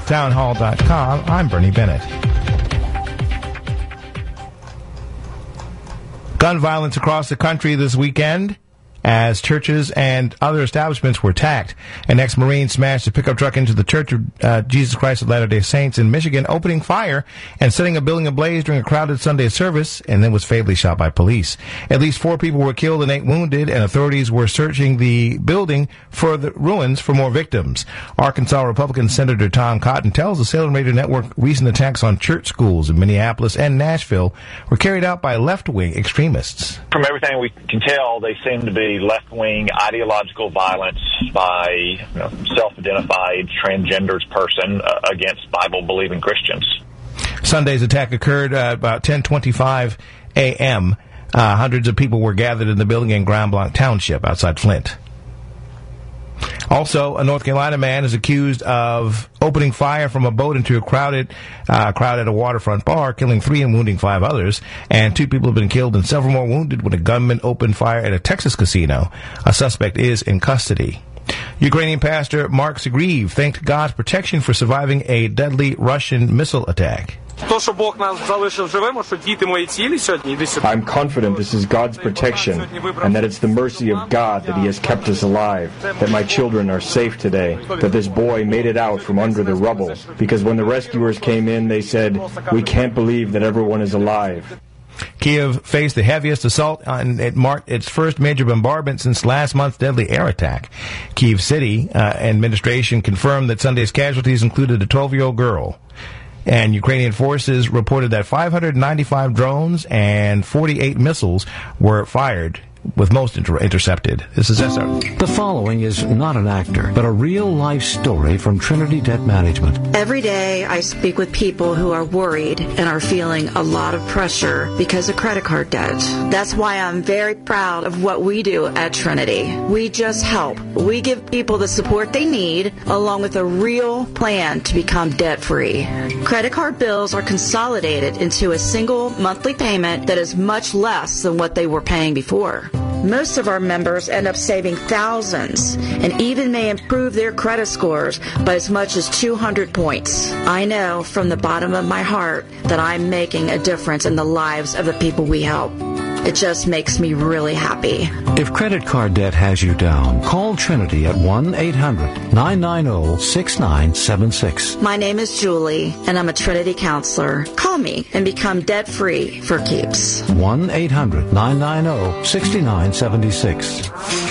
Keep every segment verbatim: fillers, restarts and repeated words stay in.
townhall dot com. I'm Bernie Bennett. Gun violence across the country this weekend as churches and other establishments were attacked. An ex-Marine smashed a pickup truck into the Church of uh, Jesus Christ of Latter-day Saints in Michigan, opening fire and setting a building ablaze during a crowded Sunday service, and then was fatally shot by police. At least four people were killed and eight wounded, and authorities were searching the building for the ruins for more victims. Arkansas Republican Senator Tom Cotton tells the Salem Radio Network recent attacks on church schools in Minneapolis and Nashville were carried out by left-wing extremists. From everything we can tell, they seem to be left-wing ideological violence by you know, self-identified transgendered person uh, against Bible-believing Christians. Sunday's attack occurred uh, about ten twenty-five a.m. Uh, hundreds of people were gathered in the building in Grand Blanc Township outside Flint. Also, a North Carolina man is accused of opening fire from a boat into a crowded uh, crowd at a waterfront bar, killing three and wounding five others. And two people have been killed and several more wounded when a gunman opened fire at a Texas casino. A suspect is in custody. Ukrainian pastor Mark Sigriv thanked God's protection for surviving a deadly Russian missile attack. I'm confident this is God's protection and that it's the mercy of God that He has kept us alive, that my children are safe today, that this boy made it out from under the rubble. Because when the rescuers came in, they said, "We can't believe that everyone is alive." Kiev faced the heaviest assault, and it marked its first major bombardment since last month's deadly air attack. Kiev City uh, administration confirmed that Sunday's casualties included a twelve-year-old girl. And Ukrainian forces reported that five hundred ninety-five drones and forty-eight missiles were fired, with most inter- intercepted. This is S R. The following is not an actor, but a real-life story from Trinity Debt Management. Every day I speak with people who are worried and are feeling a lot of pressure because of credit card debt. That's why I'm very proud of what we do at Trinity. We just help. We give people the support they need, along with a real plan to become debt-free. Credit card bills are consolidated into a single monthly payment that is much less than what they were paying before. Most of our members end up saving thousands and even may improve their credit scores by as much as two hundred points. I know from the bottom of my heart that I'm making a difference in the lives of the people we help. It just makes me really happy. If credit card debt has you down, call Trinity at one eight hundred nine nine zero six nine seven six. My name is Julie, and I'm a Trinity counselor. Call me and become debt-free for keeps. one eight hundred nine nine zero six nine seven six.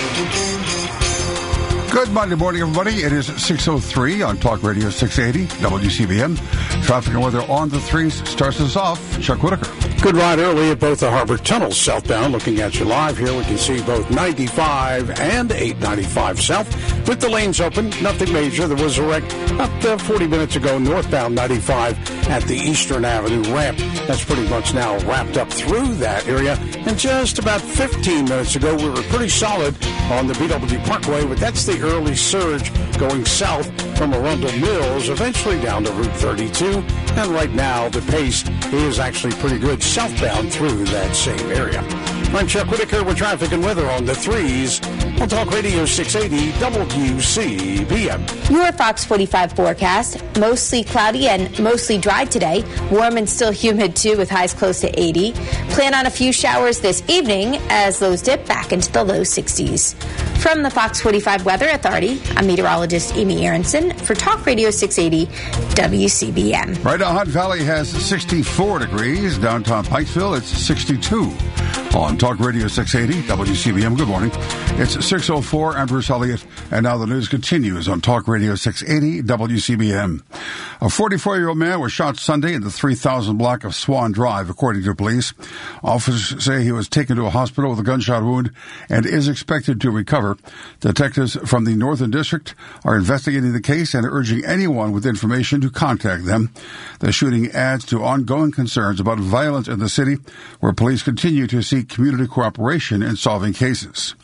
Good Monday morning, everybody. It is six oh three on Talk Radio six eighty, W C B M. Traffic and weather on the threes starts us off. Chuck Whitaker. Good ride early at both the Harbor Tunnels southbound. Looking at you live here, we can see both ninety-five and eight ninety-five south with the lanes open. Nothing major. There was a wreck about uh, forty minutes ago northbound ninety-five at the Eastern Avenue ramp. That's pretty much now wrapped up through that area. And just about fifteen minutes ago, we were pretty solid on the B W D Parkway, but that's the early surge going south from Arundel Mills, eventually down to Route thirty-two. And right now, the pace is actually pretty good southbound through that same area. I'm Chuck Whitaker with traffic and weather on the threes on Talk Radio six eighty W C B M. Your Fox forty-five forecast, mostly cloudy and mostly dry today. Warm and still humid, too, with highs close to eighty. Plan on a few showers this evening as lows dip back into the low sixties. From the Fox forty-five Weather Authority, I'm meteorologist Amy Aronson for Talk Radio six eighty W C B M. Right now, Hunt Valley has sixty-four degrees. Downtown Pikesville, it's sixty-two. On Talk Radio six eighty W C B M. Good morning. It's six oh four. I'm Bruce Elliott, and now the news continues on Talk Radio six eighty W C B M. A forty-four-year-old man was shot Sunday in the three thousand block of Swan Drive, according to police. Officers say he was taken to a hospital with a gunshot wound and is expected to recover. Detectives from the Northern District are investigating the case and urging anyone with information to contact them. The shooting adds to ongoing concerns about violence in the city, where police continue to seek community cooperation in solving cases.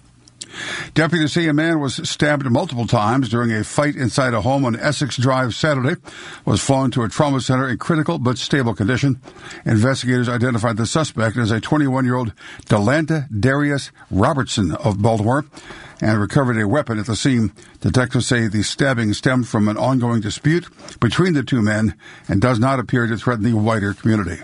Deputies say a man was stabbed multiple times during a fight inside a home on Essex Drive Saturday, was flown to a trauma center in critical but stable condition. Investigators identified the suspect as a twenty-one-year-old Delanta Darius Robertson of Baltimore and recovered a weapon at the scene. Detectives say the stabbing stemmed from an ongoing dispute between the two men and does not appear to threaten the wider community.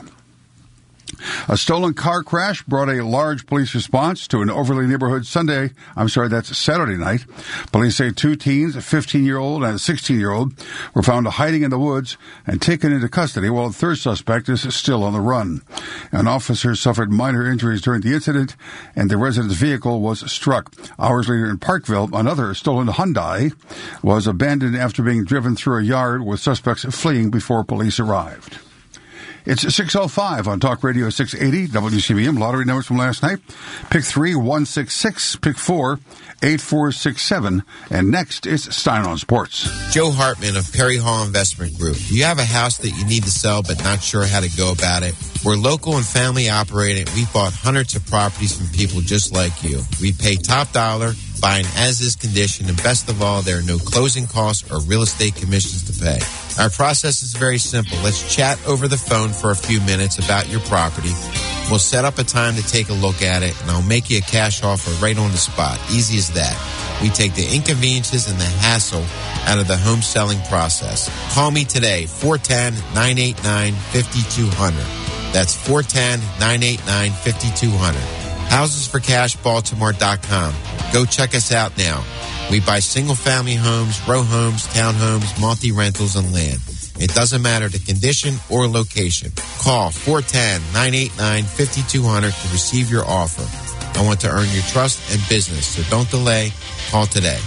A stolen car crash brought a large police response to an Overley neighborhood Sunday, I'm sorry, that's Saturday night. Police say two teens, a fifteen-year-old and a sixteen-year-old, were found hiding in the woods and taken into custody, while a third suspect is still on the run. An officer suffered minor injuries during the incident, and the resident's vehicle was struck. Hours later in Parkville, another stolen Hyundai was abandoned after being driven through a yard with suspects fleeing before police arrived. It's six oh five on Talk Radio six eighty, W C B M. Lottery numbers from last night. Pick three, one six six. Pick four, eight four six seven. And next is Stein on Sports. Joe Hartman of Perry Hall Investment Group. Do you have a house that you need to sell but not sure how to go about it? We're local and family operated. We've bought hundreds of properties from people just like you. We pay top dollar, buy an as-is condition, and best of all, there are no closing costs or real estate commissions to pay. Our process is very simple. Let's chat over the phone for a few minutes about your property. We'll set up a time to take a look at it, and I'll make you a cash offer right on the spot. Easy as that. We take the inconveniences and the hassle out of the home selling process. Call me today, four one zero, nine eight nine, five two zero zero. That's four one zero, nine eight nine, five two zero zero. houses for cash baltimore dot com. Go check us out now. We buy single-family homes, row homes, townhomes, multi-rentals, and land. It doesn't matter the condition or location. Call four one zero, nine eight nine, five two zero zero to receive your offer. I want to earn your trust and business, so don't delay. Call today.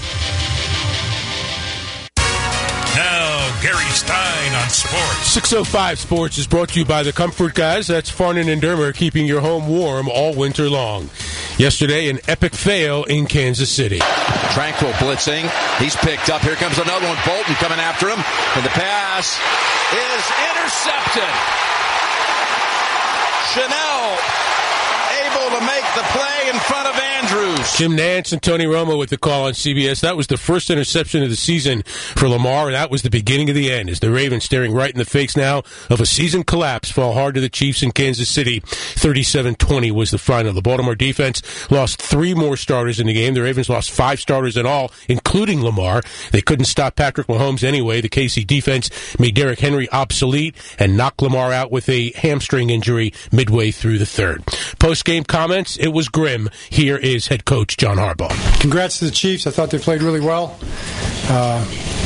Now, Gary Stein on Sports. six oh five Sports is brought to you by the Comfort Guys. That's Farnan and Dermer, keeping your home warm all winter long. Yesterday, an epic fail in Kansas City. Tranquil blitzing. He's picked up. Here comes another one. Bolton coming after him. And the pass is intercepted. Chanel able to make the play in front of Andrews. Jim Nantz and Tony Romo with the call on C B S. That was the first interception of the season for Lamar, and that was the beginning of the end, as the Ravens, staring right in the face now of a season collapse, fall hard to the Chiefs in Kansas City. thirty-seven twenty was the final. The Baltimore defense lost three more starters in the game. The Ravens lost five starters in all, including Lamar. They couldn't stop Patrick Mahomes anyway. The K C defense made Derrick Henry obsolete and knocked Lamar out with a hamstring injury midway through the third. Post-game comments, it was grim. Here is head coach John Harbaugh. Congrats to the Chiefs. I thought they played really well. Uh,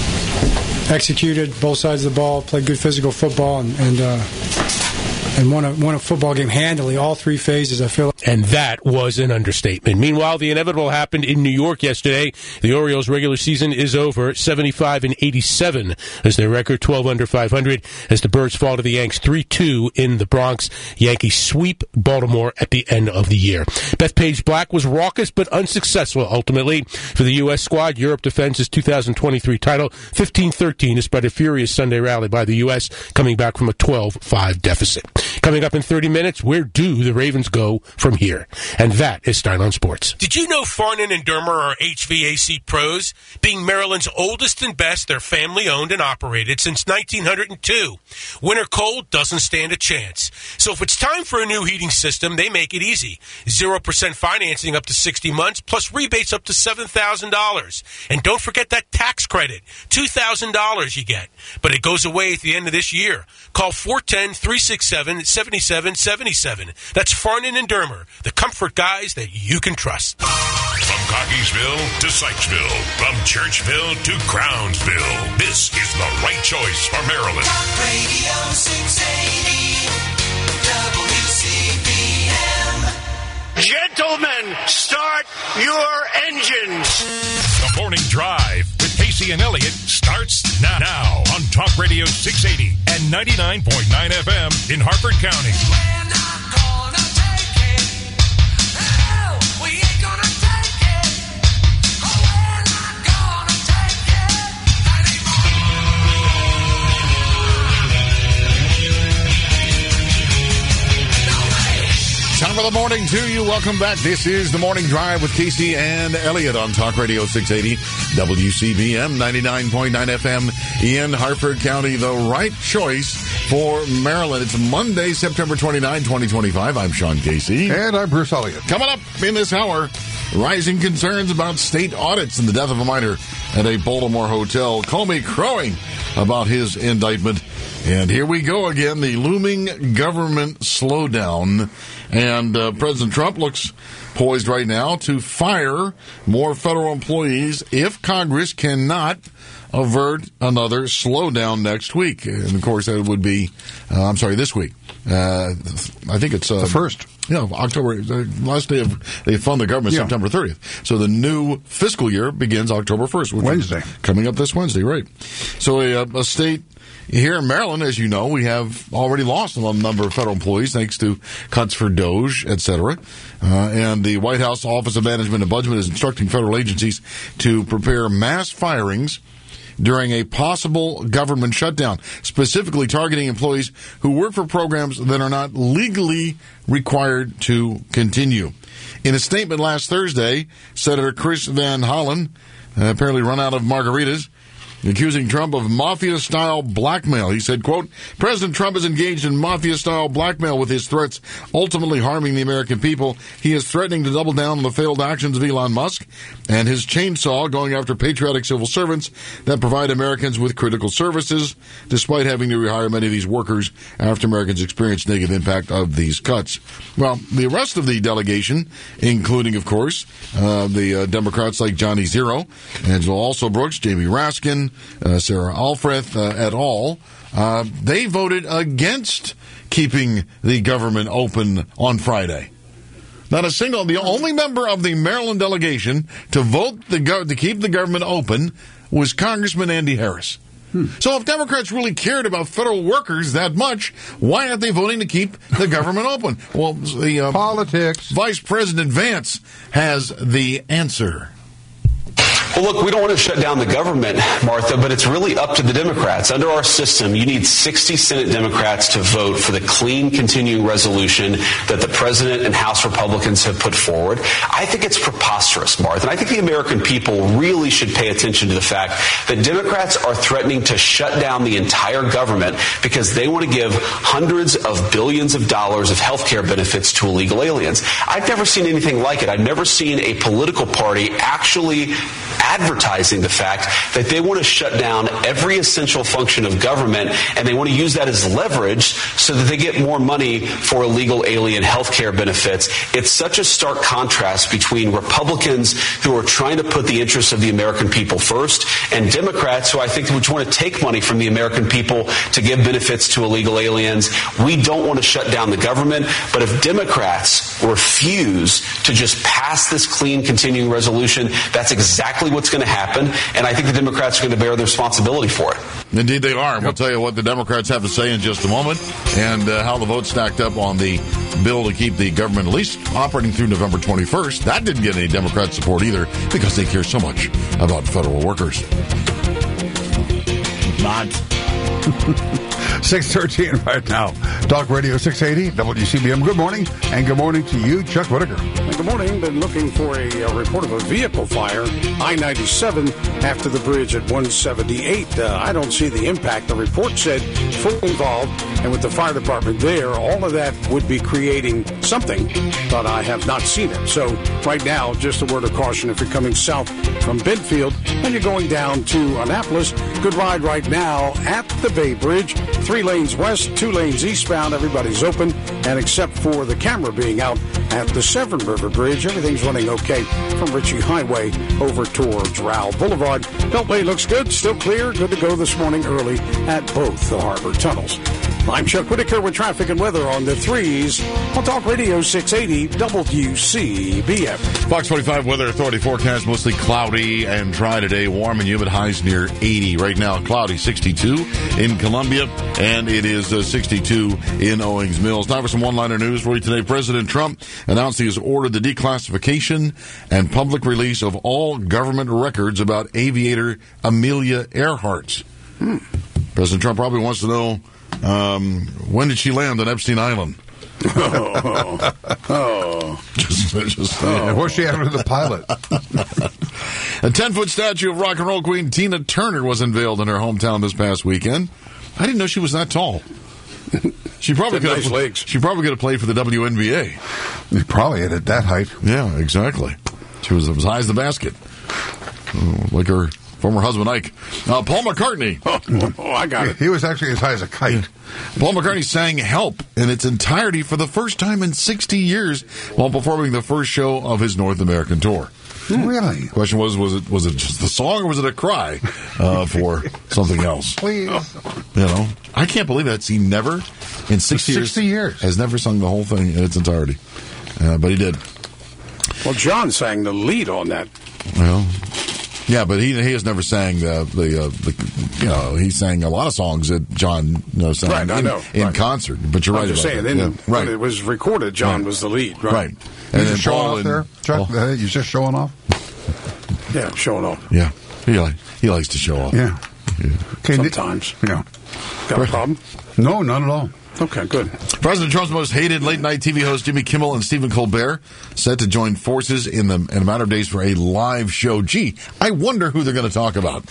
executed both sides of the ball, played good physical football, and, and uh, and won a, won a football game handily, all three phases, I feel. And that was an understatement. Meanwhile, the inevitable happened in New York yesterday. The Orioles' regular season is over, seventy-five and eighty-seven as their record, twelve under five hundred, as the Birds fall to the Yanks three two in the Bronx. Yankees sweep Baltimore at the end of the year. Bethpage Black was raucous but unsuccessful, ultimately. For the U S squad, Europe defends its two thousand twenty-three title fifteen thirteen, despite a furious Sunday rally by the U S, coming back from a twelve five deficit. Coming up in thirty minutes, where do the Ravens go from here? And that is Stein on Sports. Did you know Farnan and Dermer are H V A C pros? Being Maryland's oldest and best, they're family-owned and operated since nineteen oh two. Winter cold doesn't stand a chance. So if it's time for a new heating system, they make it easy. zero percent financing up to sixty months, plus rebates up to seven thousand dollars. And don't forget that tax credit, two thousand dollars you get. But it goes away at the end of this year. Call four one zero, three six seven, seven seven seven seven. That's Farnan and Dermer, the comfort guys that you can trust. From Cockeysville to Sykesville, from Churchville to Crownsville, this is the right choice for Maryland. Talk Radio six eighty W C B M. Gentlemen, start your engines. The Morning Drive with Casey and Elliott starts now, now on Talk Radio six eighty and ninety-nine point nine F M in Harford County. We're not gonna take it. No, we ain't gonna take it. Oh, we're not gonna take it anymore. Time for of the morning to you. Welcome back. This is the Morning Drive with Casey and Elliott on Talk Radio six eighty, W C B M ninety-nine point nine F M in Harford County. The right choice for Maryland. It's Monday, September twenty-ninth, twenty twenty-five. I'm Sean Casey. And I'm Bruce Elliott. Coming up in this hour, rising concerns about state audits and the death of a minor at a Baltimore hotel. Comey crowing about his indictment. And here we go again, the looming government slowdown. And uh, President Trump looks poised right now to fire more federal employees if Congress cannot avert another slowdown next week. And, of course, that would be, uh, I'm sorry, this week. Uh, I think it's... Uh, the first. Yeah, October, the last day of, they fund the government, yeah. September thirtieth. So the new fiscal year begins October first. Which Wednesday. Is coming up this Wednesday, right. So a, a state here in Maryland, as you know, we have already lost a number of federal employees thanks to cuts for DOGE, et cetera. Uh, and the White House Office of Management and Budget is instructing federal agencies to prepare mass firings during a possible government shutdown, specifically targeting employees who work for programs that are not legally required to continue. In a statement last Thursday, Senator Chris Van Hollen uh, apparently run out of margaritas, accusing Trump of mafia-style blackmail. He said, quote, President Trump is engaged in mafia-style blackmail with his threats, ultimately harming the American people. He is threatening to double down on the failed actions of Elon Musk and his chainsaw going after patriotic civil servants that provide Americans with critical services, despite having to rehire many of these workers after Americans experience negative impact of these cuts. Well, the rest of the delegation, including, of course, uh, the uh, Democrats like Johnny Zero, Angela Alsobrooks, Jamie Raskin, Uh, Sarah Alfreth uh, et al., uh, they voted against keeping the government open on Friday. Not a single, the only member of the Maryland delegation to vote the go- to keep the government open was Congressman Andy Harris. Hmm. So if Democrats really cared about federal workers that much, why aren't they voting to keep the government open? Well, the uh, politics. Vice President Vance has the answer. Well, look, we don't want to shut down the government, Martha, but it's really up to the Democrats. Under our system, you need sixty Senate Democrats to vote for the clean continuing resolution that the President and House Republicans have put forward. I think it's preposterous, Martha, and I think the American people really should pay attention to the fact that Democrats are threatening to shut down the entire government because they want to give hundreds of billions of dollars of health care benefits to illegal aliens. I've never seen anything like it. I've never seen a political party actually advertising the fact that they want to shut down every essential function of government, and they want to use that as leverage so that they get more money for illegal alien health care benefits. It's such a stark contrast between Republicans who are trying to put the interests of the American people first and Democrats who I think would want to take money from the American people to give benefits to illegal aliens. We don't want to shut down the government, but if Democrats refuse to just pass this clean continuing resolution, that's exactly what's going to happen, and I think the Democrats are going to bear the responsibility for it. Indeed they are. We'll tell you what the Democrats have to say in just a moment and uh, how the vote stacked up on the bill to keep the government at least operating through November twenty-first. That didn't get any Democrat support either because they care so much about federal workers. Not. six thirteen right now. Talk Radio six eighty, W C B M. Good morning, and good morning to you, Chuck Whitaker. Good morning. Been looking for a, a report of a vehicle fire, I ninety-seven, after the bridge at one seventy-eight. Uh, I don't see the impact. The report said fully involved, and with the fire department there, all of that would be creating something, but I have not seen it. So right now, just a word of caution if you're coming south from Benfield and you're going down to Annapolis. Good ride right now at the Bay Bridge. Three lanes west, two lanes eastbound. Everybody's open, and except for the camera being out at the Severn River Bridge, everything's running okay from Ritchie Highway over towards Rowell Boulevard. Beltway looks good, still clear, good to go this morning early at both the harbor tunnels. I'm Chuck Whitaker with traffic and weather on the threes on Talk Radio six eighty W C B M. Fox forty-five Weather Authority forecast mostly cloudy and dry today. Warm and humid, highs near eighty. Right now, cloudy, sixty-two in Columbia, and it is uh, sixty-two in Owings Mills. Now for some one-liner news for you today. President Trump announced he has ordered the declassification and public release of all government records about aviator Amelia Earhart. Hmm. President Trump probably wants to know Um, when did she land on Epstein Island? Oh. oh. Just, just, Yeah, what's she after the pilot? A ten-foot statue of rock and roll queen Tina Turner was unveiled in her hometown this past weekend. I didn't know she was that tall. She probably could nice have legs. She probably could have played for the W N B A. You probably had at that height. Yeah, exactly. She was as high as the basket, oh, like her former husband Ike. Uh, Paul McCartney. Oh, oh, I got it. He was actually as high as a kite. Yeah. Paul McCartney sang "Help" in its entirety for the first time in sixty years while performing the first show of his North American tour. Really? Question was, was it was it just the song or was it a cry uh, for something else? Please. You know, I can't believe that he never, in sixty, sixty years, years, has never sung the whole thing in its entirety. Uh, but he did. Well, John sang the lead on that. Well, yeah, but he he has never sang the the, uh, the you know he sang a lot of songs that John you know, sang Right, I in, know. in Right. concert. But you're I'm right just about saying, that. in, Yeah, right. when it was recorded, John Right. was the lead, right? Right. And And you then showing Paul off and- there, Chuck? Paul- Uh, you just showing off? Yeah, showing off. Yeah, he like, he likes to show off. Yeah. Okay, Sometimes. Yeah. Got a problem? No, not at all. Okay, good. President Trump's most hated late night T V host Jimmy Kimmel and Stephen Colbert set to join forces in the in a matter of days for a live show. Gee, I wonder who they're going to talk about.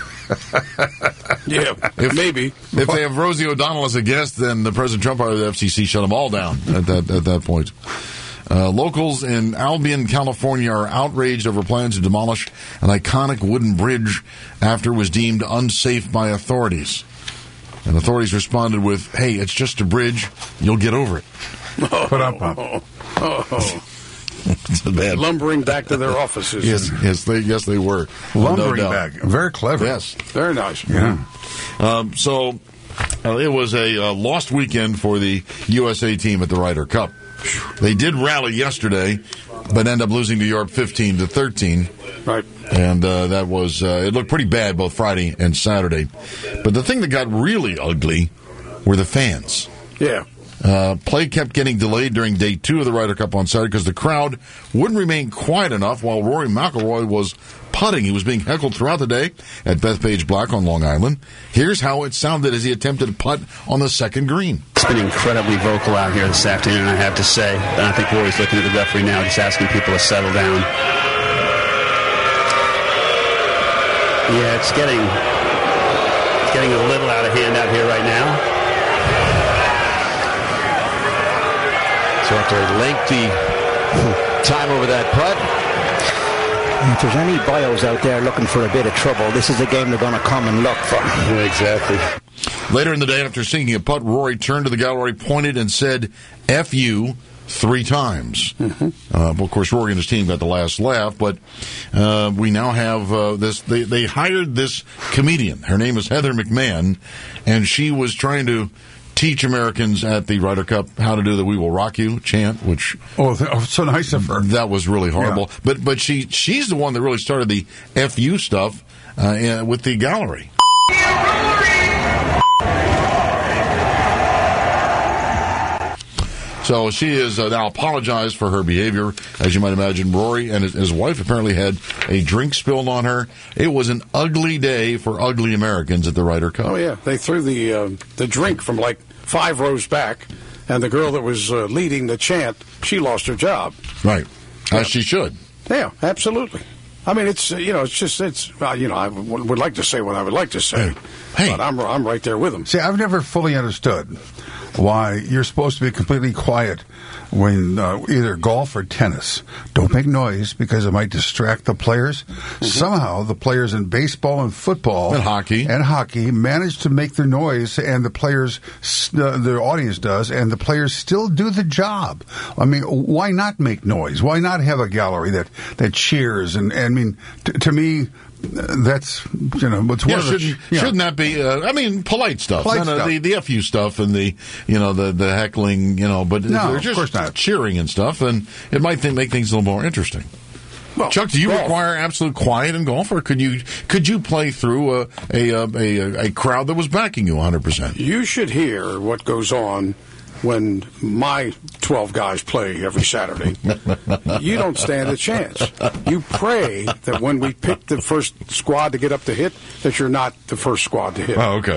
Yeah, If, maybe. If they have Rosie O'Donnell as a guest, then the President Trump or the F C C shut them all down at that at that point. Uh, locals in Albion, California are outraged over plans to demolish an iconic wooden bridge after it was deemed unsafe by authorities. And authorities responded with, hey, it's just a bridge. You'll get over it. Put up, up. Oh, oh. It's a bad. Lumbering back to their offices. Yes, yes, they, yes, they were. Lumbering No doubt. bag. Very clever. Yes. Very nice. Yeah. Um, so uh, it was a uh, lost weekend for the U S A team at the Ryder Cup. They did rally yesterday, but end up losing to Europe fifteen to thirteen. Right. And uh, that was, uh, it looked pretty bad both Friday and Saturday. But the thing that got really ugly were the fans. Yeah. Uh, play kept getting delayed during day two of the Ryder Cup on Saturday because the crowd wouldn't remain quiet enough while Rory McIlroy was putting. He was being heckled throughout the day at Bethpage Black on Long Island. Here's how it sounded as he attempted to putt on the second green. It's been incredibly vocal out here this afternoon, I have to say. And I think Rory's looking at the referee now, just asking people to settle down. Yeah, it's getting it's getting a little out of hand out here right now. So after a lengthy time over that putt, If there's any bios out there looking for a bit of trouble, this is a game they're going to come and look for. Yeah, exactly. Later in the day, after sinking a putt, Rory turned to the gallery, pointed, and said, F you, three times. Mm-hmm. Uh, well, of course, Rory and his team got the last laugh, but uh, we now have uh, this. They, they hired this comedian. Her name is Heather McMahon, and she was trying to teach Americans at the Ryder Cup how to do the "We Will Rock You" chant, which oh, th- oh so nice of her. That was really horrible. Yeah. But but she she's the one that really started the F U stuff uh, with the gallery. So she is uh, now apologized for her behavior. As you might imagine, Rory and his, his wife apparently had a drink spilled on her. It was an ugly day for ugly Americans at the Ryder Cup. Oh, yeah. They threw the uh, the drink from like five rows back, and the girl that was uh, leading the chant, she lost her job. Right. Yeah. As she should. Yeah, absolutely. I mean, it's, uh, you know, it's just, it's, well, you know, I w- would like to say what I would like to say, Hey. but I'm, I'm right there with them. See, I've never fully understood why you're supposed to be completely quiet when uh, either golf or tennis. Don't make noise because it might distract the players. Mm-hmm. Somehow, the players in baseball and football and hockey and hockey manage to make their noise, and the players, uh, the audience does, and the players still do the job. I mean, why not make noise? Why not have a gallery that that cheers? And, and I mean, t- to me. That's, you know, what's Yeah, one of the, shouldn't, yeah. shouldn't that be, uh, I mean, polite stuff. Polite no, no, stuff. The, the F U stuff and the, you know, the, the heckling, you know, but No, they're of just course not. cheering and stuff, and it might th- make things a little more interesting. Well, Chuck, do you golf. require absolute quiet in golf, or could you could you play through a a, a, a, a crowd that was backing you one hundred percent? You should hear what goes on when my twelve guys play every Saturday. You don't stand a chance. You pray that when we pick the first squad to get up to hit, that you're not the first squad to hit. Oh, okay.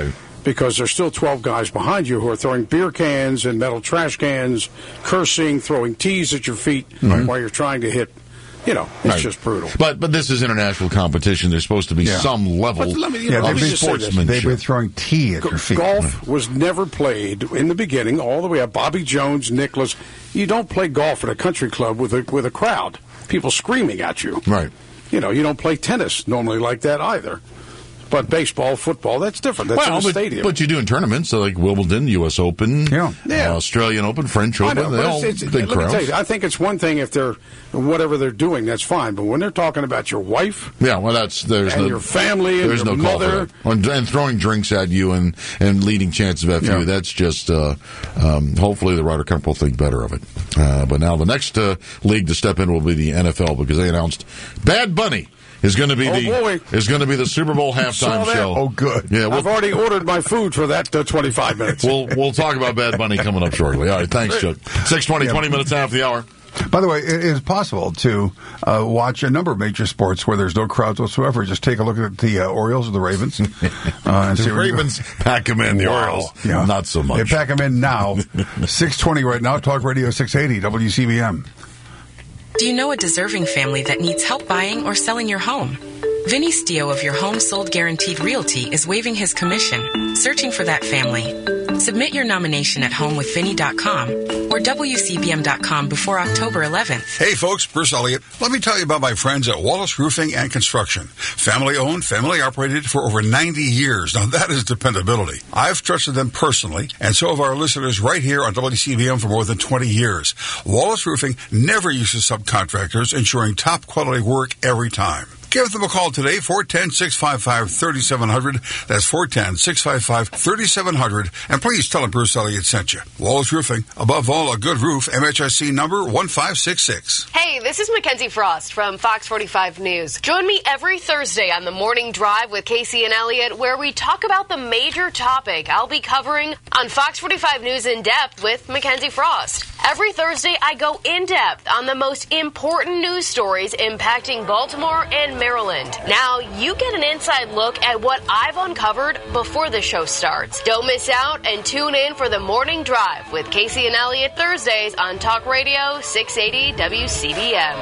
because there's still twelve guys behind you who are throwing beer cans and metal trash cans, cursing, throwing tees at your feet Right. while you're trying to hit. You know, it's Right. just brutal. But but this is international competition. There's supposed to be Yeah. some level But let me- you know, of let me just say this. sportsmanship. They've been throwing tea at Go- your feet. Golf was never played in the beginning, all the way up. Bobby Jones, Nicklaus. You don't play golf at a country club with a with a crowd, people screaming at you. Right. You know, you don't play tennis normally like that either. But baseball, football, that's different. That's well, in a but, stadium. but you do in tournaments so like Wimbledon, U S Open, Yeah. uh, Australian Open, French I Open. know, They but all it's, it's, big let me tell crowds. you, I think it's one thing if they're whatever they're doing, that's fine. But when they're talking about your wife, Yeah, well, that's there's and no, your family and there's your no call for mother. that. And, and throwing drinks at you and, and leading chances of F U. Yeah. That's just uh, um, hopefully the Ryder Cup will think better of it. Uh, but now the next uh, league to step in will be the N F L because they announced Bad Bunny is going to be Oh, the boy. is going to be the Super Bowl Saw halftime that. show. Oh, good. Yeah, we'll, I've already ordered my food for that uh, twenty-five minutes. we'll we'll talk about Bad Bunny coming up shortly. All right, thanks, Chuck. Six twenty, Yeah. twenty minutes after the hour. By the way, it is possible to uh, watch a number of major sports where there's no crowds whatsoever. Just take a look at the uh, Orioles or the Ravens. Uh, and The see where you go. Ravens pack them in. The Wow. Orioles, Yeah. not so much. They pack them in now. six twenty right now. Talk Radio six eighty W C B M. Do you know a deserving family that needs help buying or selling your home? Vinny Stio of Your Home Sold Guaranteed Realty is waiving his commission, searching for that family. Submit your nomination at home with vinny dot com or W C B M dot com before October eleventh. Hey folks, Bruce Elliott. Let me tell you about my friends at Wallace Roofing and Construction. Family owned, family operated for over ninety years. Now that is dependability. I've trusted them personally, and so have our listeners right here on W C B M for more than twenty years. Wallace Roofing never uses subcontractors, ensuring top quality work every time. Give them a call today, four one zero, six five five, three seven zero zero. That's four one zero, six five five, three seven zero zero. And please tell them Bruce Elliott sent you. Wallace Roofing, above all, a good roof. M H I C number one five six six. Hey, this is Mackenzie Frost from Fox forty-five News. Join me every Thursday on the Morning Drive with Casey and Elliott, where we talk about the major topic I'll be covering on Fox forty-five News in depth with Mackenzie Frost. Every Thursday, I go in depth on the most important news stories impacting Baltimore and Maryland. Now, you get an inside look at what I've uncovered before the show starts. Don't miss out and tune in for the Morning Drive with Casey and Elliott Thursdays on Talk Radio six eighty W C B M.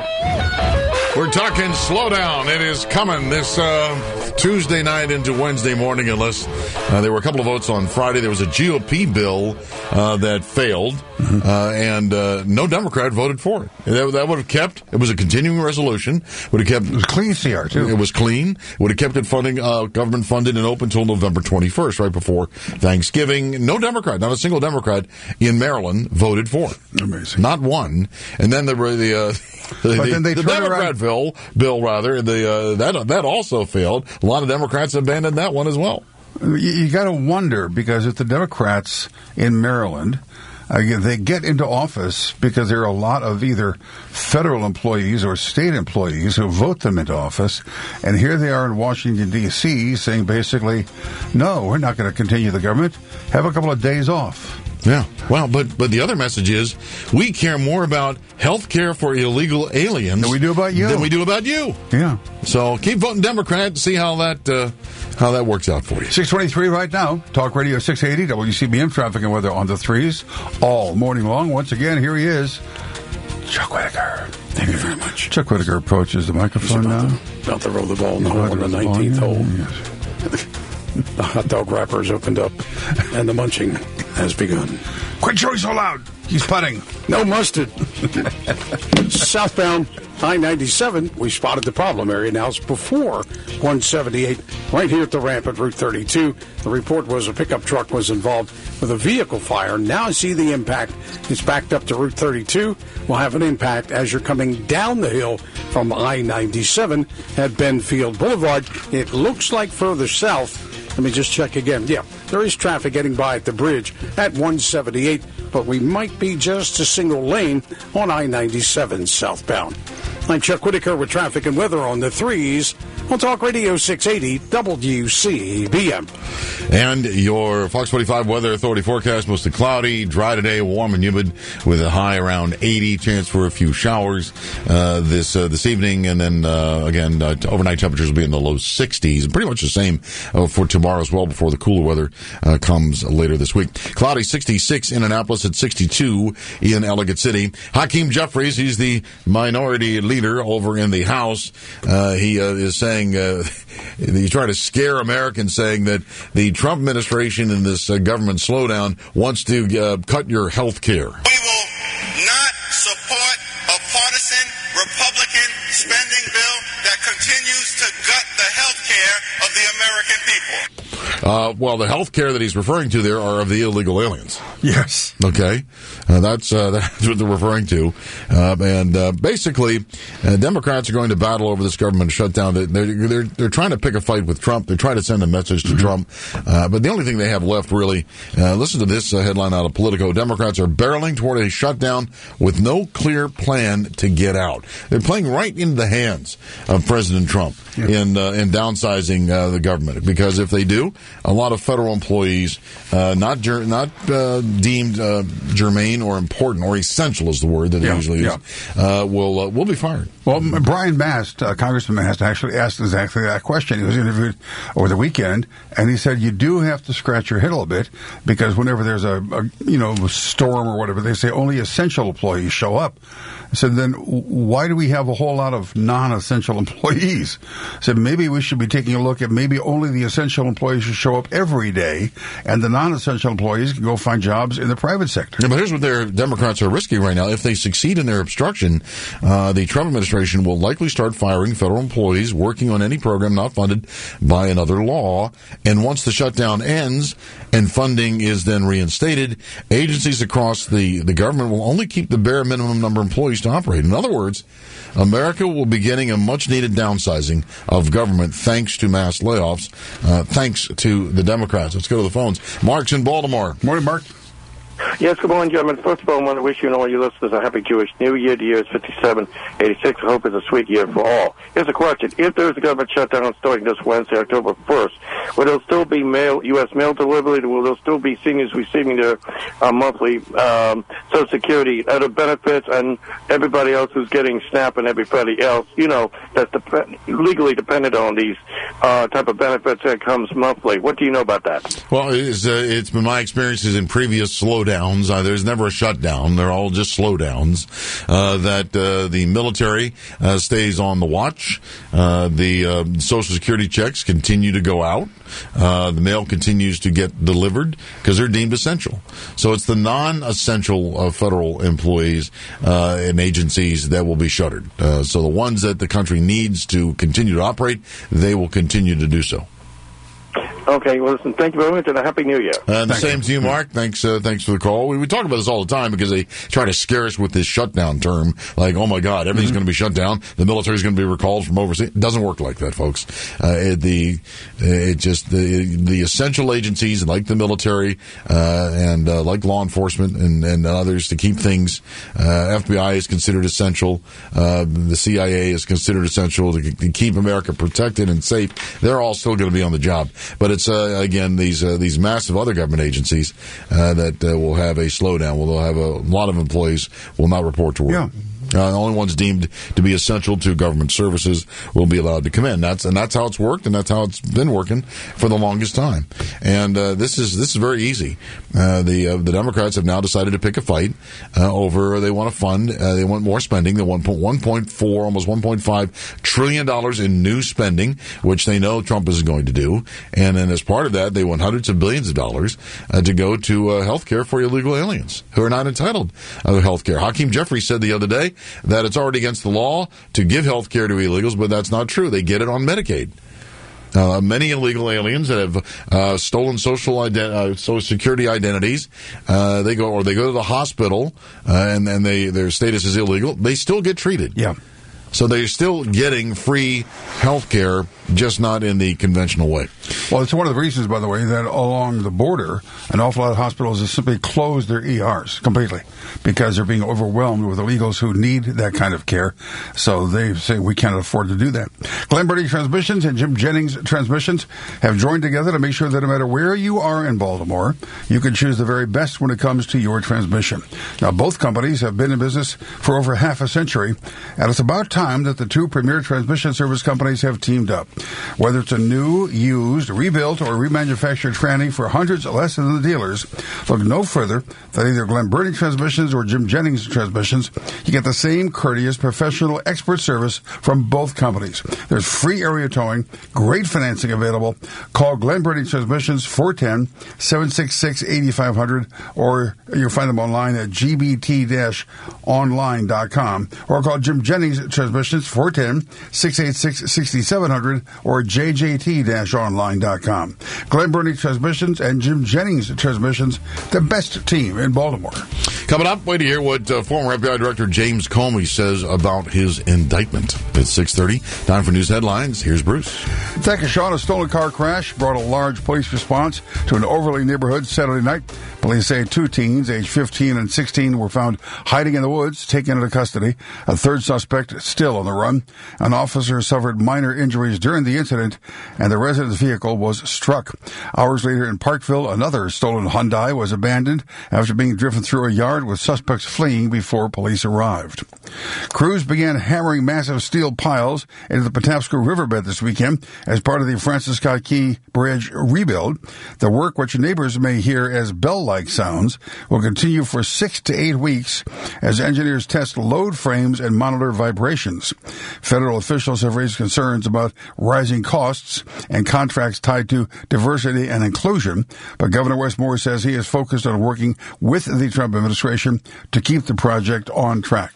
We're talking slowdown. It is coming this uh, Tuesday night into Wednesday morning, unless uh, there were a couple of votes on Friday. There was a G O P bill uh, that failed, uh, and uh, no Democrat voted for it. That, that would have kept, it was a continuing resolution, would have kept... It was clean C R, too. It was clean. Would have kept it funding, uh, government funded and open until November twenty-first, right before Thanksgiving. No Democrat, not a single Democrat in Maryland voted for it. Amazing. Not one. And then there were the... Uh, The, But the, then they the turn Democrat around- bill, bill rather, the uh, that that also failed. A lot of Democrats abandoned that one as well. You, you got to wonder, because if the Democrats in Maryland, uh, they get into office because there are a lot of either federal employees or state employees who vote them into office, and here they are in Washington, D C saying basically, no, we're not going to continue the government. Have a couple of days off. Yeah. Well, but but the other message is we care more about health care for illegal aliens Than we do about you. Than we do about you. Yeah. So keep voting Democrat. See how that uh, how that works out for you. six twenty-three right now. Talk Radio six eighty, W C B M, traffic and weather on the threes all morning long. Once again, here he is, Chuck Whitaker. Thank you very much. Chuck Whitaker approaches the microphone about now. To, about to roll the ball in the He's hole about on to the roll the ball, nineteenth yeah, hole. yes. The hot dog wrapper is opened up, and the munching has begun. Quit showing so loud. He's putting. No mustard. Southbound I ninety-seven, we spotted the problem area now. It's before one seventy-eight, right here at the ramp at Route thirty-two. The report was a pickup truck was involved with a vehicle fire. Now I see the impact. It's backed up to Route thirty-two. Will have an impact as you're coming down the hill from I ninety-seven at Benfield Boulevard. It looks like further south. Let me just check again. Yeah, there is traffic getting by at the bridge at one seventy-eight, but we might be just a single lane on I ninety-seven southbound. I'm Chuck Whitaker with traffic and weather on the threes on Talk Radio six eighty W C B M. And your Fox forty-five Weather Authority forecast, mostly cloudy, dry today, warm and humid with a high around eighty, chance for a few showers uh, this uh, this evening. And then, uh, again, uh, overnight temperatures will be in the low sixties. Pretty much the same uh, for tomorrow as well before the cooler weather uh, comes later this week. Cloudy, sixty-six in Annapolis at sixty-two in Ellicott City. Hakeem Jeffries, he's the minority leader over in the House. Uh, he uh, is saying, uh, he's trying to scare Americans, saying that the Trump administration and this uh, government slowdown wants to uh, cut your health care. We will not support a partisan Republican spending bill that continues to gut the health care of the American people. Uh, well, the health care that he's referring to there are of the illegal aliens. Yes. Okay. Uh, that's uh, that's what they're referring to. Uh, and uh, basically, uh, Democrats are going to battle over this government shutdown. They're, they're, they're trying to pick a fight with Trump. They're trying to send a message to mm-hmm. Trump. Uh, but the only thing they have left, really, uh, listen to this uh, headline out of Politico. Democrats are barreling toward a shutdown with no clear plan to get out. They're playing right into the hands of President Trump yeah. in, uh, in downsizing uh, the government. Because if they do, a lot of federal employees, uh, not ger- not uh, deemed uh, germane or important or essential is the word that yeah, it usually yeah. is, uh, will uh, will be fired. Well, Brian Mast, uh, Congressman Mast, actually asked exactly that question. He was interviewed over the weekend, and he said you do have to scratch your head a little bit because whenever there's a, a you know storm or whatever, they say only essential employees show up. I said, then why do we have a whole lot of non-essential employees? I said, maybe we should be taking a look at maybe only the essential employees should show up every day, and the non-essential employees can go find jobs in the private sector. Yeah, but here's what their Democrats are risking right now. If they succeed in their obstruction, uh, the Trump administration will likely start firing federal employees working on any program not funded by another law. And once the shutdown ends and funding is then reinstated, agencies across the, the government will only keep the bare minimum number of employees to operate. In other words, America will be getting a much-needed downsizing of government thanks to mass layoffs, uh, thanks to the Democrats. Let's go to the phones. Mark's in Baltimore. Morning, Mark. Yes, good morning, gentlemen. First of all, I want to wish you and all your listeners a happy Jewish New Year. The year is fifty-seven eighty-six. I hope it's a sweet year for all. Here's a question. If there is a government shutdown starting this Wednesday, October first, will there still be mail, U S mail delivery? Will there still be seniors receiving their uh, monthly um, Social Security, other benefits, and everybody else who's getting SNAP and everybody else, you know, that's dep- legally dependent on these uh, type of benefits that comes monthly? What do you know about that? Well, it's, uh, it's been my experiences in previous slowdowns. Uh, there's never a shutdown. They're all just slowdowns. Uh, that uh, the military uh, stays on the watch. Uh, the uh, Social Security checks continue to go out. Uh, the mail continues to get delivered because they're deemed essential. So it's the non-essential uh, federal employees uh, and agencies that will be shuttered. Uh, so the ones that the country needs to continue to operate, they will continue to do so. Okay, well, listen, thank you very much, and a Happy New Year. And the Thank same you. to you, Mark. Thanks uh, thanks for the call. We, we talk about this all the time because they try to scare us with this shutdown term. Like, oh, my God, everything's mm-hmm. going to be shut down. The military's going to be recalled from overseas. It doesn't work like that, folks. Uh, it, the it just the the essential agencies like the military uh, and uh, like law enforcement and, and others to keep things. Uh, F B I is considered essential. Uh, the C I A is considered essential to, to keep America protected and safe. They're all still going to be on the job. But it's, uh, again, these uh, these massive other government agencies uh, that uh, will have a slowdown. Well, they'll have a lot of employees will not report to work. Yeah. Uh, the only ones deemed to be essential to government services will be allowed to come in. That's and that's how it's worked, and that's how it's been working for the longest time. And uh, this is this is very easy. Uh, the uh, the Democrats have now decided to pick a fight uh, over. They want to fund. Uh, they want more spending. They want one point four, almost one point five trillion dollars in new spending, which they know Trump is going to do. And then as part of that, they want hundreds of billions of dollars uh, to go to uh, health care for illegal aliens who are not entitled to health care. Hakeem Jeffries said the other day that it's already against the law to give health care to illegals, but that's not true. They get it on Medicaid. Uh, many illegal aliens that have uh, stolen social ident- uh, social security identities, uh, they go or they go to the hospital uh, and then they their status is illegal. They still get treated. Yeah. So they're still getting free health care, just not in the conventional way. Well, it's one of the reasons, by the way, that along the border, an awful lot of hospitals have simply closed their E Rs completely because they're being overwhelmed with illegals who need that kind of care. So they say we can't afford to do that. Glen Burnie Transmissions and Jim Jennings Transmissions have joined together to make sure that no matter where you are in Baltimore, you can choose the very best when it comes to your transmission. Now, both companies have been in business for over half a century, and it's about time that the two premier transmission service companies have teamed up. Whether it's a new, used, rebuilt, or remanufactured tranny for hundreds less than the dealers, look no further than either Glen Burnie Transmissions or Jim Jennings Transmissions. You get the same courteous, professional, expert service from both companies. There's free area towing, great financing available. Call Glen Burnie Transmissions, four one zero, seven six six, eight five zero zero, or you'll find them online at g b t dash online dot com, or call Jim Jennings Transmissions, four one zero, six eight six, six seven zero zero, or j j t dash online dot com. Glen Burnie Transmissions and Jim Jennings Transmissions, the best team in Baltimore. Coming up, wait to hear what uh, former F B I Director James Comey says about his indictment. It's six thirty. Time for news headlines. Here's Bruce. Texas, a stolen car crash brought a large police response to an Overlea neighborhood Saturday night. Police say two teens, aged fifteen and sixteen, were found hiding in the woods, taken into custody. A third suspect still on the run. An officer suffered minor injuries during the incident, and the resident's vehicle was struck. Hours later in Parkville, another stolen Hyundai was abandoned after being driven through a yard with suspects fleeing before police arrived. Crews began hammering massive steel piles into the Patapsco riverbed this weekend as part of the Francis Scott Key Bridge rebuild. The work, which neighbors may hear as bell-like sounds, will continue for six to eight weeks as engineers test load frames and monitor vibrations. Federal officials have raised concerns about rising costs and contracts tied to diversity and inclusion, but Governor Wes Moore says he is focused on working with the Trump administration to keep the project on track.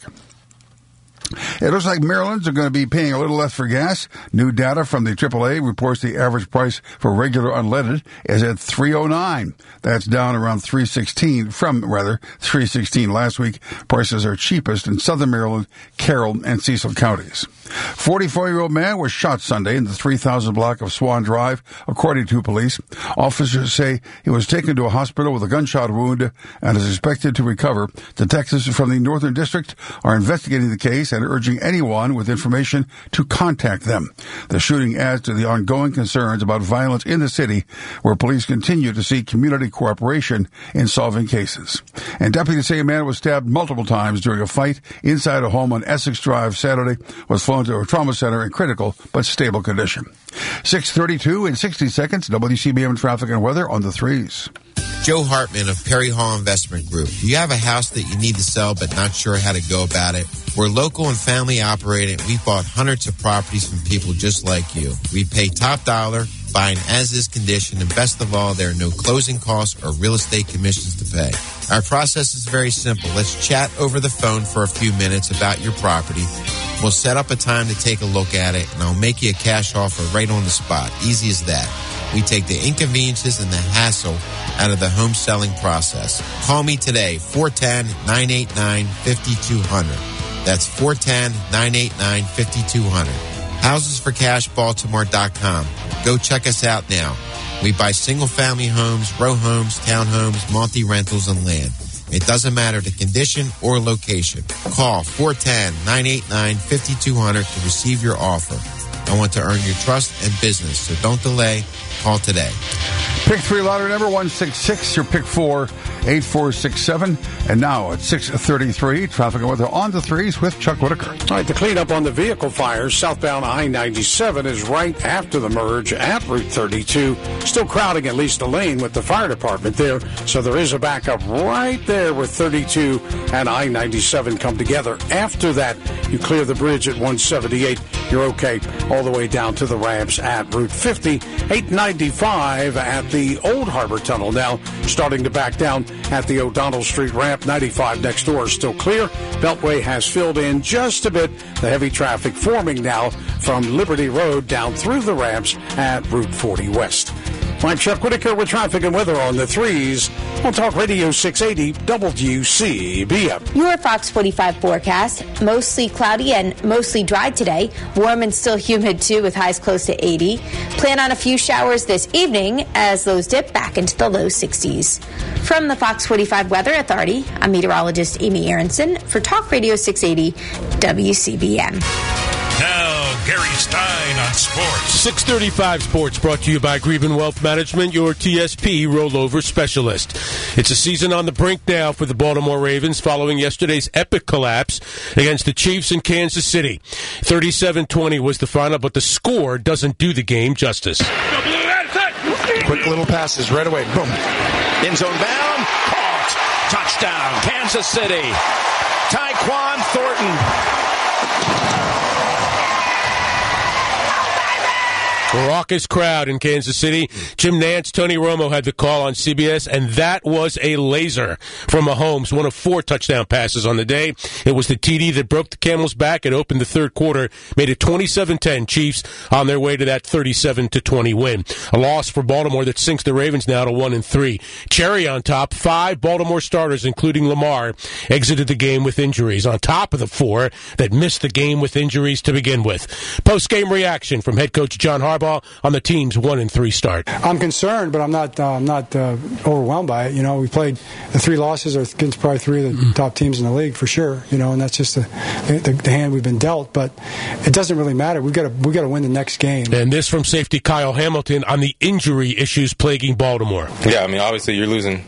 It looks like Maryland's are going to be paying a little less for gas. New data from the triple A reports the average price for regular unleaded is at three oh nine. That's down around three sixteen from, rather, three sixteen last week. Prices are cheapest in southern Maryland, Carroll, and Cecil counties. forty-four-year-old man was shot Sunday in the three thousand block of Swan Drive, according to police. Officers say he was taken to a hospital with a gunshot wound and is expected to recover. Detectives from the Northern District are investigating the case and urging anyone with information to contact them. The shooting adds to the ongoing concerns about violence in the city, where police continue to seek community cooperation in solving cases. And deputies say a man was stabbed multiple times during a fight inside a home on Essex Drive Saturday, was flown to a trauma center in critical but stable condition. six thirty-two in sixty seconds, W C B M traffic and weather on the threes. Joe Hartman of Perry Hall Investment Group. Do you have a house that you need to sell but not sure how to go about it? We're local and family operated. We've bought hundreds of properties from people just like you. We pay top dollar, buy in as-is condition, and best of all, there are no closing costs or real estate commissions to pay. Our process is very simple. Let's chat over the phone for a few minutes about your property. We'll set up a time to take a look at it, and I'll make you a cash offer right on the spot. Easy as that. We take the inconveniences and the hassle out of the home selling process. Call me today, four one zero, nine eight nine, five two zero zero. That's four one zero, nine eight nine, five two zero zero. houses for cash baltimore dot com. Go check us out now. We buy single-family homes, row homes, townhomes, multi-rentals, and land. It doesn't matter the condition or location. Call four one zero, nine eight nine, five two zero zero to receive your offer. I want to earn your trust and business, so don't delay. Call today. Pick three lottery number one six six, your pick four, eight four six seven. And now at six thirty-three, traffic and weather on the threes with Chuck Whitaker. All right, the cleanup on the vehicle fires southbound I ninety-seven is right after the merge at Route thirty-two. Still crowding at least a lane with the fire department there, so there is a backup right there where thirty-two and I ninety-seven come together. After that, you clear the bridge at one seventy-eight. You're okay all the way down to the ramps at Route fifty. eight ninety-five at the Old Harbor Tunnel now starting to back down at the O'Donnell Street ramp. ninety-five next door is still clear. Beltway has filled in just a bit. The heavy traffic forming now from Liberty Road down through the ramps at Route forty West. I'm Chuck Whitaker with traffic and weather on the threes on Talk Radio six eighty W C B M. Your Fox forty-five forecast, mostly cloudy and mostly dry today. Warm and still humid, too, with highs close to eighty. Plan on a few showers this evening as lows dip back into the low sixties. From the Fox forty-five Weather Authority, I'm meteorologist Amy Aronson for Talk Radio six eighty W C B M. Now, Gary Stein on sports. six thirty-five Sports brought to you by Greben Wealth Management, your T S P rollover specialist. It's a season on the brink now for the Baltimore Ravens following yesterday's epic collapse against the Chiefs in Kansas City. thirty-seven twenty was the final, but the score doesn't do the game justice. Quick little passes right away. Boom. End zone bound. Caught. Touchdown. Kansas City. Tyquan Thornton. Raucous crowd in Kansas City. Jim Nantz, Tony Romo had the call on C B S, and that was a laser from Mahomes, one of four touchdown passes on the day. It was the T D that broke the camel's back and opened the third quarter, made it twenty-seven ten. Chiefs on their way to that thirty-seven to twenty win. A loss for Baltimore that sinks the Ravens now to one and three. Cherry on top, five Baltimore starters, including Lamar, exited the game with injuries, on top of the four that missed the game with injuries to begin with. Post-game reaction from head coach John Harbaugh on the team's one and three start. I'm concerned, but I'm not. Uh, I'm not uh, overwhelmed by it. You know, we played the three losses are against probably three of the mm-hmm. top teams in the league for sure. You know, and that's just the, the, the hand we've been dealt. But it doesn't really matter. We got to we got to win the next game. And this from safety Kyle Hamilton on the injury issues plaguing Baltimore. Yeah, I mean, obviously you're losing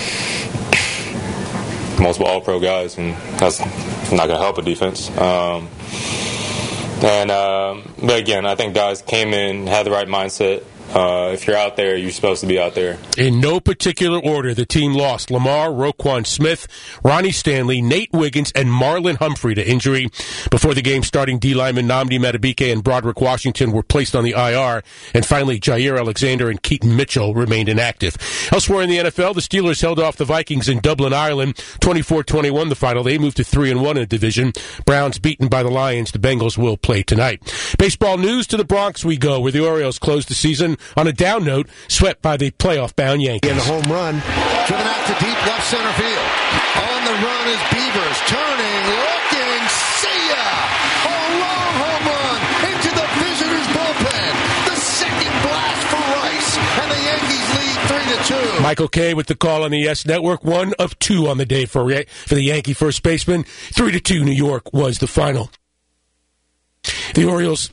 multiple All-Pro guys, and that's not going to help a defense. Um, And, um, but again, I think guys came in, had the right mindset. Uh, if you're out there, you're supposed to be out there. In no particular order, the team lost Lamar, Roquan Smith, Ronnie Stanley, Nate Wiggins, and Marlon Humphrey to injury. Before the game starting, D lineman Nnamdi Madubuike and Broderick Washington were placed on the I R. And finally, Jair Alexander and Keaton Mitchell remained inactive. Elsewhere in the N F L, the Steelers held off the Vikings in Dublin, Ireland. twenty-four twenty-one the final. They moved to three and one in the division. Browns beaten by the Lions. The Bengals will play tonight. Baseball news, to the Bronx we go, where the Orioles closed the season on a down note, swept by the playoff-bound Yankees. And a home run, driven out to deep left center field. On the run is Beavers, turning, looking, see ya! A long home run into the visitors' bullpen. The second blast for Rice, and the Yankees lead three to two. Michael Kay with the call on the Yes Network, one of two on the day for for the Yankee first baseman. Three to two, New York was the final. The Orioles.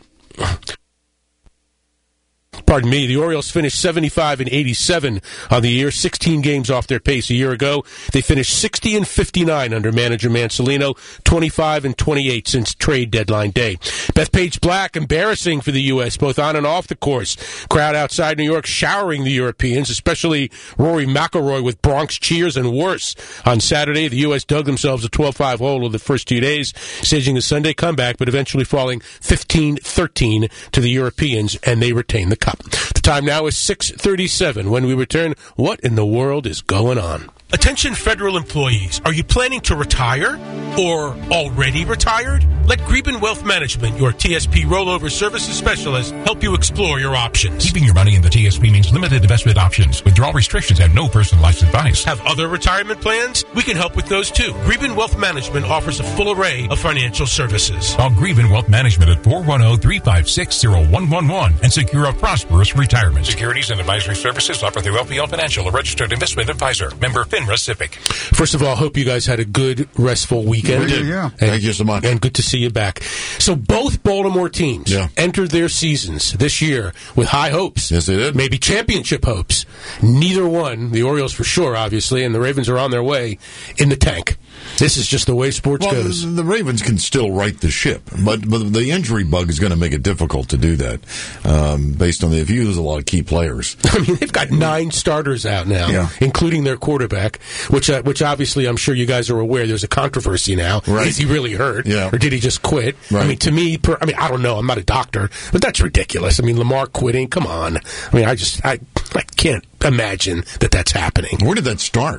Pardon me, the Orioles finished seventy-five and eighty-seven on the year, sixteen games off their pace a year ago. They finished sixty and fifty-nine under manager Mansolino, twenty-five and twenty-eight since trade deadline day. Bethpage Black, embarrassing for the U S, both on and off the course. Crowd outside New York showering the Europeans, especially Rory McIlroy with Bronx cheers and worse. On Saturday, the U S dug themselves a twelve five hole of the first two days, staging a Sunday comeback, but eventually falling fifteen thirteen to the Europeans, and they retain the cup. The time now is six thirty-seven. When we return, what in the world is going on? Attention federal employees, are you planning to retire or already retired? Let Greben Wealth Management, your T S P rollover services specialist, help you explore your options. Keeping your money in the T S P means limited investment options, withdrawal restrictions, and no personalized advice. Have other retirement plans? We can help with those too. Greben Wealth Management offers a full array of financial services. Call Greben Wealth Management at four one zero, three five six, zero one one one and secure a prosperous retirement. Securities and advisory services offered through L P L Financial, a registered investment advisor. Member FINRA Civic. First of all, hope you guys had a good, restful weekend. Yeah, yeah. And, Thank you so much. And good to see you back. So both Baltimore teams yeah. entered their seasons this year with high hopes. Yes, they did. Maybe championship hopes. Neither one, the Orioles for sure, obviously, and the Ravens are on their way in the tank. This is just the way sports well, goes. The, the Ravens can still right the ship, but, but the injury bug is going to make it difficult to do that, um, based on the, if you lose a lot of key players. I mean, they've got nine starters out now, yeah. including their quarterback, which uh, which obviously I'm sure you guys are aware there's a controversy now. Right. Is he really hurt? Yeah. Or did he just quit? Right. I mean, to me, per, I mean, I don't know. I'm not a doctor, but that's ridiculous. I mean, Lamar quitting, come on. I mean, I just, I, I can't imagine that that's happening. Where did that start?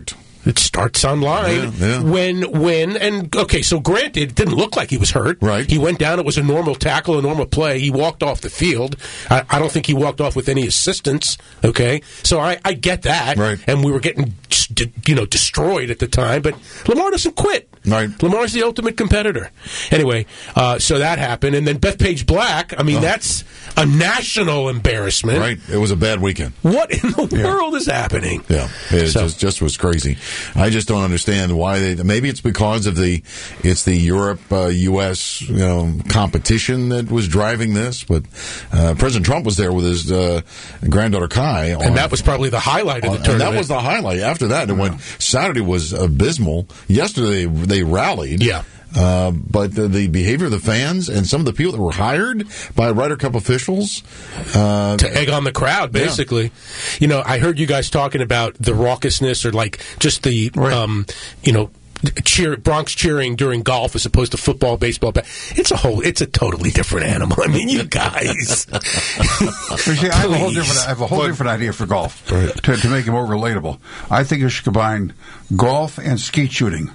It starts online. Yeah, yeah. When, when, and okay, so granted, it didn't look like he was hurt. Right. He went down. It was a normal tackle, a normal play. He walked off the field. I, I don't think he walked off with any assistance. Okay. So I, I get that. Right. And we were getting, you know, destroyed at the time, but Lamar doesn't quit. Right. Lamar's the ultimate competitor. Anyway, uh, so that happened. And then Bethpage Black, I mean, Oh. that's a national embarrassment. Right. It was a bad weekend. What in the Yeah. world is happening? Yeah, it So- just just was crazy. I just don't understand why they. Maybe it's because of the it's the Europe uh, U S you know competition that was driving this. But uh, President Trump was there with his uh, granddaughter Kai, on, And that was probably the highlight of the on- tournament. and that was the highlight. After that, it went. Saturday was abysmal. Yesterday they rallied. Yeah. Uh, but the, the behavior of the fans and some of the people that were hired by Ryder Cup officials uh, to egg on the crowd, basically. You know, I heard you guys talking about the raucousness or like just the, um, you know, cheer Bronx cheering during golf as opposed to football, baseball. But it's a whole, it's a totally different animal. I mean, you guys. You see, I have a whole different, I have a whole different idea for golf to, to make it more relatable. I think you should combine golf and skeet shooting.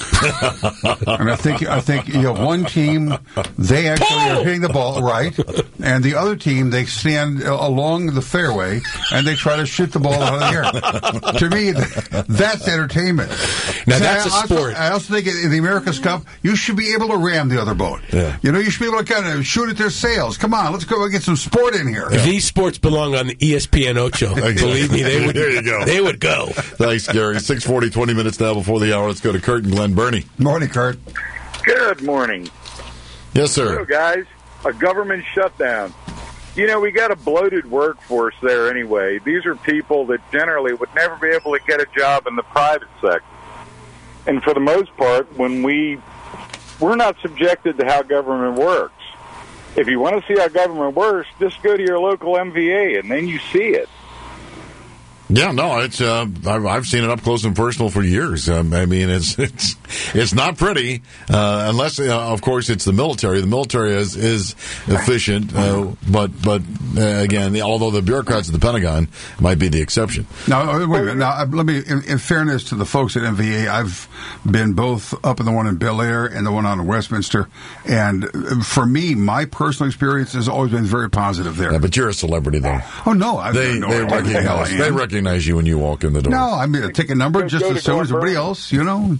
And I think I think you have one team, they actually are hitting the ball right, and the other team they stand uh, along the fairway and they try to shoot the ball out of the air. To me, th- that's entertainment. Now, See, that's I, a also- sport. I also think in the America's Cup, you should be able to ram the other boat. Yeah. You know, you should be able to kind of shoot at their sails. Come on, let's go get some sport in here. These sports belong on the E S P N Ocho. Believe me, they would. There you go. They would go. Thanks, Gary. six forty, twenty minutes now before the hour. Let's go to Kurt and Glen Burnie. Morning, Kurt. Good morning. Yes, sir. Hello, guys. A government shutdown. You know, we got a bloated workforce there anyway. These are people that generally would never be able to get a job in the private sector. And for the most part, when we, we're not subjected to how government works. If you want to see how government works, just go to your local M V A, and then you see it. Yeah, no, it's uh, I've, I've seen it up close and personal for years. Um, I mean, it's it's it's not pretty, uh, unless uh, of course it's the military. The military is is efficient, uh, but but uh, again, although the bureaucrats at the Pentagon might be the exception. Now, uh, wait a minute. Now, uh, let me, in, in fairness to the folks at M V A, I've been both up in the one in Bel Air and the one on Westminster, and uh, for me, my personal experience has always been very positive there. Yeah, but you're a celebrity, though. Oh no, I They no they idea what the hell I recognize am. they recognize you when you walk in the door. No, I mean, I take a number just as soon as everybody else, you know.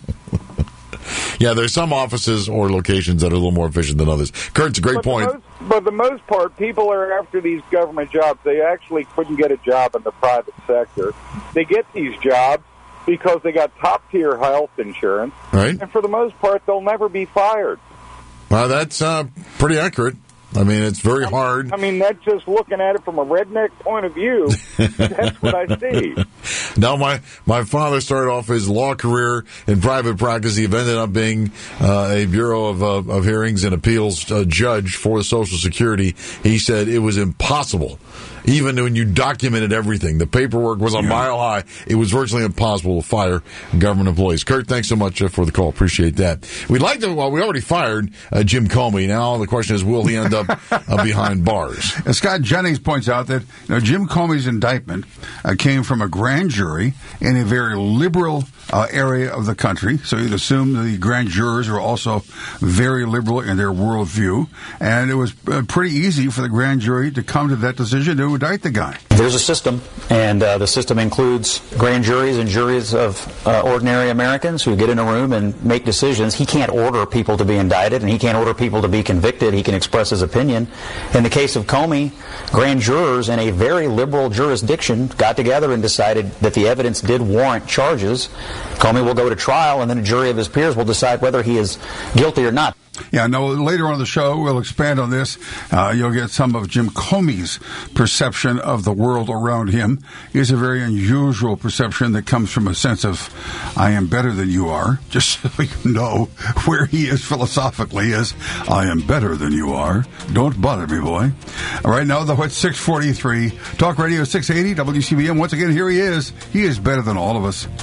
Yeah, there's some offices or locations that are a little more efficient than others. Kurt's a great But point. The most, but the most part, people are after these government jobs. They actually couldn't get a job in the private sector. They get these jobs because they got top-tier health insurance. Right. And for the most part, they'll never be fired. Well, that's uh, pretty accurate. I mean, it's very hard. I mean, that's just looking at it from a redneck point of view. That's what I see. Now, my, my father started off his law career in private practice. He ended up being uh, a Bureau of, uh, of Hearings and Appeals uh, judge for the Social Security. He said it was impossible. Even when you documented everything, the paperwork was a mile high. It was virtually impossible to fire government employees. Kurt, thanks so much uh, for the call. Appreciate that. We'd like to, well, we already fired uh, Jim Comey. Now the question is, will he end up uh, behind bars? And Scott Jennings points out that you know, Jim Comey's indictment uh, came from a grand jury in a very liberal uh, area of the country. So you'd assume the grand jurors are also very liberal in their worldview. And it was uh, pretty easy for the grand jury to come to that decision to indict the guy. There's a system, and uh, the system includes grand juries and juries of uh, ordinary Americans who get in a room and make decisions. He can't order people to be indicted, and he can't order people to be convicted. He can express his opinion. In the case of Comey, grand jurors in a very liberal jurisdiction got together and decided that the evidence did warrant charges. Comey will go to trial, and then a jury of his peers will decide whether he is guilty or not. Yeah, no, later on in the show, we'll expand on this. Uh, you'll get some of Jim Comey's perception of the world around him. It's a very unusual perception that comes from a sense of, I am better than you are, just so you know where he is philosophically is, I am better than you are. Don't bother me, boy. All right, now, the what's six forty-three, Talk Radio six eighty, W C B M. Once again, here he is. He is better than all of us.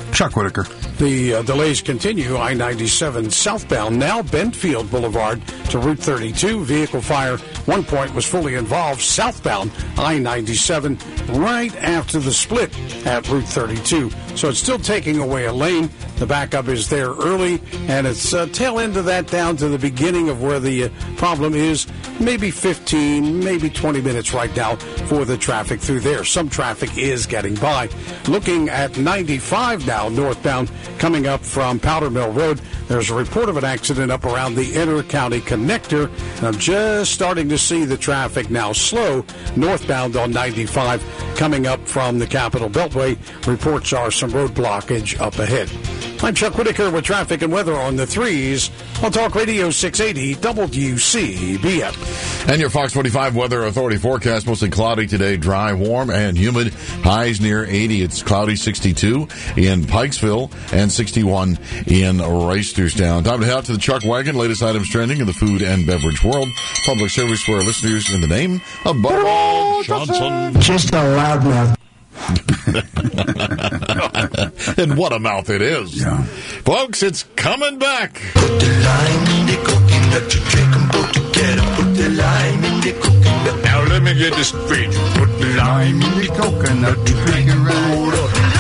Chuck Whitaker. The uh, delays continue. I ninety-seven southbound, now Bentfield Boulevard to Route thirty-two. Vehicle fire, one point, was fully involved southbound I ninety-seven right after the split at Route thirty-two. So it's still taking away a lane. The backup is there early, and it's uh, tail end of that down to the beginning of where the uh, problem is. Maybe fifteen, maybe twenty minutes right now for the traffic through there. Some traffic is getting by. Looking at ninety-five now, northbound, coming up from Powder Mill Road. There's a report of an accident up around the Inter-County Connector. And I'm just starting to see the traffic now slow northbound on ninety-five coming up from the Capitol Beltway. Reports are some road blockage up ahead. I'm Chuck Whitaker with traffic and weather on the threes on Talk Radio six eighty W C B M. And your Fox forty-five Weather Authority forecast, mostly cloudy today, dry, warm, and humid. Highs near eighty. It's cloudy, sixty-two in Pikesville and sixty-one in Reisterstown. Time to head out to the Chuck Wagon. Latest items trending in the food and beverage world. Public service for our listeners in the name of Butterball Johnson. Just a loudmouth. And what a mouth it is. Yeah. Folks, it's coming back. Put the lime in the coconut, you drink them both together. Put the lime in the coconut. Now let me get this straight. Put the lime in the coconut, you drink it right.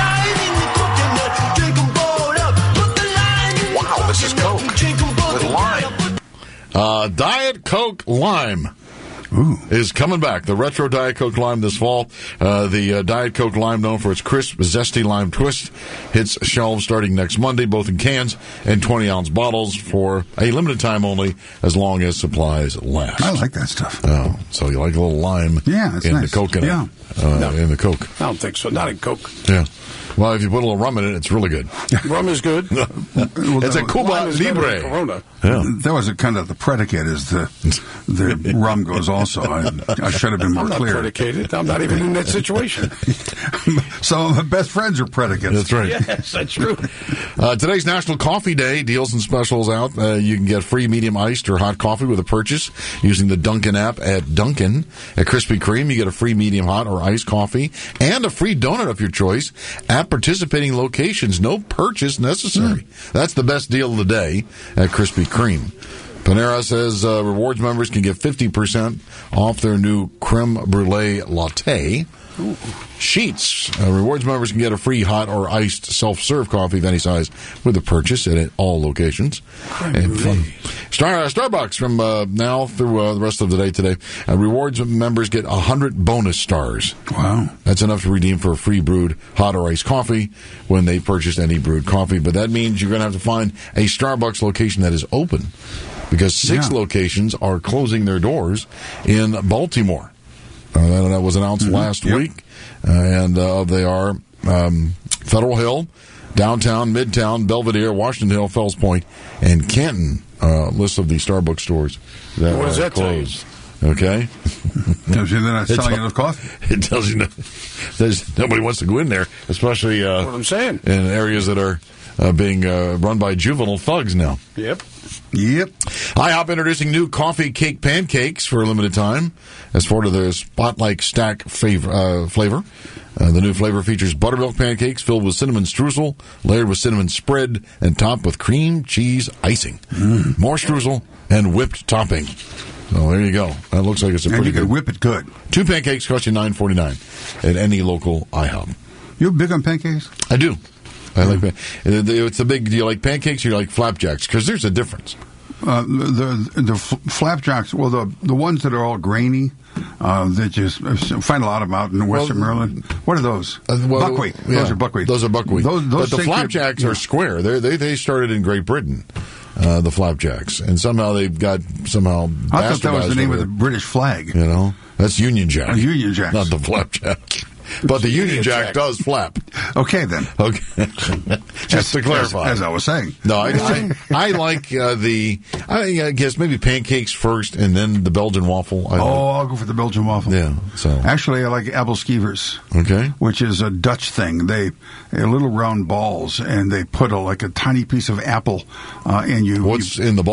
Wow, this is Coke with lime. Uh, Diet Coke Lime. Ooh. Is coming back. The retro Diet Coke Lime this fall. Uh, the uh, Diet Coke Lime, known for its crisp, zesty lime twist, hits shelves starting next Monday, both in cans and twenty-ounce bottles for a limited time only, as long as supplies last. I like that stuff. Oh, so you like a little lime yeah, it's in nice. the coconut? Yeah. Uh, No. In the Coke. I don't think so. Not in Coke. Yeah. Well, if you put a little rum in it, it's really good. Rum is good. It's a Cuba Lime is better than Libre. Corona. Yeah. That was a kind of the predicate as the the rum goes also. I, I should have been more I'm not clear. predicated. I'm not even in that situation. Some of my best friends are predicates. That's right. Yes, that's true. Uh, today's National Coffee Day. Deals and specials out. Uh, you can get free medium iced or hot coffee with a purchase using the Dunkin' app at Dunkin'. At Krispy Kreme, you get a free medium hot or iced coffee and a free donut of your choice at participating locations. No purchase necessary. Mm. That's the best deal of the day at Krispy Kreme. Panera says uh, rewards members can get fifty percent off their new creme brulee latte. Ooh. Sheets. Uh, rewards members can get a free hot or iced self-serve coffee of any size with a purchase at all locations. And fun. Star, uh, Starbucks from uh, now through uh, the rest of the day today. Uh, rewards members get one hundred bonus stars. Wow. That's enough to redeem for a free brewed hot or iced coffee when they purchase any brewed coffee. But that means you're going to have to find a Starbucks location that is open, because six Yeah. locations are closing their doors in Baltimore. Uh, that, that was announced Mm-hmm. last Yep. week, uh, and uh, they are um, Federal Hill, Downtown, Midtown, Belvedere, Washington Hill, Fells Point, and Canton. Uh, list of the Starbucks stores that What does are that tell you? closed. Okay, Tells you they're not It selling tell- enough coffee. It tells you no, there's nobody wants to go in there, especially uh, What I'm saying. in areas that are uh, being uh, run by juvenile thugs now. Yep. Yep. IHOP introducing new coffee cake pancakes for a limited time as part of their spot-like stack favor, uh, flavor. Uh, the new flavor features buttermilk pancakes filled with cinnamon streusel, layered with cinnamon spread, and topped with cream cheese icing. Mm. More streusel and whipped topping. So there you go. That looks like it's a And pretty you can good. whip it good. Two pancakes cost you nine forty-nine at any local IHOP. You big on pancakes? I do. I like pan- it's a big. Do you like pancakes or do you like flapjacks? Because there's a difference. Uh, the the, the f- flapjacks, well, the the ones that are all grainy, uh, that you s- find a lot of them out in Western Well, Maryland. What are those? Uh, well, buckwheat. yeah, Those are buckwheat. Those are buckwheat. Those, those but the things flapjacks yeah. are square. They're, they they started in Great Britain. Uh, the flapjacks, and somehow they've got somehow. I thought that was the bastardized name over of the British flag. You know, that's Union Jack. A Union Jack, not the flapjack. But the Union Jack, Jack. does flap. Okay, then. Okay. Just to clarify. As, as I was saying. No, I, I, I like uh, the, I, I guess maybe pancakes first and then the Belgian waffle. I Oh, like. I'll go for the Belgian waffle. Yeah, so. Actually, I like Appelskivers. Okay. Which is a Dutch thing. They, they're little round balls, and they put a, like a tiny piece of apple, uh, and you. What's you, in the ball?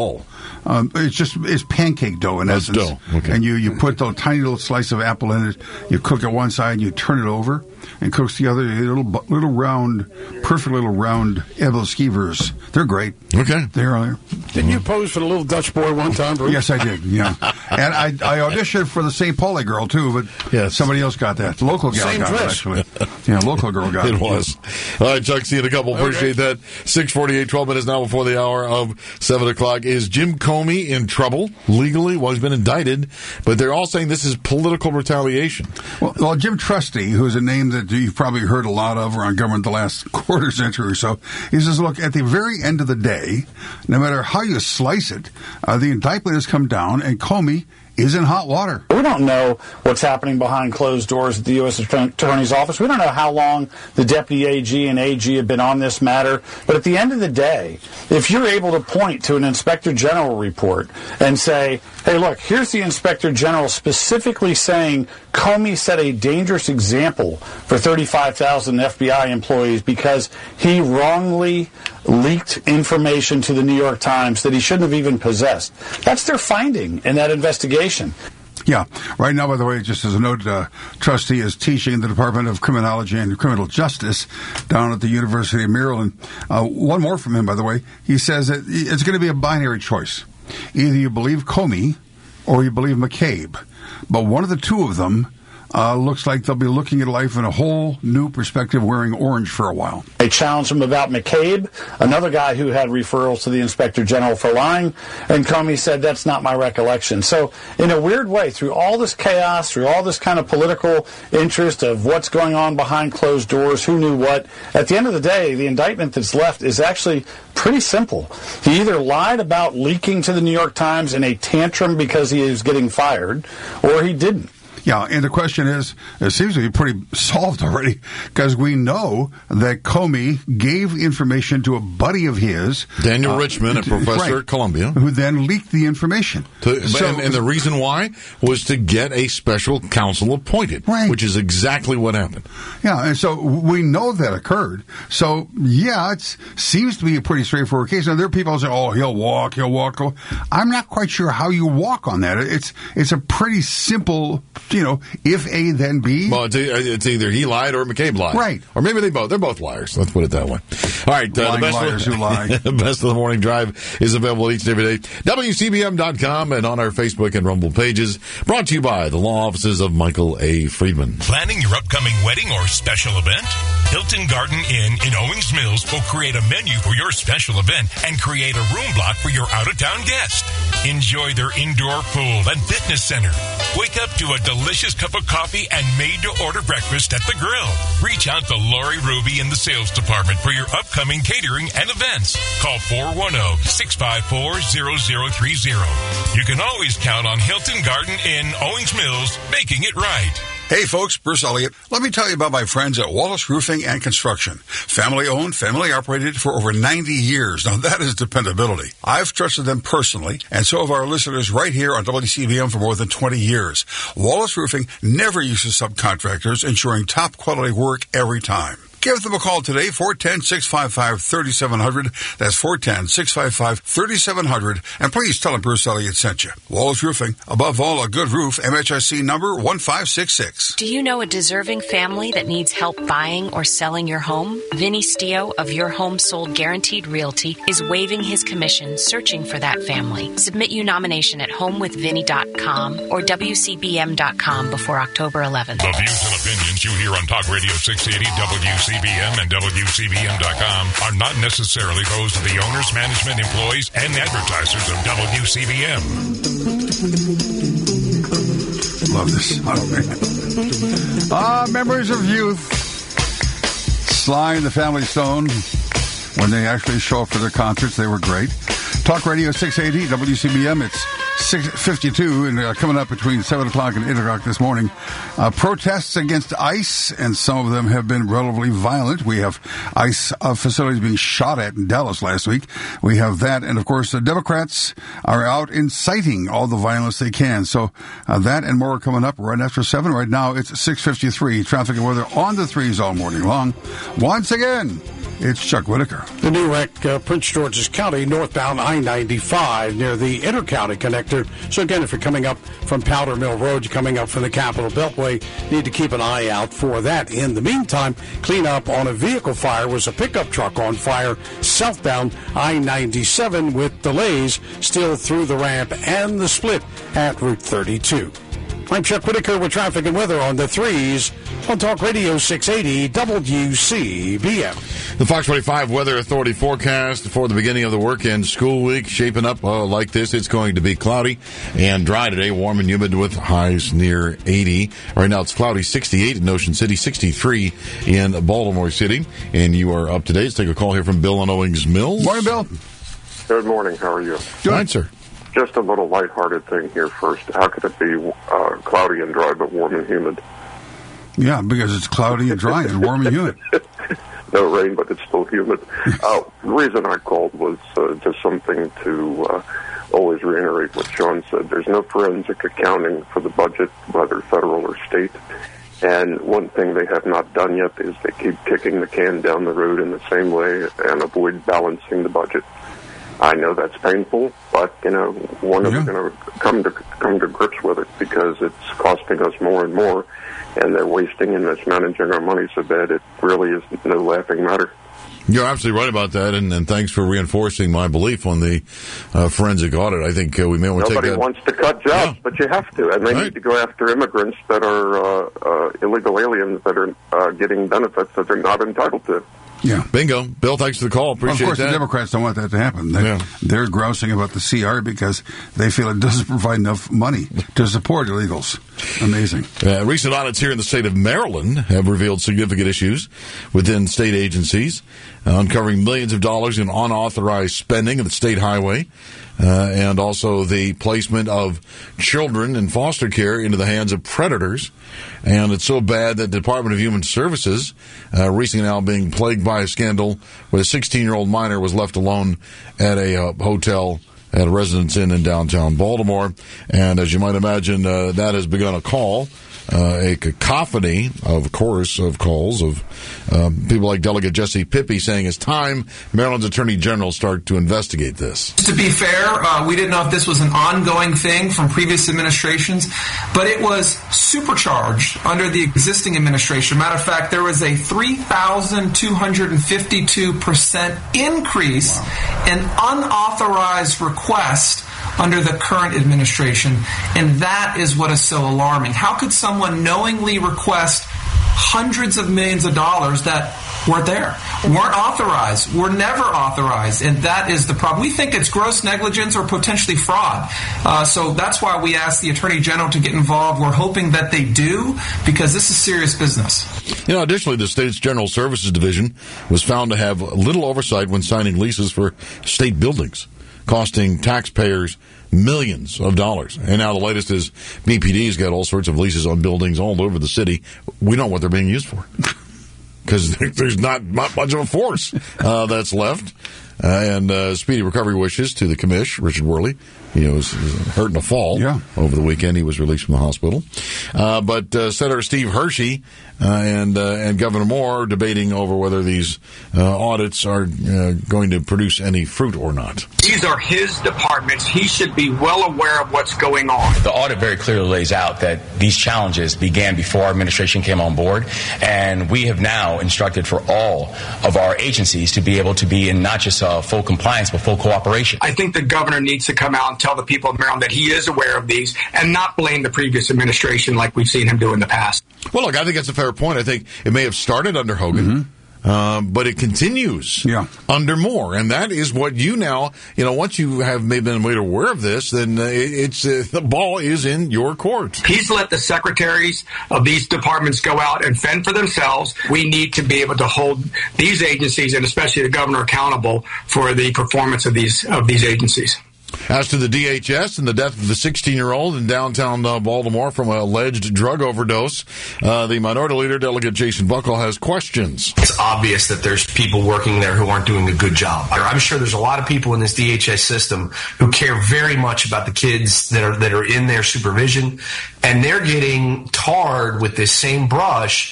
Um, it's just it's pancake dough in That's essence. dough. Okay. And you, you put the tiny little slice of apple in it. You cook it one side, and you turn it over, and cooks the other. Little little round, perfect little round Ebel Skeevers. They're great. Okay, they're there. Didn't you pose for the little Dutch boy one time, Bruce? Yes, I did. Yeah, and I, I auditioned for the Saint Pauli girl too, but yes. somebody else got that. The local gal Same got dress. it actually. Yeah, local girl got it. It was. All right, Chuck, see you in a couple. Appreciate that. six forty-eight, twelve minutes now before the hour of seven o'clock. Is Jim Comey in trouble legally? Well, he's been indicted, but they're all saying this is political retaliation. Well, well, Jim Trusty, who's a name that you've probably heard a lot of around government the last quarter century or so, he says, look, at the very end of the day, no matter how you slice it, uh, the indictment has come down, and Comey is in hot water. We don't know what's happening behind closed doors at the U S Attorney's Office. We don't know how long the Deputy A G and A G have been on this matter. But at the end of the day, if you're able to point to an Inspector General report and say, hey, look, here's the Inspector General specifically saying Comey set a dangerous example for thirty-five thousand F B I employees because he wrongly leaked information to the New York Times that he shouldn't have even possessed. That's their finding in that investigation. Yeah. Right now, by the way, just as a note, uh, Trustee is teaching in the Department of Criminology and Criminal Justice down at the University of Maryland. Uh, one more from him, by the way. He says that it's going to be a binary choice. Either you believe Comey or you believe McCabe. But one of the two of them Uh, looks like they'll be looking at life in a whole new perspective, wearing orange for a while. They challenged him about McCabe, another guy who had referrals to the Inspector General for lying, and Comey said, that's not my recollection. So, in a weird way, through all this chaos, through all this kind of political interest of what's going on behind closed doors, who knew what, at the end of the day, the indictment that's left is actually pretty simple. He either lied about leaking to the New York Times in a tantrum because he was getting fired, or he didn't. Yeah, and the question is, it seems to be pretty solved already, because we know that Comey gave information to a buddy of his, Daniel uh, Richmond, a professor right, at Columbia, who then leaked the information. To, so, and, and the reason why was to get a special counsel appointed, right. which is exactly what happened. Yeah, and so we know that occurred. So, yeah, it seems to be a pretty straightforward case. Now, there are people who say, oh, he'll walk, he'll walk. I'm not quite sure how you walk on that. It's, it's a pretty simple, you know, if A, then B. Well, it's, it's either he lied or McCabe lied. Right. Or maybe they both. They're both liars. Let's put it that way. All right. Uh, Lying the best liars of, who lie. The best of the morning drive is available each and every day. W C B M dot com and on our Facebook and Rumble pages. Brought to you by the law offices of Michael A. Friedman. Planning your upcoming wedding or special event? Hilton Garden Inn in Owings Mills will create a menu for your special event and create a room block for your out-of-town guest. Enjoy their indoor pool and fitness center. Wake up to a delicious cup of coffee and made-to-order breakfast at the grill. Reach out to Lori Ruby in the sales department for your upcoming catering and events. Call four one zero, six five four, zero zero three zero. You can always count on Hilton Garden Inn, Owings Mills, making it right. Hey folks, Bruce Elliott. Let me tell you about my friends at Wallace Roofing and Construction. Family owned, family operated for over ninety years. Now that is dependability. I've trusted them personally, and so have our listeners right here on W C B M for more than twenty years. Wallace Roofing never uses subcontractors, ensuring top quality work every time. Give them a call today, four one zero, six five five, three seven zero zero. That's four one zero, six five five, three seven zero zero. And please tell them Bruce Elliott sent you. Wallace Roofing, above all, a good roof, M H I C number one five six six. Do you know a deserving family that needs help buying or selling your home? Vinny Stio of Your Home Sold Guaranteed Realty is waiving his commission searching for that family. Submit your nomination at home with vinny dot com or W C B M dot com before October eleventh. The views and opinions you hear on Talk Radio six eighty W C B M and W C B M dot com are not necessarily those of the owners, management, employees, and advertisers of W C B M. Love this. Oh, man. Ah, memories of youth. Sly and the Family Stone. When they actually show up for their concerts, they were great. Talk Radio six eighty W C B M. It's six fifty-two, and uh, coming up between seven o'clock and eight o'clock this morning. Uh, protests against ICE, and some of them have been relatively violent. We have ICE uh, facilities being shot at in Dallas last week. We have that, and of course, the Democrats are out inciting all the violence they can. So uh, that and more are coming up right after seven. Right now, it's six fifty-three. Traffic and weather on the threes all morning long. Once again, it's Chuck Whitaker. The new wreck, uh, Prince George's County, northbound I ninety-five near the Intercounty connector. So again, if you're coming up from Powder Mill Road, you're coming up from the Capitol Beltway, need to keep an eye out for that. In the meantime, cleanup on a vehicle fire was a pickup truck on fire southbound I ninety-seven with delays still through the ramp and the split at Route thirty-two. I'm Chuck Whitaker with traffic and weather on the threes on Talk Radio six eighty W C B M. The Fox forty-five Weather Authority forecast for the beginning of the work-end school week shaping up uh, like this. It's going to be cloudy and dry today, warm and humid with highs near eighty. Right now it's cloudy, sixty-eight in Ocean City, sixty-three in Baltimore City. And you are up to date. Let's take a call here from Bill on Owings Mills. Morning, Bill. Good morning. How are you? Good, sir. Just a little lighthearted thing here first. How could it be uh, cloudy and dry but warm and humid? Yeah, because it's cloudy and dry and warm and humid. No rain, but it's still humid. Uh, the reason I called was uh, just something to uh, always reiterate what Sean said. There's no forensic accounting for the budget, whether federal or state. And one thing they have not done yet is they keep kicking the can down the road in the same way and avoid balancing the budget. I know that's painful, but, you know, one of them going to come to come to grips with it because it's costing us more and more, and they're wasting and mismanaging our money so bad it really is no laughing matter. You're absolutely right about that, and, and thanks for reinforcing my belief on the uh, forensic audit. I think uh, we may want to take that. Nobody wants to cut jobs, yeah. but you have to, and they right. need to go after immigrants that are uh, uh, illegal aliens that are uh, getting benefits that they're not entitled to. Yeah. Bingo. Bill, thanks for the call. Appreciate that. Well, of course, that. the Democrats don't want that to happen. They, yeah. They're grousing about the C R because they feel it doesn't provide enough money to support illegals. Amazing. Uh, recent audits here in the state of Maryland have revealed significant issues within state agencies, uh, uncovering millions of dollars in unauthorized spending of the state highway. Uh, and also the placement of children in foster care into the hands of predators. And it's so bad that the Department of Human Services uh, recently now being plagued by a scandal where a sixteen-year-old minor was left alone at a uh, hotel at a Residence Inn in downtown Baltimore. And as you might imagine, uh, that has begun a call. Uh, a cacophony of chorus of calls of um, people like Delegate Jesse Pippy saying it's time Maryland's Attorney General start to investigate this. To be fair, uh, we didn't know if this was an ongoing thing from previous administrations, but it was supercharged under the existing administration. Matter of fact, there was a three thousand two hundred fifty-two percent increase wow. in unauthorized requests under the current administration, and that is what is so alarming. How could someone knowingly request hundreds of millions of dollars that weren't there, weren't authorized, were never authorized, and that is the problem. We think it's gross negligence or potentially fraud. Uh, so that's why we asked the Attorney General to get involved. We're hoping that they do, because this is serious business. You know, additionally, the state's General Services Division was found to have little oversight when signing leases for state buildings, costing taxpayers millions of dollars. And now the latest is B P D's got all sorts of leases on buildings all over the city. We don't know what they're being used for because there's not much of a force uh, that's left. Uh, and uh, speedy recovery wishes to the commish, Richard Worley. He was hurt in a fall yeah. over the weekend. He was released from the hospital. Uh, but uh, Senator Steve Hershey uh, and uh, and Governor Moore are debating over whether these uh, audits are uh, going to produce any fruit or not. These are his departments. He should be well aware of what's going on. The audit very clearly lays out that these challenges began before our administration came on board, and we have now instructed for all of our agencies to be able to be in not just uh, full compliance, but full cooperation. I think the governor needs to come out and tell the people of Maryland that he is aware of these and not blame the previous administration like we've seen him do in the past. Well, look, I think that's a fair point. I think it may have started under Hogan. Mm-hmm. Um, but it continues yeah. under Moore, and that is what you now, you know, once you have been made aware of this, then uh, it, it's uh, the ball is in your court. He's let the secretaries of these departments go out and fend for themselves. We need to be able to hold these agencies, and especially the governor, accountable for the performance of these of these agencies. As to the D H S and the death of the sixteen-year-old in downtown uh, Baltimore from an alleged drug overdose, uh, the Minority Leader, Delegate Jason Buckle, has questions. It's obvious that there's people working there who aren't doing a good job. I'm sure there's a lot of people in this D H S system who care very much about the kids that are that are in their supervision, and they're getting tarred with this same brush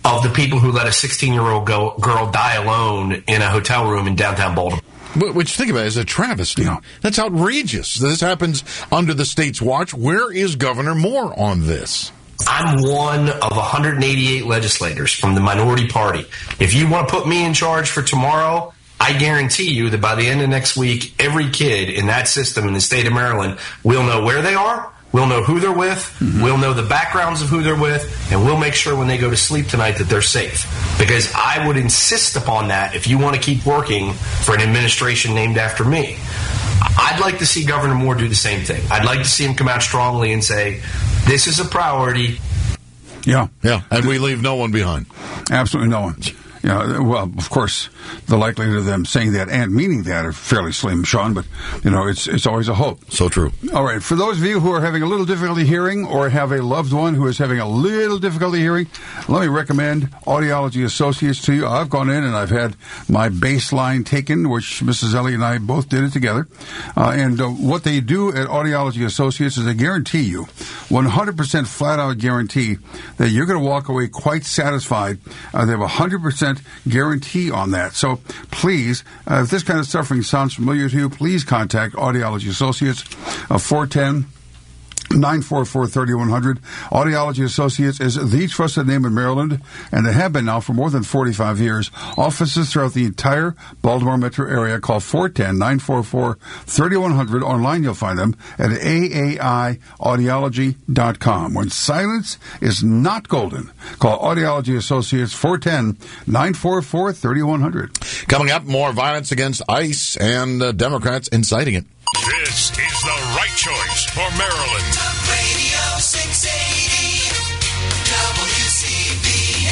of the people who let a sixteen-year-old girl die alone in a hotel room in downtown Baltimore. Which, think about it, is a travesty. Yeah. That's outrageous. This happens under the state's watch. Where is Governor Moore on this? I'm one of one hundred eighty-eight legislators from the minority party. If you want to put me in charge for tomorrow, I guarantee you that by the end of next week, every kid in that system in the state of Maryland will know where they are, we'll know who they're with, mm-hmm. we'll know the backgrounds of who they're with, and we'll make sure when they go to sleep tonight that they're safe. Because I would insist upon that if you want to keep working for an administration named after me. I'd like to see Governor Moore do the same thing. I'd like to see him come out strongly and say, this is a priority. Yeah. Yeah, and we leave no one behind. Absolutely no one. Yeah, well, of course, the likelihood of them saying that and meaning that are fairly slim, Sean, but, you know, it's it's always a hope. So true. All right, for those of you who are having a little difficulty hearing or have a loved one who is having a little difficulty hearing, let me recommend Audiology Associates to you. I've gone in and I've had my baseline taken, which Missus Ellie and I both did it together. Uh, and uh, what they do at Audiology Associates is they guarantee you, one hundred percent flat-out guarantee that you're going to walk away quite satisfied. Uh, they have a one hundred percent guarantee on that. So please, uh, if this kind of suffering sounds familiar to you, please contact Audiology Associates, uh, four one zero, nine four four, three one zero zero. Audiology Associates is the trusted name in Maryland, and they have been now for more than forty-five years. Offices throughout the entire Baltimore metro area. Call four one zero, nine four four, three one zero zero. Online, you'll find them at A A I audiology dot com. When silence is not golden, call Audiology Associates, four one zero, nine four four, three one zero zero. Coming up, more violence against ICE and uh, Democrats inciting it. This is the right choice for Maryland. Talk Radio six eighty, W C B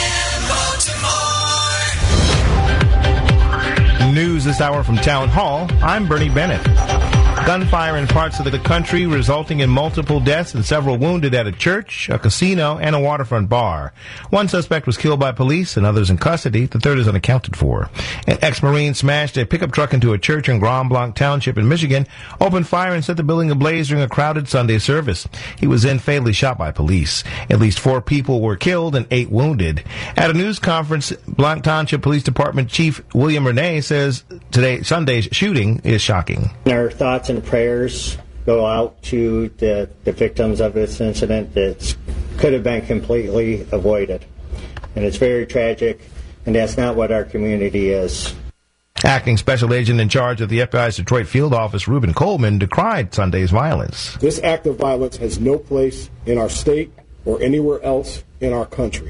N, Baltimore. News this hour from Town Hall. I'm Bernie Bennett. Gunfire in parts of the country resulting in multiple deaths and several wounded at a church, a casino, and a waterfront bar. One suspect was killed by police and others in custody. The third is unaccounted for. An ex-Marine smashed a pickup truck into a church in Grand Blanc Township in Michigan, opened fire and set the building ablaze during a crowded Sunday service. He was then fatally shot by police. At least four people were killed and eight wounded. At a news conference, Blanc Township Police Department Chief William Renee says today Sunday's shooting is shocking. Our thoughts and prayers go out to the, the victims of this incident that could have been completely avoided. And it's very tragic, and that's not what our community is. Acting Special Agent in charge of the F B I's Detroit Field Office, Reuben Coleman, decried Sunday's violence. This act of violence has no place in our state or anywhere else in our country.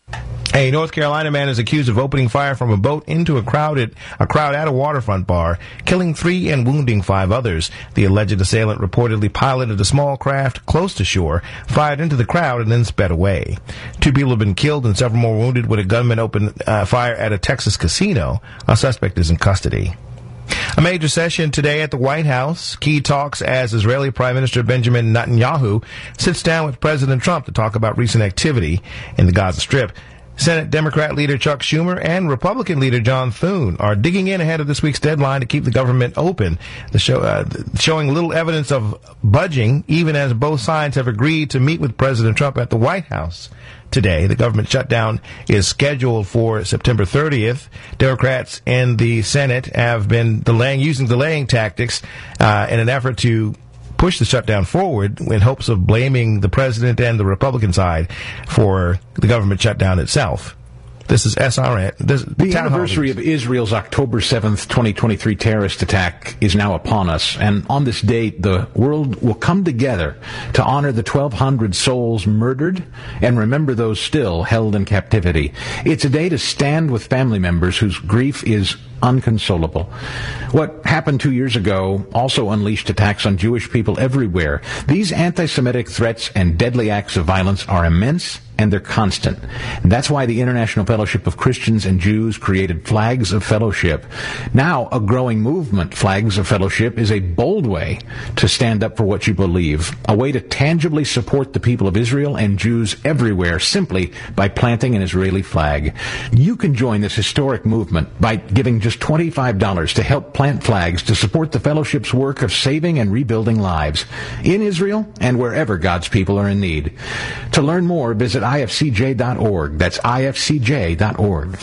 A North Carolina man is accused of opening fire from a boat into a crowded a crowd at a waterfront bar, killing three and wounding five others. The alleged assailant reportedly piloted a small craft close to shore, fired into the crowd, and then sped away. Two people have been killed and several more wounded when a gunman opened uh, fire at a Texas casino. A suspect is in custody. A major session today at the White House. Key talks as Israeli Prime Minister Benjamin Netanyahu sits down with President Trump to talk about recent activity in the Gaza Strip. Senate Democrat leader Chuck Schumer and Republican leader John Thune are digging in ahead of this week's deadline to keep the government open, the show, uh, showing little evidence of budging, even as both sides have agreed to meet with President Trump at the White House today. The government shutdown is scheduled for September thirtieth. Democrats in the Senate have been delaying, using delaying tactics uh, in an effort to push the shutdown forward in hopes of blaming the president and the Republican side for the government shutdown itself. This is S R N. This, the the anniversary of Israel's October seventh, twenty twenty-three terrorist attack is now upon us. And on this date, the world will come together to honor the twelve hundred souls murdered and remember those still held in captivity. It's a day to stand with family members whose grief is unconsolable. What happened two years ago also unleashed attacks on Jewish people everywhere. These anti-Semitic threats and deadly acts of violence are immense, and they're constant. And that's why the International Fellowship of Christians and Jews created Flags of Fellowship. Now, a growing movement, Flags of Fellowship, is a bold way to stand up for what you believe, a way to tangibly support the people of Israel and Jews everywhere simply by planting an Israeli flag. You can join this historic movement by giving just twenty-five dollars to help plant flags to support the fellowship's work of saving and rebuilding lives in Israel and wherever God's people are in need. To learn more, visit I F C J dot org. That's I F C J dot org.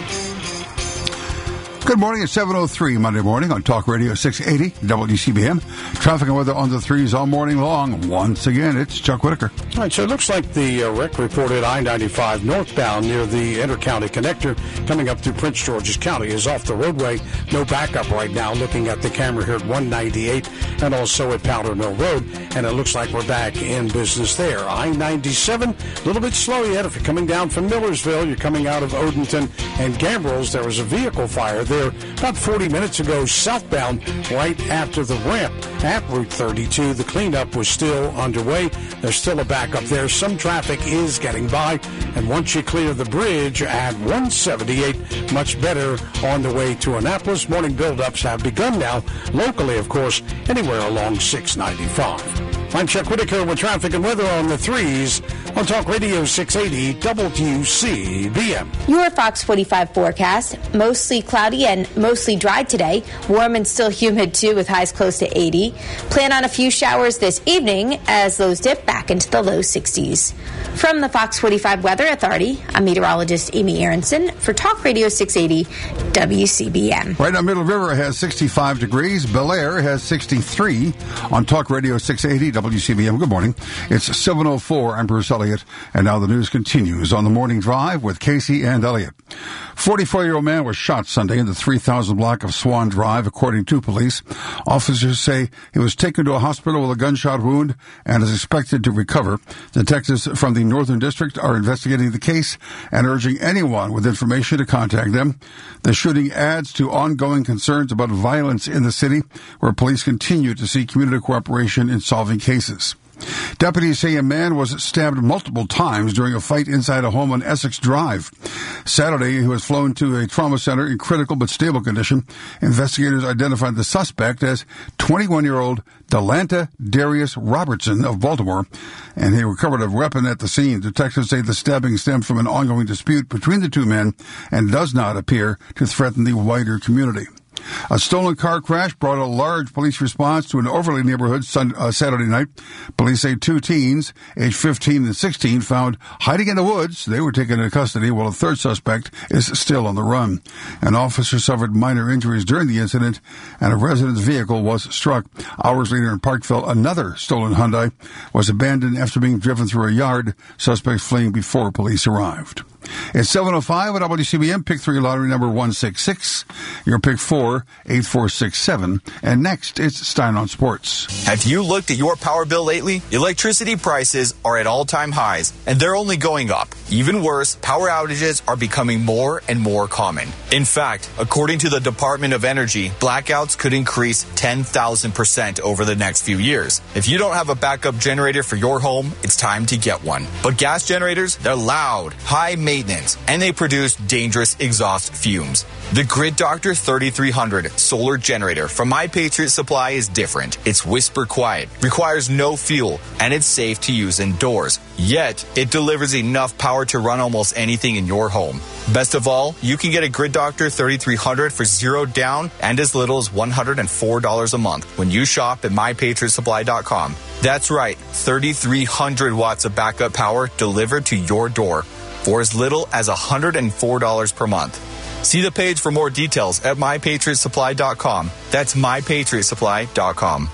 Good morning. It's seven oh three Monday morning on Talk Radio six eighty W C B M. Traffic and weather on the threes all morning long. Once again, it's Chuck Whitaker. All right, so it looks like the uh, wreck reported I ninety-five northbound near the Intercounty Connector coming up through Prince George's County is off the roadway. No backup right now. Looking at the camera here at one ninety-eight and also at Powder Mill Road. And it looks like we're back in business there. I ninety-seven, a little bit slow yet. If you're coming down from Millersville, you're coming out of Odenton and Gambrills, there was a vehicle fire there about forty minutes ago southbound right after the ramp at Route thirty-two. The cleanup was still underway. There's still a backup there. Some traffic is getting by, and once you clear the bridge at one seventy-eight, much better on the way to Annapolis. Morning buildups have begun now, locally, of course, anywhere along six ninety-five. I'm Chuck Whitaker with traffic and weather on the threes on Talk Radio six eighty W C B M. Your Fox forty-five forecast, mostly cloudy and mostly dry today. Warm and still humid, too, with highs close to eighty. Plan on a few showers this evening as lows dip back into the low sixties. From the Fox forty-five Weather Authority, I'm meteorologist Amy Aronson for Talk Radio six eighty W C B M. Right now, Middle River has sixty-five degrees. Bel Air has sixty-three on Talk Radio six eighty W C B M. Good morning. It's seven oh four. I'm Bruce Elliott, and now the news continues on the Morning Drive with Casey and Elliott. forty-four-year-old man was shot Sunday in the three thousand block of Swan Drive, according to police. Officers say he was taken to a hospital with a gunshot wound and is expected to recover. Detectives from the Northern District are investigating the case and urging anyone with information to contact them. The shooting adds to ongoing concerns about violence in the city, where police continue to seek community cooperation in solving cases. Deputies say a man was stabbed multiple times during a fight inside a home on Essex Drive. Saturday, he was flown to a trauma center in critical but stable condition. Investigators identified the suspect as twenty-one-year-old Delanta Darius Robertson of Baltimore, and he recovered a weapon at the scene. Detectives say the stabbing stemmed from an ongoing dispute between the two men and does not appear to threaten the wider community. A stolen car crash brought a large police response to an Overley neighborhood Sunday, uh, Saturday night. Police say two teens, aged fifteen and sixteen, found hiding in the woods. They were taken into custody, while a third suspect is still on the run. An officer suffered minor injuries during the incident, and a resident's vehicle was struck. Hours later in Parkville, another stolen Hyundai was abandoned after being driven through a yard. Suspects fleeing before police arrived. It's seven oh five at W C B M. Pick three lottery number one six six. Your pick four, eight four six seven. And next, it's Stein on Sports. Have you looked at your power bill lately? Electricity prices are at all-time highs, and they're only going up. Even worse, power outages are becoming more and more common. In fact, according to the Department of Energy, blackouts could increase ten thousand percent over the next few years. If you don't have a backup generator for your home, it's time to get one. But gas generators, they're loud, high maintenance, and they produce dangerous exhaust fumes. The Grid Doctor thirty-three hundred solar generator from My Patriot Supply is different. It's whisper quiet, requires no fuel, and it's safe to use indoors. Yet, it delivers enough power to run almost anything in your home. Best of all, you can get a Grid Doctor thirty-three hundred for zero down and as little as one hundred four dollars a month when you shop at my patriot supply dot com. That's right, thirty-three hundred watts of backup power delivered to your door for as little as one hundred four dollars per month. See the page for more details at my patriot supply dot com. That's my patriot supply dot com.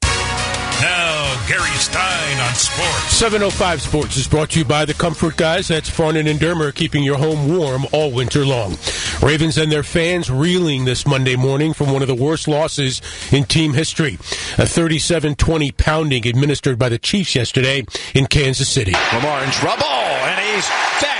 Now, Gary Stein on sports. seven oh five Sports is brought to you by the Comfort Guys. That's Farnan and Dermer, keeping your home warm all winter long. Ravens and their fans reeling this Monday morning from one of the worst losses in team history. A thirty-seven twenty pounding administered by the Chiefs yesterday in Kansas City. Lamar in trouble, and he's sacked.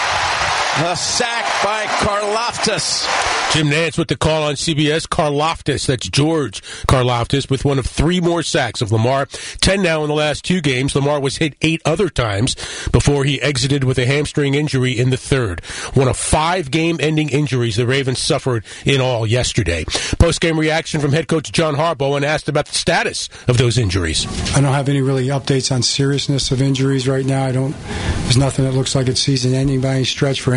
A sack by Karlaftis. Jim Nantz with the call on C B S. Karlaftis, that's George Karlaftis, with one of three more sacks of Lamar. Ten now in the last two games. Lamar was hit eight other times before he exited with a hamstring injury in the third. One of five game-ending injuries the Ravens suffered in all yesterday. Post-game reaction from head coach John Harbaugh and asked about the status of those injuries. I don't have any really updates on seriousness of injuries right now. I don't. There's nothing that looks like it's season-ending by any stretch for any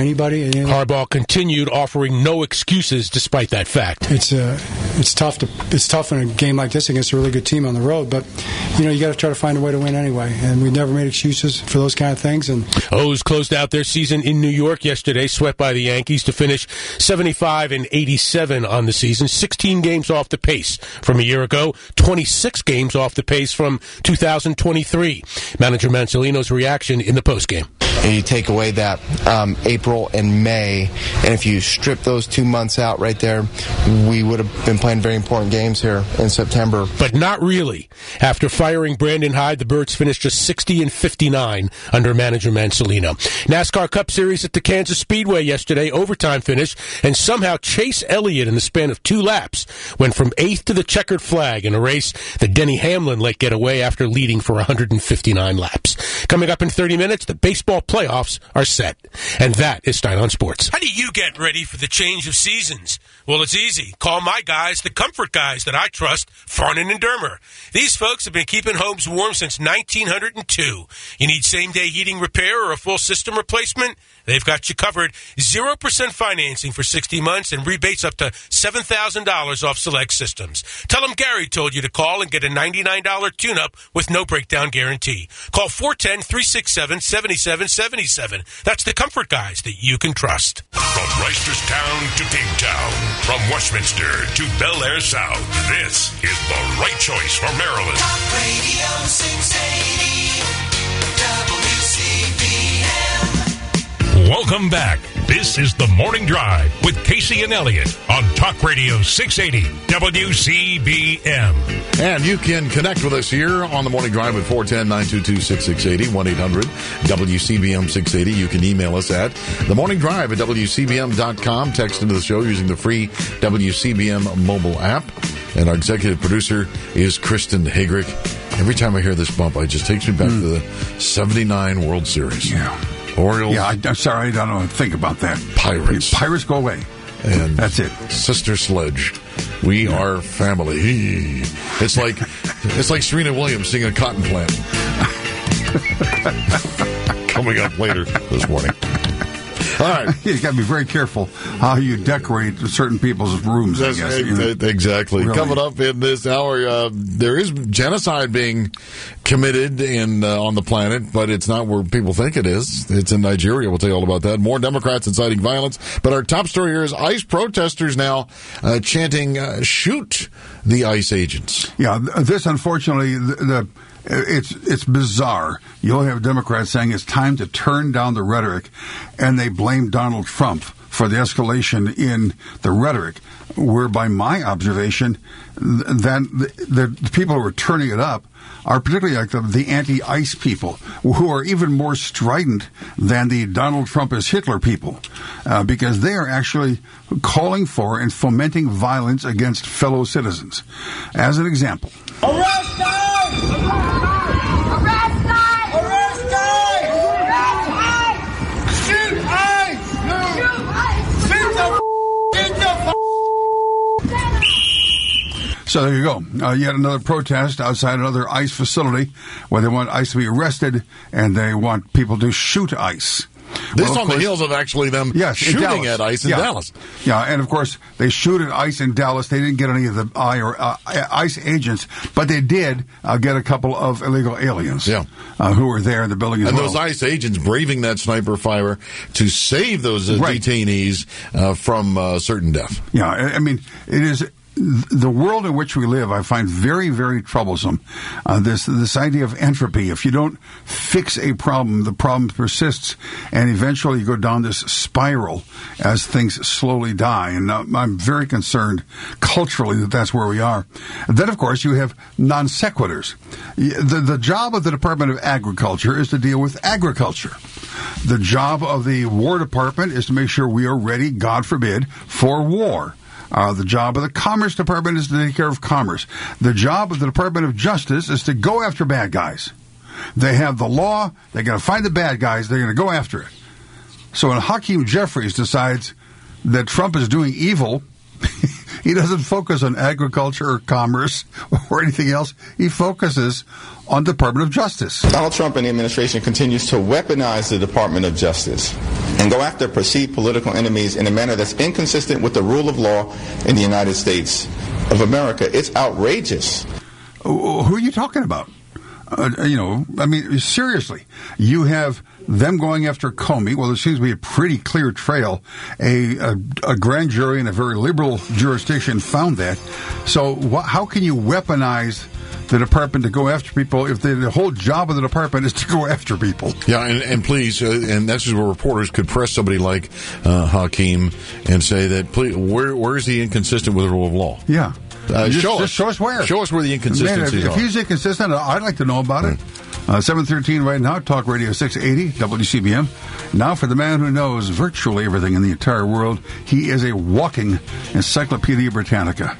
anybody. You know. Harbaugh continued offering no excuses despite that fact. It's uh, it's tough to it's tough in a game like this against a really good team on the road, but you know you got to try to find a way to win anyway. And we've never made excuses for those kind of things. And O's closed out their season in New York yesterday, swept by the Yankees to finish seventy-five and eighty-seven on the season, sixteen games off the pace from a year ago, twenty-six games off the pace from two thousand twenty-three. Manager Mansolino's reaction in the postgame. And you take away that um, April and May, and if you strip those two months out right there, we would have been playing very important games here in September. But not really. After firing Brandon Hyde, the Birds finished just sixty and fifty-nine under manager Mansolino. NASCAR Cup Series at the Kansas Speedway yesterday, overtime finish, and somehow Chase Elliott, in the span of two laps, went from eighth to the checkered flag in a race that Denny Hamlin let get away after leading for one hundred fifty-nine laps. Coming up in thirty minutes, the baseball playoffs are set. And that is Stein on Sports. How do you get ready for the change of seasons? Well, it's easy. Call my guys, the comfort guys that I trust, Farnan and Dermer. These folks have been keeping homes warm since nineteen oh two. You need same-day heating repair or a full system replacement? They've got you covered. zero percent financing for sixty months and rebates up to seven thousand dollars off select systems. Tell them Gary told you to call and get a ninety-nine dollars tune-up with no breakdown guarantee. Call four one zero, three six seven, seven seven seven seven. That's the comfort guys that you can trust. From Reisterstown to Pigtown, from Westminster to Bel Air South, this is the right choice for Maryland. Talk Radio six eighty W C B M. Welcome back. This is The Morning Drive with Casey and Elliott on Talk Radio six eighty W C B M. And you can connect with us here on The Morning Drive at four one zero, nine two two, six six eight zero, one eight hundred W C B M six eighty. You can email us at The Morning Drive at W C B M dot com. Text into the show using the free W C B M mobile app. And our executive producer is Kristen Hagrick. Every time I hear this bump, it just takes me back mm. to the seventy-nine World Series. Yeah. Orioles. Yeah, I, I'm sorry, I don't know. Think about that. Pirates. Pirates go away. And that's it. Sister Sledge. We yeah. are family. It's like it's like Serena Williams singing a cotton plant. Coming up later this morning. All right. You got to be very careful how you decorate certain people's rooms, I guess. You know? Exactly. Really. Coming up in this hour, uh, there is genocide being committed in uh, on the planet, but it's not where people think it is. It's in Nigeria. We'll tell you all about that. More Democrats inciting violence. But our top story here is ICE protesters now uh, chanting, uh, shoot the ICE agents. Yeah, this, unfortunately, the... the It's it's bizarre. You'll have Democrats saying it's time to turn down the rhetoric, and they blame Donald Trump for the escalation in the rhetoric, where by my observation, then the, the people who are turning it up are particularly like the, the anti-ICE people, who are even more strident than the Donald Trump is Hitler people, uh, because they are actually calling for and fomenting violence against fellow citizens. As an example. Arrest ICE! Arrest ICE! Arrest ICE! Arrest ICE! Shoot ICE! Shoot ICE! Shoot the Shoot the So there you go. Uh, yet another protest outside another ICE facility where they want ICE to be arrested and they want people to shoot ICE. This well, on course, the heels of actually them yes, shooting at ICE in yeah. Dallas. Yeah, and of course, they shoot at ICE in Dallas. They didn't get any of the I or uh, ICE agents, but they did uh, get a couple of illegal aliens yeah. uh, who were there in the building as and well. And those ICE agents braving that sniper fire to save those uh, right. detainees uh, from uh, certain death. Yeah, I mean, it is... The world in which we live, I find very, very troublesome. Uh, this this idea of entropy. If you don't fix a problem, the problem persists, and eventually you go down this spiral as things slowly die. And uh, I'm very concerned culturally that that's where we are. And then, of course, you have non sequiturs. The, the job of the Department of Agriculture is to deal with agriculture. The job of the War Department is to make sure we are ready, God forbid, for war. Uh, the job of the Commerce Department is to take care of commerce. The job of the Department of Justice is to go after bad guys. They have the law. They're going to find the bad guys. They're going to go after it. So when Hakeem Jeffries decides that Trump is doing evil He doesn't focus on agriculture or commerce or anything else. He focuses on Department of Justice. Donald Trump and the administration continues to weaponize the Department of Justice and go after perceived political enemies in a manner that's inconsistent with the rule of law in the United States of America. It's outrageous. Who are you talking about? Uh, you know, I mean, seriously, you have them going after Comey. Well, there seems to be a pretty clear trail. A, a, a grand jury in a very liberal jurisdiction found that. So wh- how can you weaponize the department to go after people if the, the whole job of the department is to go after people? Yeah, and, and please, uh, and that's where reporters could press somebody like uh, Hakeem and say that, please, where where is he inconsistent with the rule of law? Yeah. Uh, just, show, just us. show us where. Show us where the inconsistencies Man, if, are. if he's inconsistent, I'd like to know about it. Uh, seven thirteen right now, Talk Radio six eighty, W C B M. Now for the man who knows virtually everything in the entire world. He is a walking Encyclopedia Britannica.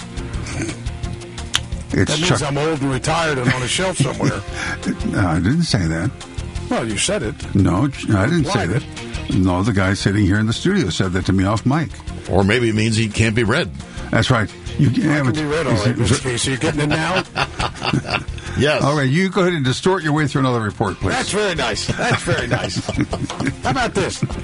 It's that means Chuck. I'm old and retired and on a shelf somewhere. No, I didn't say that. Well, you said it. No, I didn't say Implied that. No, the guy sitting here in the studio said that to me off mic. Or maybe it means he can't be read. That's right. You I can be read all right, Mister Casey. You're getting it now? Yes. All right, you go ahead and distort your way through another report, please. That's very nice. That's very nice. How about this? Is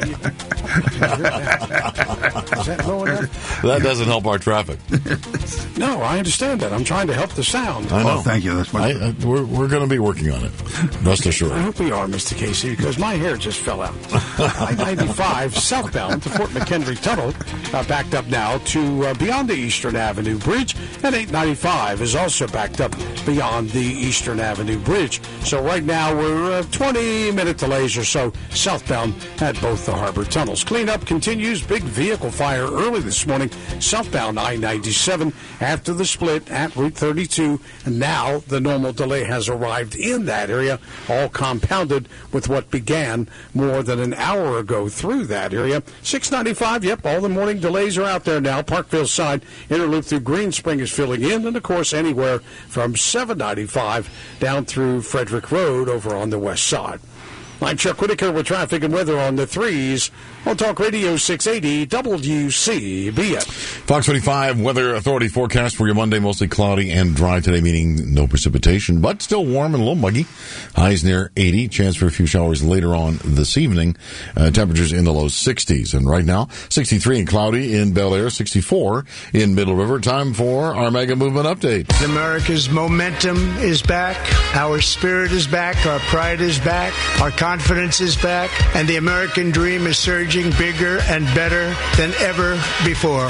that low enough? That doesn't help our traffic. No, I understand that. I'm trying to help the sound. I know. Oh, thank you. That's my... I, I, we're we're going to be working on it. Rest assured. I hope we are, Mister Casey, because my hair just fell out. I ninety-five southbound to Fort McHenry Tunnel, uh, backed up now to uh, beyond the Eastern Avenue Bridge, and eight ninety-five is also backed up beyond the Eastern Avenue Bridge. So right now we're uh, twenty minute delays or so southbound at both the harbor tunnels. Cleanup continues. Big vehicle fire early this morning southbound I ninety-seven after the split at Route thirty-two, and now the normal delay has arrived in that area, all compounded with what began more than an hour ago through that area. six ninety-five, yep, all the morning delays are out there now. Parkville side, inner loop through Green Spring is filling in, and of course anywhere from seven ninety-five down through Frederick Road over on the west side. I'm Chuck Whitaker with traffic and weather on the threes on Talk Radio six eighty W C B M. Fox twenty-five Weather Authority forecast for your Monday, mostly cloudy and dry today, meaning no precipitation, but still warm and a little muggy. Highs near eighty. Chance for a few showers later on this evening. Uh, temperatures in the low sixties. And right now, sixty-three and cloudy in Bel Air, sixty-four in Middle River. Time for our Mega Movement Update. America's momentum is back. Our spirit is back. Our pride is back. Our confidence is back. And the American dream is surging bigger and better than ever before.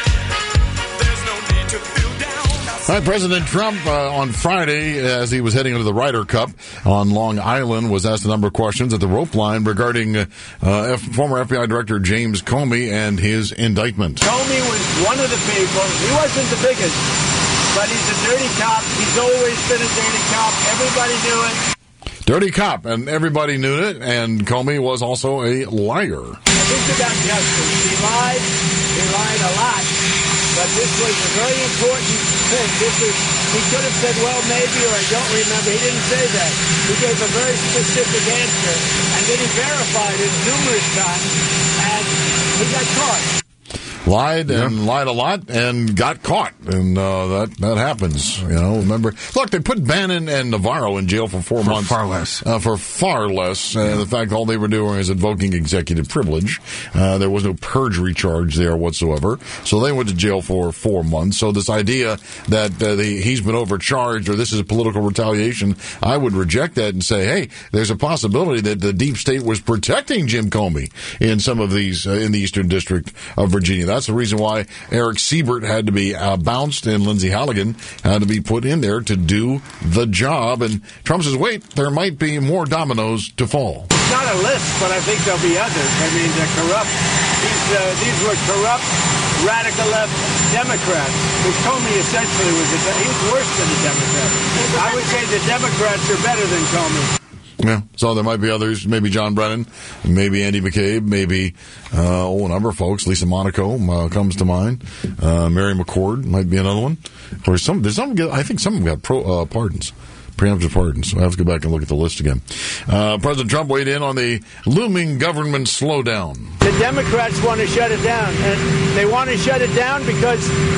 All right, President Trump uh, on Friday, as he was heading into the Ryder Cup on Long Island, was asked a number of questions at the rope line regarding uh, F- former F B I Director James Comey and his indictment. Comey was one of the people. He wasn't the biggest, but he's a dirty cop. He's always been a dirty cop. Everybody knew it. Dirty cop, and everybody knew it, and Comey was also a liar. Think about justice. He lied. He lied a lot. But this was a very important thing. This is, he could have said, well, maybe, or I don't remember. He didn't say that. He gave a very specific answer, and then he verified it numerous times, and he got caught. Lied and yeah. lied a lot and got caught, and uh, that that happens. You know, remember? Look, they put Bannon and Navarro in jail for four for months, far less. Uh, for far less. Uh, yeah. The fact all they were doing is invoking executive privilege. Uh, there was no perjury charge there whatsoever, so they went to jail for four months. So this idea that uh, the, he's been overcharged or this is a political retaliation, I would reject that and say, hey, there's a possibility that the deep state was protecting Jim Comey in some of these uh, in the Eastern District of Virginia. That's the reason why Eric Siebert had to be uh, bounced and Lindsey Halligan had to be put in there to do the job. And Trump says, wait, there might be more dominoes to fall. It's not a list, but I think there'll be others. I mean, they're corrupt. These, uh, these were corrupt, radical left Democrats. Because Comey essentially was, a, he was worse than a Democrat. I would say the Democrats are better than Comey. Yeah, so there might be others, maybe John Brennan, maybe Andy McCabe, maybe uh, oh, a number of folks. Lisa Monaco uh, comes to mind. Uh, Mary McCord might be another one. Or some, there's some. I think some of them got pro, uh, pardons, preemptive pardons. So I have to go back and look at the list again. Uh, President Trump weighed in on the looming government slowdown. The Democrats want to shut it down, and they want to shut it down because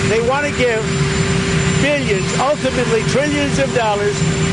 They want to give billions, ultimately trillions of dollars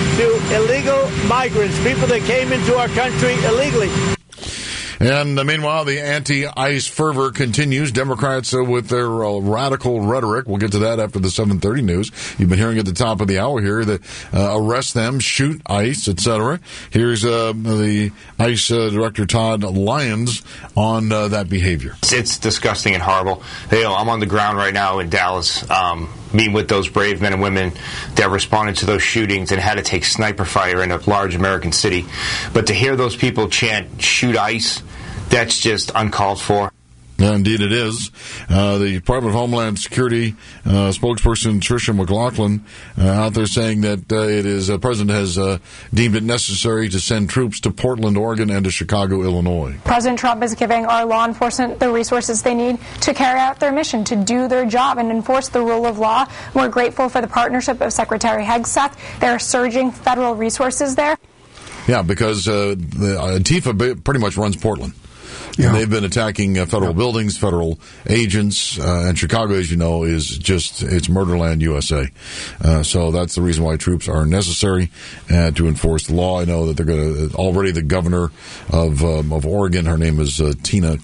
to illegal migrants, people that came into our country illegally. And uh, meanwhile, the anti-ICE fervor continues. Democrats uh, with their uh, radical rhetoric. We'll get to that after the seven thirty news. You've been hearing at the top of the hour here that uh, arrest them, shoot ICE, et cetera. Here's uh, the ICE uh, Director Todd Lyons on uh, that behavior. It's disgusting and horrible. You know, I'm on the ground right now in Dallas, um, meeting with those brave men and women that responded to those shootings and had to take sniper fire in a large American city. But to hear those people chant, shoot ICE, that's just uncalled for. Yeah, indeed it is. Uh, the Department of Homeland Security uh, spokesperson Tricia McLaughlin uh, out there saying that uh, it is uh, President has uh, deemed it necessary to send troops to Portland, Oregon, and to Chicago, Illinois. President Trump is giving our law enforcement the resources they need to carry out their mission, to do their job and enforce the rule of law. We're grateful for the partnership of Secretary Hegseth. There are surging federal resources there. Yeah, because uh, the Antifa pretty much runs Portland. Yeah. And they've been attacking uh, federal yeah. buildings, federal agents, uh, and Chicago, as you know, is just, it's Murderland U S A. Uh, so that's the reason why troops are necessary uh, to enforce the law. I know that they're going to, already the governor of um, of Oregon, her name is uh, Tina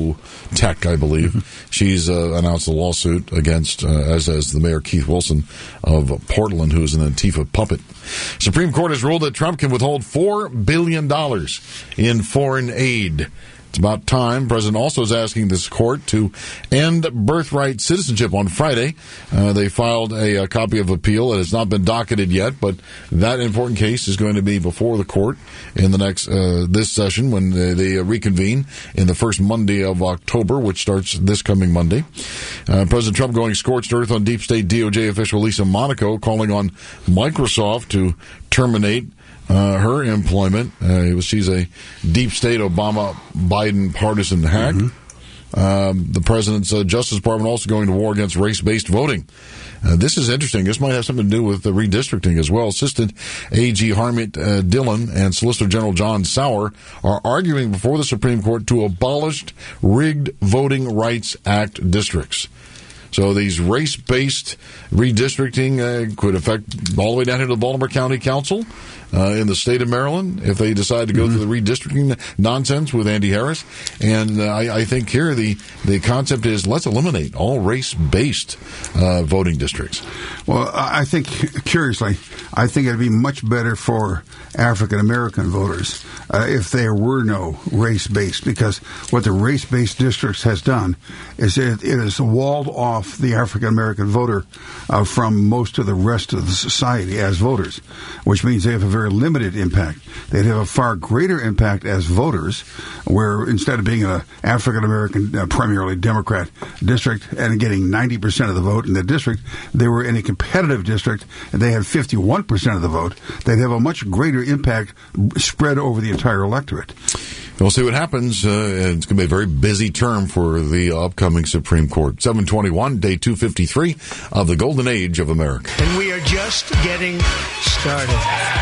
Kotek, I believe. Mm-hmm. She's uh, announced a lawsuit against, uh, as as the mayor Keith Wilson of Portland, who is an Antifa puppet. Supreme Court has ruled that Trump can withhold four billion dollars in foreign aid. It's about time. The president also is asking this court to end birthright citizenship on Friday. Uh, they filed a, a copy of appeal. It has not been docketed yet, but that important case is going to be before the court in the next uh, this session when they, they reconvene in the first Monday of October, which starts this coming Monday. Uh, President Trump going scorched earth on deep state D O J official Lisa Monaco, calling on Microsoft to terminate Uh, her employment. Uh, she's a deep state Obama-Biden partisan hack. Mm-hmm. Um, the president's uh, Justice Department also going to war against race-based voting. Uh, this is interesting. This might have something to do with the redistricting as well. Assistant A G Harmeet uh, Dillon and Solicitor General John Sauer are arguing before the Supreme Court to abolish rigged Voting Rights Act districts. So these race-based redistricting uh, could affect all the way down to the Baltimore County Council uh, in the state of Maryland if they decide to go mm-hmm. through the redistricting nonsense with Andy Harris. And uh, I, I think here the, the concept is let's eliminate all race-based uh, voting districts. Well, I think, curiously, I think it would be much better for African-American voters uh, if there were no race-based, because what the race-based districts has done is it, it has walled off the African-American voter uh, from most of the rest of the society as voters, which means they have a very limited impact. They'd have a far greater impact as voters, where instead of being an African-American, uh, primarily Democrat district and getting ninety percent of the vote in the district, they were in a competitive district and they had fifty-one percent of the vote. They'd have a much greater impact spread over the entire electorate. We'll see what happens. Uh, it's going to be a very busy term for the upcoming Supreme Court. seven twenty-one, day two fifty-three of the Golden Age of America. And we are just getting started.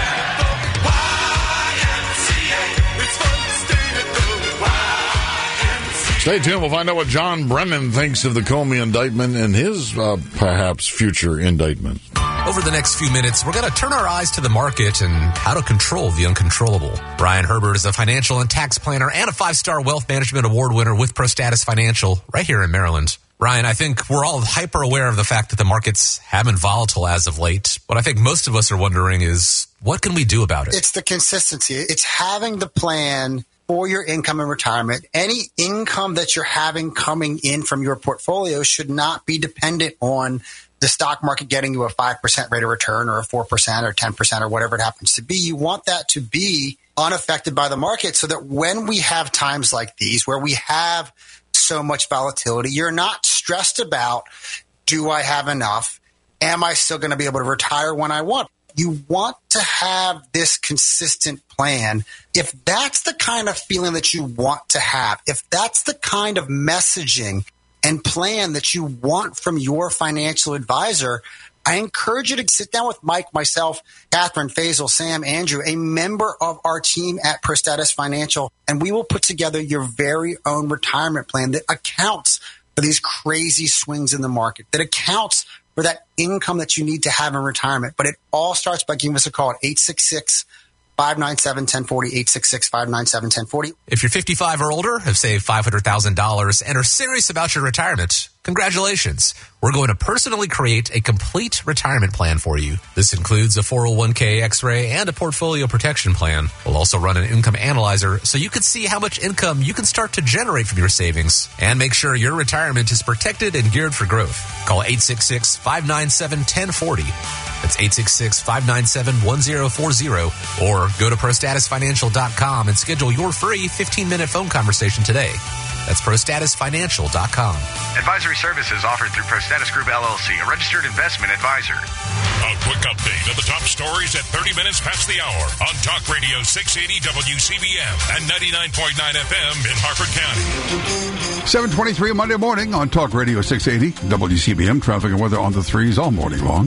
Stay tuned. We'll find out what John Brennan thinks of the Comey indictment and his uh, perhaps future indictment. Over the next few minutes, we're going to turn our eyes to the market and how to control the uncontrollable. Brian Herbert is a financial and tax planner and a five-star wealth management award winner with ProStatus Financial right here in Maryland. Brian, I think we're all hyper aware of the fact that the markets have been volatile as of late. What I think most of us are wondering is, what can we do about it? It's the consistency. It's having the plan for your income and retirement. Any income that you're having coming in from your portfolio should not be dependent on the stock market getting you a five percent rate of return or a four percent or ten percent or whatever it happens to be. You want that to be unaffected by the market so that when we have times like these where we have so much volatility, you're not stressed about, do I have enough? Am I still going to be able to retire when I want? You want to have this consistent plan. If that's the kind of feeling that you want to have, if that's the kind of messaging and plan that you want from your financial advisor, I encourage you to sit down with Mike, myself, Catherine, Faisal, Sam, Andrew, a member of our team at ProStatus Financial, and we will put together your very own retirement plan that accounts for these crazy swings in the market, that accounts for that income that you need to have in retirement. But it all starts by giving us a call at eight six six, five nine seven, one zero four zero, eight six six, five nine seven, one zero four zero. If you're fifty-five or older, have saved five hundred thousand dollars, and are serious about your retirement, congratulations. We're going to personally create a complete retirement plan for you. This includes a four oh one k X-ray and a portfolio protection plan. We'll also run an income analyzer so you can see how much income you can start to generate from your savings and make sure your retirement is protected and geared for growth. Call eight six six, five nine seven, one zero four zero. That's eight six six, five nine seven, one zero four zero. Or go to pro status financial dot com and schedule your free fifteen-minute phone conversation today. That's pro status financial dot com. Advisory services offered through ProStatus Group, L L C, a registered investment advisor. A quick update of the top stories at thirty minutes past the hour on Talk Radio six eighty W C B M and ninety-nine point nine F M in Harford County. seven twenty-three Monday morning on Talk Radio six eighty W C B M. Traffic and weather on the threes all morning long.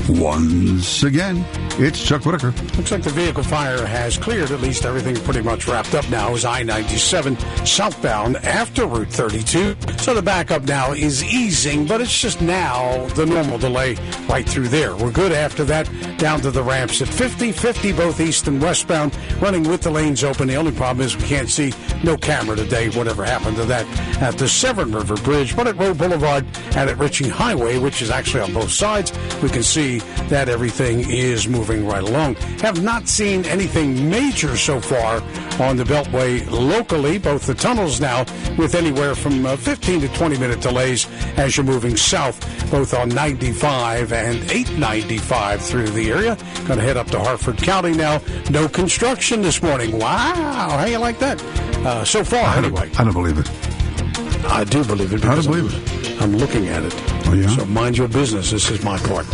Once again, it's Chuck Whitaker. Looks like the vehicle fire has cleared. At least everything pretty much wrapped up now is I ninety-seven southbound after Route thirty-two. So the backup now is easing, but it's just now the normal delay right through there. We're good after that down to the ramps at fifty, fifty both east and westbound, running with the lanes open. The only problem is we can't see, no camera today, whatever happened to that at the Severn River Bridge. But at Road Boulevard and at Ritchie Highway, which is actually on both sides, we can see that everything is moving right along. Have not seen anything major so far on the Beltway locally. Both the tunnels now with anywhere from uh, fifteen to twenty minute delays as you're moving south, both on ninety-five and eight ninety-five through the area. Going to head up to Harford County now. No construction this morning. Wow. How you like that? Uh, so far, I anyway. I don't believe it. I do believe it. I don't believe I'm, it. I'm looking at it. Oh, yeah? So mind your business. This is my part.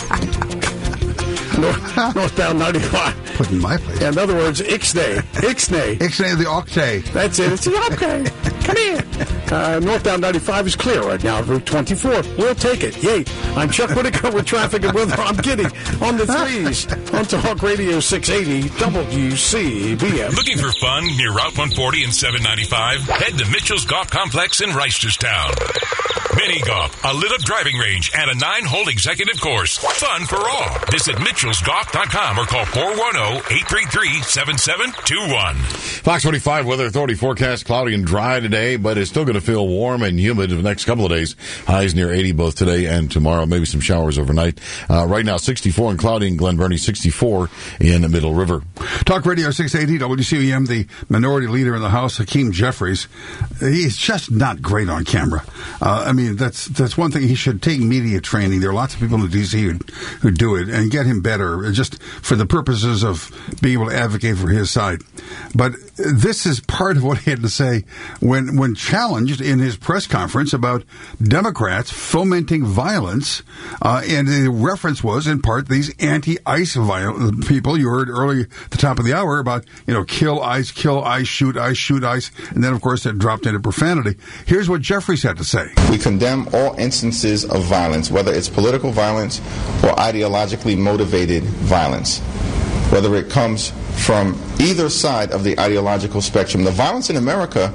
North, northbound ninety-five. Put in my place. In other words, Ixnay. Ixnay. Ixnay of the Octay. That's it. It's the Octay. Come here. Uh, northbound ninety-five is clear right now. Route twenty-four. We'll take it. Yay. I'm Chuck Whitaker with traffic and weather. I'm kidding. On the threes. On Talk Radio six eighty W C B M. Looking for fun near Route one forty and seven ninety-five? Head to Mitchell's Golf Complex in Reisterstown. Mini golf, a lit-up driving range, and a nine-hole executive course. Fun for all. Visit mitchells golf dot com or call four one zero, eight three three, seven seven two one. Fox twenty-five Weather Authority forecast cloudy and dry today, but it's still going to feel warm and humid for the next couple of days. Highs near eighty both today and tomorrow. Maybe some showers overnight. Uh, right now, sixty-four and cloudy in Glen Burnie, sixty-four in the Middle River. Talk Radio six eighty W C B M, the minority leader in the House, Hakeem Jeffries. He's just not great on camera. Uh, I mean, that's that's one thing. He should take media training. There are lots of people in D C who, who do it, and get him better, just for the purposes of being able to advocate for his side. But this is part of what he had to say when when challenged in his press conference about Democrats fomenting violence, uh, and the reference was in part these anti-ICE viol- people. You heard early at the top of the hour about, you know, kill ICE, kill ICE, shoot ICE, shoot ICE, and then of course it dropped into profanity. Here's what Jeffries had to say. We condemn all instances of violence, whether it's political violence or ideologically motivated violence, whether it comes from either side of the ideological spectrum. The violence in America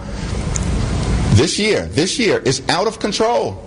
this year, this year is out of control.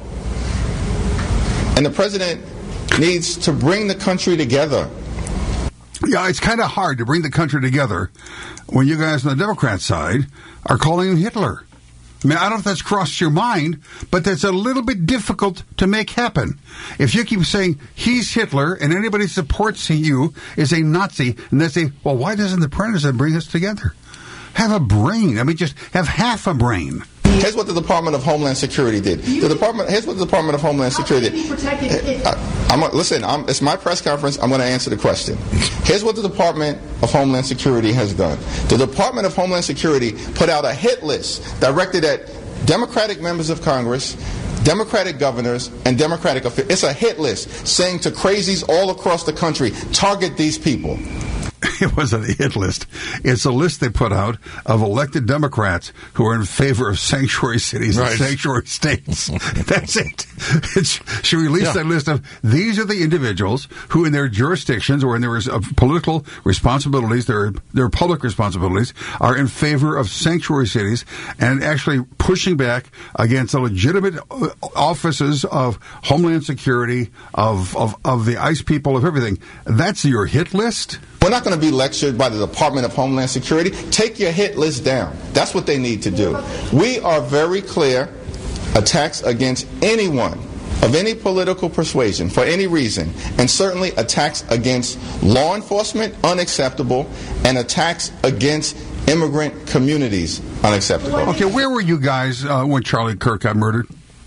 And the president needs to bring the country together. Yeah, it's kind of hard to bring the country together when you guys on the Democrat side are calling him Hitler. I mean, I don't know if that's crossed your mind, but that's a little bit difficult to make happen. If you keep saying he's Hitler and anybody supports you is a Nazi, and they say, well, why doesn't the president bring us together? Have a brain. I mean, just have half a brain. Here's what the Department of Homeland Security did. The Department. Here's what the Department of Homeland Security did. I, I'm, listen, I'm, it's my press conference. I'm going to answer the question. Here's what the Department of Homeland Security has done. The Department of Homeland Security put out a hit list directed at Democratic members of Congress, Democratic governors, and Democratic officials. It's a hit list saying to crazies all across the country, target these people. it wasn't a hit list. It's a list they put out of elected Democrats who are in favor of sanctuary cities Right. and sanctuary states. That's it. It's, she released Yeah. that list of these are the individuals who, in their jurisdictions or in their uh, political responsibilities, their their public responsibilities, are in favor of sanctuary cities and actually pushing back against the legitimate uh, offices of Homeland Security, of, of, of the ICE people, of everything. That's your hit list? We're not going to be lectured by the Department of Homeland Security. Take your hit list down. That's what they need to do. We are very clear. Attacks against anyone of any political persuasion for any reason, and certainly attacks against law enforcement, unacceptable, and attacks against immigrant communities, unacceptable. Okay, where were you guys uh, when Charlie Kirk got murdered?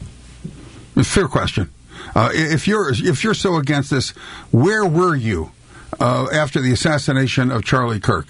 Fair question. Uh, if you're if you're so against this, where were you uh, after the assassination of Charlie Kirk?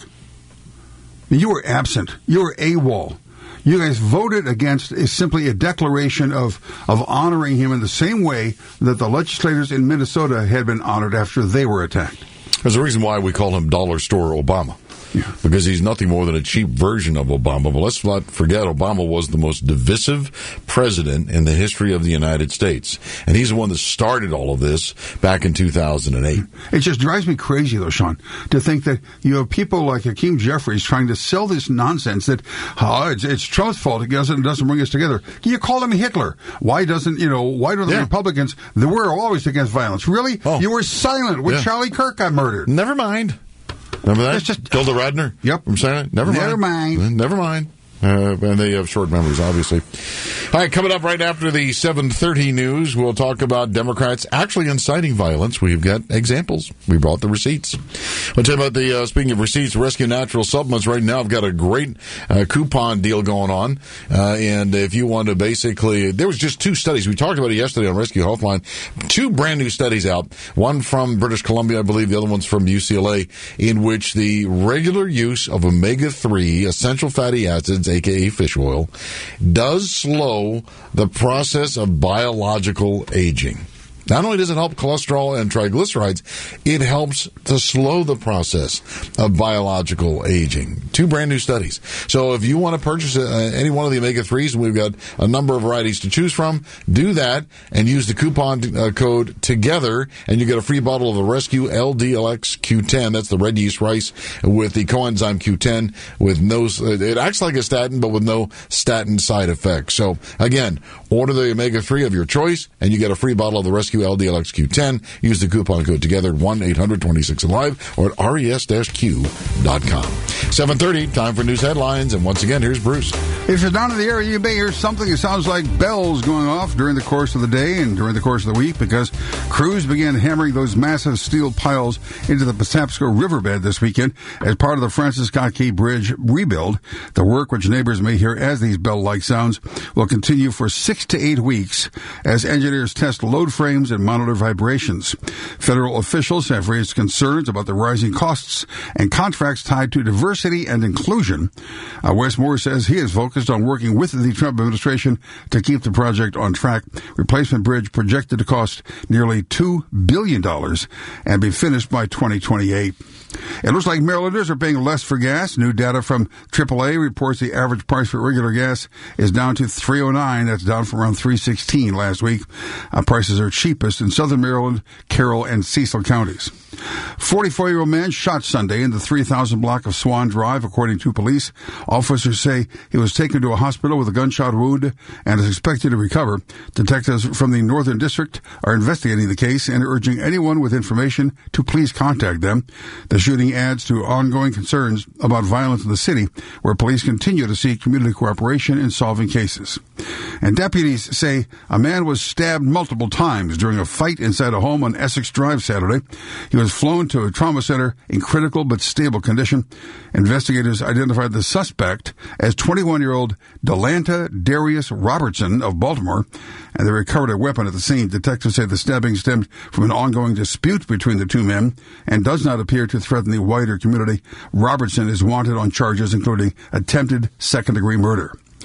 You were absent. You were AWOL. You guys voted against is simply a declaration of, of honoring him in the same way that the legislators in Minnesota had been honored after they were attacked. There's a reason why we call him Dollar Store Obama. Yeah. Because he's nothing more than a cheap version of Obama. But let's not forget, Obama was the most divisive president in the history of the United States. And he's the one that started all of this back in two thousand eight. It just drives me crazy, though, Sean, to think that you have people like Hakeem Jeffries trying to sell this nonsense that oh, it's, it's Trump's fault. It doesn't, it doesn't bring us together. You call him Hitler. Why doesn't, you know, why don't the Yeah. Republicans, they were always against violence. Really? Oh. You were silent when Yeah. Charlie Kirk got murdered. Never mind. Remember that? It's just- Gilda Radner? Yep. From Senate? Never mind. Never mind. Never mind. Uh, and they have short memories, obviously. All right, coming up right after the seven thirty news, we'll talk about Democrats actually inciting violence. We've got examples. We brought the receipts. I'll tell you about the, uh, speaking of receipts, Rescue Natural Supplements. Right now, I've got a great uh, coupon deal going on. Uh, and if you want to basically, there was just two studies. We talked about it yesterday on Rescue Healthline. Two brand new studies out. One from British Columbia, I believe. The other one's from U C L A, in which the regular use of omega three essential fatty acids, aka fish oil, does slow the process of biological aging. Not only does it help cholesterol and triglycerides, it helps to slow the process of biological aging. Two brand new studies. So if you want to purchase uh, any one of the omega threes, and we've got a number of varieties to choose from, do that and use the coupon uh, code TOGETHER, and you get a free bottle of the Rescue L D L X Q ten. That's the red yeast rice with the coenzyme Q ten with no, it acts like a statin, but with no statin side effects. So again, order the omega three of your choice, and you get a free bottle of the Rescue L D L X Q ten. Use the coupon code TOGETHER at one eight hundred twenty-six alive or at res q dot com. seven thirty, time for news headlines. And once again, here's Bruce. If you're down in the area, you may hear something that sounds like bells going off during the course of the day and during the course of the week because crews began hammering those massive steel piles into the Patapsco riverbed this weekend as part of the Francis Scott Key Bridge rebuild. The work, which neighbors may hear as these bell-like sounds, will continue for six to eight weeks as engineers test load frames and monitor vibrations. Federal officials have raised concerns about the rising costs and contracts tied to diversity and inclusion. Uh, Wes Moore says he is focused on working with the Trump administration to keep the project on track. Replacement bridge projected to cost nearly two billion dollars and be finished by twenty twenty-eight. It looks like Marylanders are paying less for gas. New data from triple A reports the average price for regular gas is down to three oh nine. That's down from around three sixteen last week. Uh, prices are cheapest in southern Maryland, Carroll, and Cecil counties. forty-four-year-old man shot Sunday in the three thousand block of Swan Drive, according to police. Officers say he was taken to a hospital with a gunshot wound and is expected to recover. Detectives from the Northern District are investigating the case and urging anyone with information to please contact them. The shooting adds to ongoing concerns about violence in the city, where police continue to seek community cooperation in solving cases. And deputies say a man was stabbed multiple times during a fight inside a home on Essex Drive Saturday. He was flown to a trauma center in critical but stable condition. Investigators identified the suspect as twenty-one-year-old Delanta Darius Robertson of Baltimore, and they recovered a weapon at the scene. Detectives say the stabbing stemmed from an ongoing dispute between the two men and does not appear to threaten the wider community. Robertson is wanted on charges including attempted second-degree murder.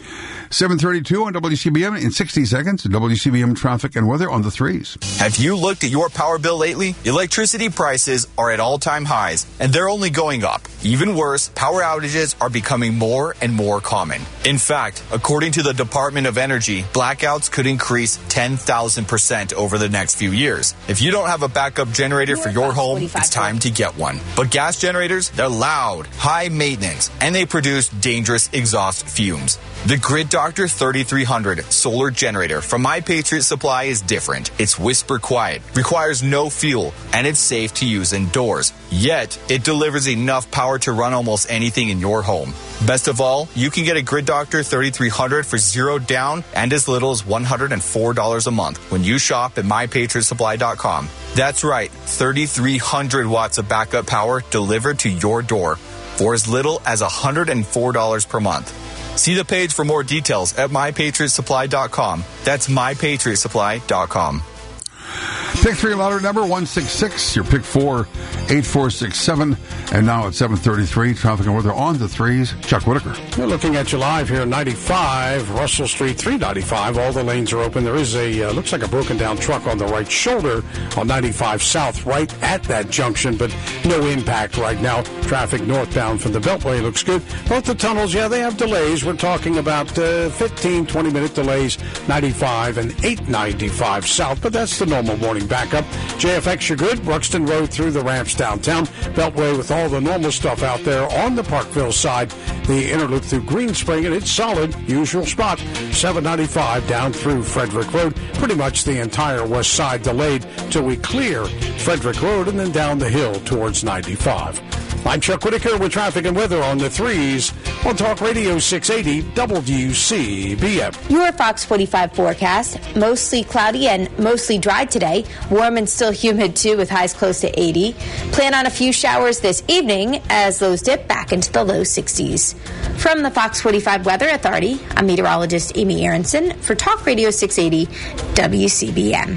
seven thirty-two on W C B M. In sixty seconds, W C B M traffic and weather on the threes. Have you looked at your power bill lately? Electricity prices are at all-time highs, and they're only going up. Even worse, power outages are becoming more and more common. In fact, according to the Department of Energy, blackouts could increase ten thousand percent over the next few years. If you don't have a backup generator for your home, it's time to get one. But gas generators, they're loud, high maintenance, and they produce dangerous exhaust fumes. The Grid Doctor thirty-three hundred solar generator from My Patriot Supply is different. It's whisper quiet, requires no fuel, and it's safe to use indoors. Yet, it delivers enough power to run almost anything in your home. Best of all, you can get a Grid Doctor thirty-three hundred for zero down and as little as one hundred four dollars a month when you shop at my patriot supply dot com. That's right, thirty-three hundred watts of backup power delivered to your door for as little as one hundred four dollars per month. See the page for more details at my patriot supply dot com. That's my patriot supply dot com. Pick three lottery number one six six. Your pick four, eight four six seven. And now at seven thirty-three, traffic and weather on the threes. Chuck Whitaker. We're looking at you live here, ninety-five, Russell Street, three ninety-five. All the lanes are open. There is a, uh, looks like a broken down truck on the right shoulder on ninety-five South, right at that junction, but no impact right now. Traffic northbound from the Beltway looks good. Both the tunnels, yeah, they have delays. We're talking about uh, fifteen, twenty minute delays, ninety-five and eight ninety-five South, but that's the normal morning backup. J F X, you're good. Ruxton Road through the ramps downtown. Beltway with all the normal stuff out there on the Parkville side. The inner loop through Green Spring, and it's solid. Usual spot. seven ninety-five down through Frederick Road. Pretty much the entire west side delayed till we clear Frederick Road and then down the hill towards ninety-five. I'm Chuck Whitaker with traffic and weather on the threes on Talk Radio six eighty W C B M. Your Fox forty-five forecast, mostly cloudy and mostly dry today. Warm and still humid too with highs close to eighty. Plan on a few showers this evening as lows dip back into the low sixties. From the Fox forty-five Weather Authority, I'm meteorologist Amy Aronson for Talk Radio six eighty W C B M.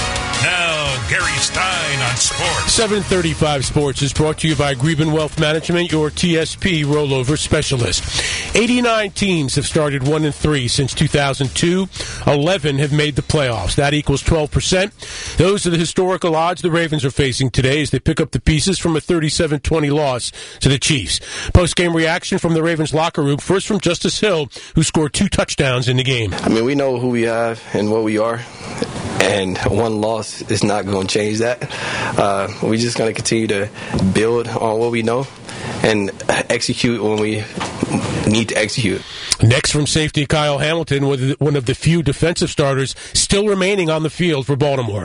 Now, Gary Stein on sports. seven thirty-five Sports is brought to you by Greben Wealth Management, your T S P rollover specialist. eighty-nine teams have started one and three since two thousand two. eleven have made the playoffs. That equals twelve percent. Those are the historical odds the Ravens are facing today as they pick up the pieces from a thirty-seven twenty loss to the Chiefs. Post-game reaction from the Ravens locker room, first from Justice Hill, who scored two touchdowns in the game. I mean, we know who we have and what we are, and one loss is not going to change that. Uh, we're just going to continue to build on what we know and execute when we need to execute. Next from safety, Kyle Hamilton, one of the few defensive starters still remaining on the field for Baltimore.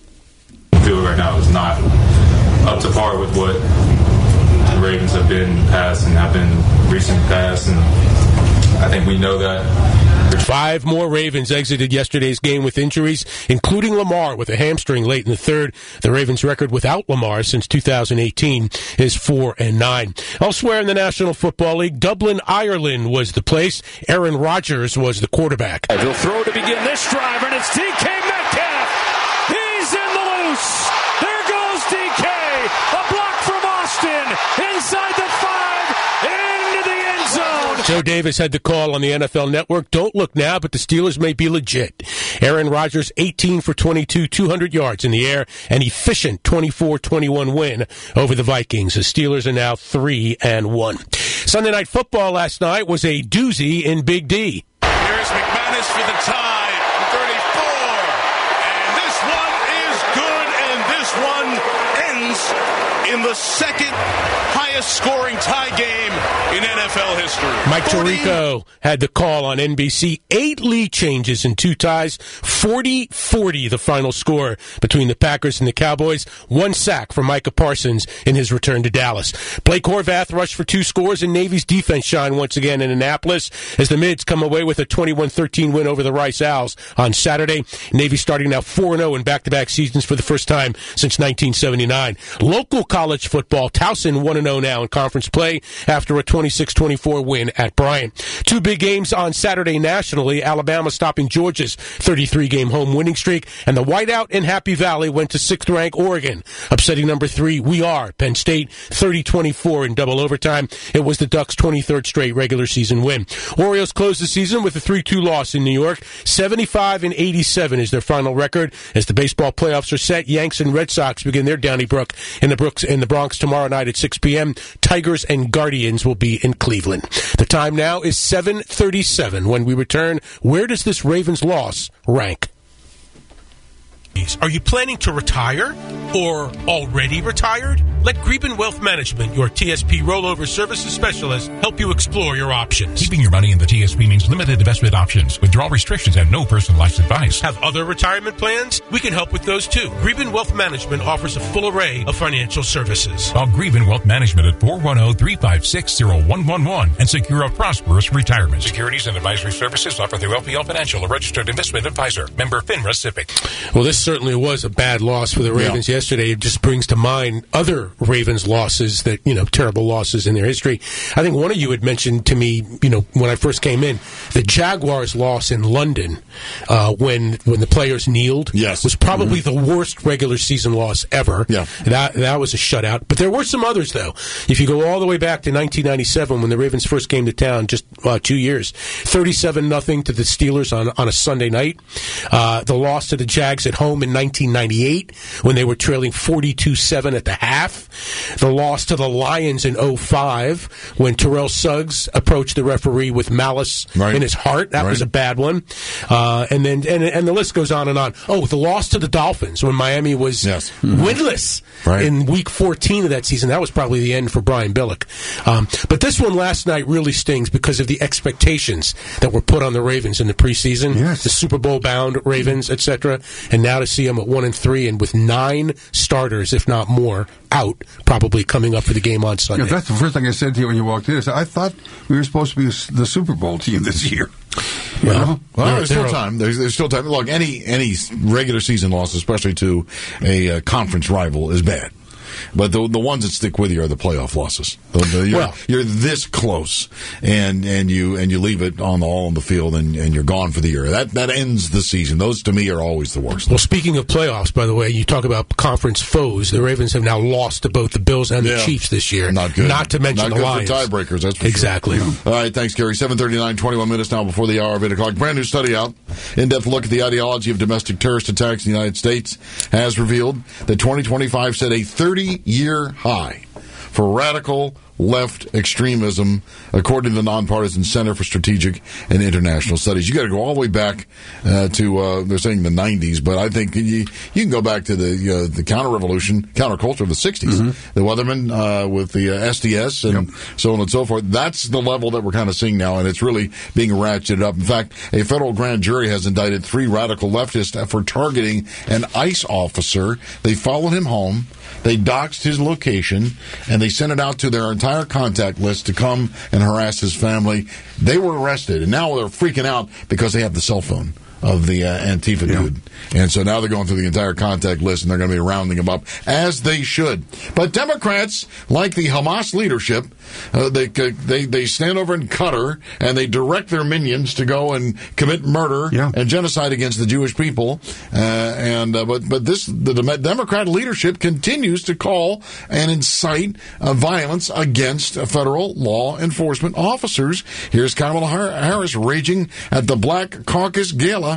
The field right now is not up to par with what the Ravens have been in the past and have been recent past, and I think we know that. Five more Ravens exited yesterday's game with injuries, including Lamar with a hamstring late in the third. The Ravens' record without Lamar since two thousand eighteen is four and nine. Elsewhere in the National Football League, Dublin, Ireland was the place. Aaron Rodgers was the quarterback. He'll throw to begin this drive, and it's D K Metcalf. He's in the loose. There goes D K. A block from Austin inside the five, into the end zone. Joe Davis had the call on the N F L Network. Don't look now, but the Steelers may be legit. Aaron Rodgers, eighteen for twenty-two, two hundred yards in the air, an efficient twenty-four twenty-one win over the Vikings. The Steelers are now three and one. Sunday Night Football last night was a doozy in Big D. Here's McManus for the tie, thirty-four. And this one is good, and this one ends in the second highest scoring tie game in N F L history. Mike Tirico had the call on N B C. Eight lead changes in two ties. forty forty the final score between the Packers and the Cowboys. One sack for Micah Parsons in his return to Dallas. Blake Horvath rushed for two scores, and Navy's defense shined once again in Annapolis as the Mids come away with a twenty-one thirteen win over the Rice Owls on Saturday. Navy starting now four and oh in back-to-back seasons for the first time since nineteen seventy-nine. Local college football, Towson one and oh now in conference play after a twenty-six twenty-four win at Bryant. Two big games on Saturday nationally. Alabama stopping Georgia's thirty-three game home winning streak, and the whiteout in Happy Valley went to sixth-ranked Oregon, upsetting number three, We Are, Penn State, thirty twenty-four in double overtime. It was the Ducks' twenty-third straight regular season win. Orioles closed the season with a three two loss in New York. seventy-five and eighty-seven is their final record. As the baseball playoffs are set, Yanks and Red Sox begin their Donnybrook in the Brooks in the Bronx tomorrow night at six p.m. Tigers and Guardians will be in Cleveland. The time now is seven thirty-seven. When we return, where does this Ravens loss rank? Are you planning to retire or already retired? Let Greben Wealth Management, your T S P rollover services specialist, help you explore your options. Keeping your money in the T S P means limited investment options, withdrawal restrictions, and no personalized advice. Have other retirement plans? We can help with those too. Greben Wealth Management offers a full array of financial services. Call Greben Wealth Management at four one zero, three five six, zero one one one and secure a prosperous retirement. Securities and advisory services offered through L P L Financial, a registered investment advisor. Member FINRA SIPC. Well, this certainly was a bad loss for the Ravens yeah. yesterday. It just brings to mind other Ravens losses that, you know, terrible losses in their history. I think one of you had mentioned to me, you know, when I first came in, the Jaguars' loss in London uh, when when the players kneeled yes. was probably mm-hmm. the worst regular season loss ever. Yeah. That that was a shutout. But there were some others, though. If you go all the way back to nineteen ninety-seven when the Ravens first came to town, just uh, two years, thirty-seven nothing to the Steelers on, on a Sunday night. Uh, the loss to the Jags at home in nineteen ninety-eight when they were trailing forty-two seven at the half. The loss to the Lions in oh five when Terrell Suggs approached the referee with malice right. in his heart. That right. was a bad one. Uh, and then and, and the list goes on and on. Oh, the loss to the Dolphins when Miami was yes. winless right. in week fourteen of that season. That was probably the end for Brian Billick. Um, but this one last night really stings because of the expectations that were put on the Ravens in the preseason. Yes. The Super Bowl bound Ravens, et cetera. And now to see them at one and three and with nine starters, if not more, out probably coming up for the game on Sunday. Yeah, that's the first thing I said to you when you walked in. I said, I thought we were supposed to be the Super Bowl team this year. You well, know? well there's still time. There's, there's still time. Look, any any regular season loss, especially to a uh, conference rival, is bad. But the the ones that stick with you are the playoff losses. The, the, you're, well, you're this close, and and you and you leave it on the all on the field, and, and you're gone for the year. That that ends the season. Those to me are always the worst. Well, speaking of playoffs, by the way, you talk about conference foes. The Ravens have now lost to both the Bills and the yeah. Chiefs this year. Not good. Not to mention Not the good Lions. For tiebreakers. That's for exactly. Sure. All right, thanks, Gary. seven thirty-nine, twenty-one minutes now before the hour of eight o'clock. Brand new study out. In-depth look at the ideology of domestic terrorist attacks in the United States has revealed that twenty twenty-five set a thirty-year high for radical left extremism, according to the Nonpartisan Center for Strategic and International Studies. You got to go all the way back uh, to uh, they're saying the nineties, but I think you, you can go back to the uh, the counter-revolution, counterculture of the sixties. Mm-hmm. The Weathermen uh, with the uh, S D S and yep. so on and so forth. That's the level that we're kind of seeing now, and it's really being ratcheted up. In fact, a federal grand jury has indicted three radical leftists for targeting an ICE officer. They followed him home. They doxed his location, and they sent it out to their entire contact list to come and harass his family. They were arrested, and now they're freaking out because they have the cell phone of the uh, Antifa yeah. dude. And so now they're going through the entire contact list, and they're going to be rounding him up, as they should. But Democrats, like the Hamas leadership, uh, they, they they stand over in Qatar, and they direct their minions to go and commit murder yeah. and genocide against the Jewish people. Uh, and uh, But but this the Democrat leadership continues to call and incite uh, violence against uh, federal law enforcement officers. Here's Kamala Harris raging at the Black Caucus Gala.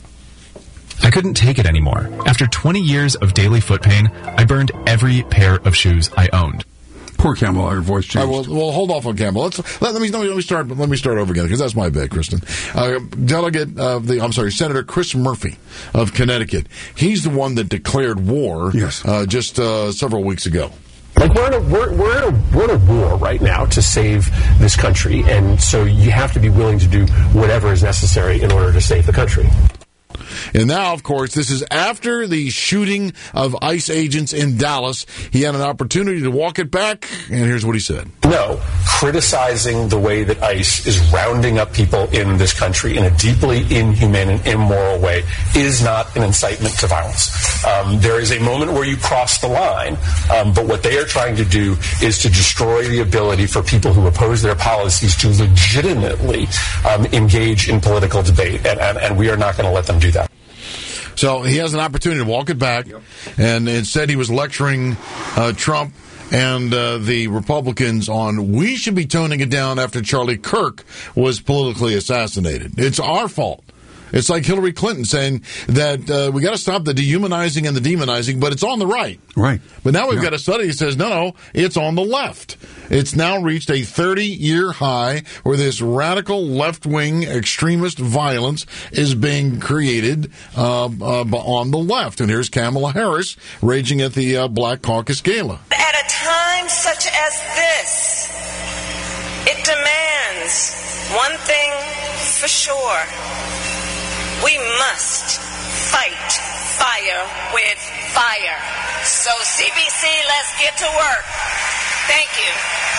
I couldn't take it anymore. After twenty years of daily foot pain, I burned every pair of shoes I owned. Poor Campbell, her voice changed. All right, well, well, hold off on Campbell. Let's let, let me let me start. Let me start over again because that's my bad, Kristen. Uh, Delegate of the, I'm sorry, Senator Chris Murphy of Connecticut. He's the one that declared war. Yes. Uh, just uh, several weeks ago. Like we're in a we're we're in a we're in a war right now to save this country, and so you have to be willing to do whatever is necessary in order to save the country. And now, of course, this is after the shooting of ICE agents in Dallas. He had an opportunity to walk it back, and here's what he said. No, criticizing the way that ICE is rounding up people in this country in a deeply inhumane and immoral way is not an incitement to violence. Um, there is a moment where you cross the line, um, but what they are trying to do is to destroy the ability for people who oppose their policies to legitimately um, engage in political debate, and, and, and we are not going to let them do that. So he has an opportunity to walk it back, yep. and instead he was lecturing uh, Trump and uh, the Republicans on we should be toning it down after Charlie Kirk was politically assassinated. It's our fault. It's like Hillary Clinton saying that uh, we got to stop the dehumanizing and the demonizing, but it's on the right. Right. But now we've yeah. got a study that says, no, no, it's on the left. It's now reached a thirty-year high where this radical left-wing extremist violence is being created uh, uh, on the left. And here's Kamala Harris raging at the uh, Black Caucus Gala. At a time such as this, it demands one thing for sure. We must fight fire with fire. So C B C, let's get to work. Thank you.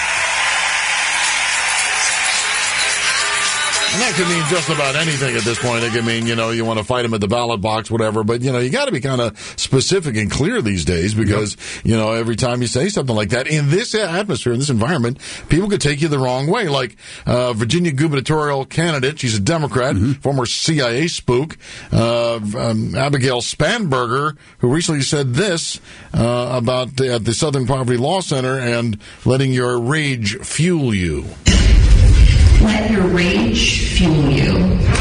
And that could mean just about anything at this point. It could mean, you know, you want to fight them at the ballot box, whatever. But, you know, you got to be kind of specific and clear these days because, yep. you know, every time you say something like that, in this atmosphere, in this environment, people could take you the wrong way. Like uh, Virginia gubernatorial candidate, she's a Democrat, mm-hmm. former C I A spook, uh, um, Abigail Spanberger, who recently said this uh, about the, at the Southern Poverty Law Center and letting your rage fuel you. Let your rage fuel you.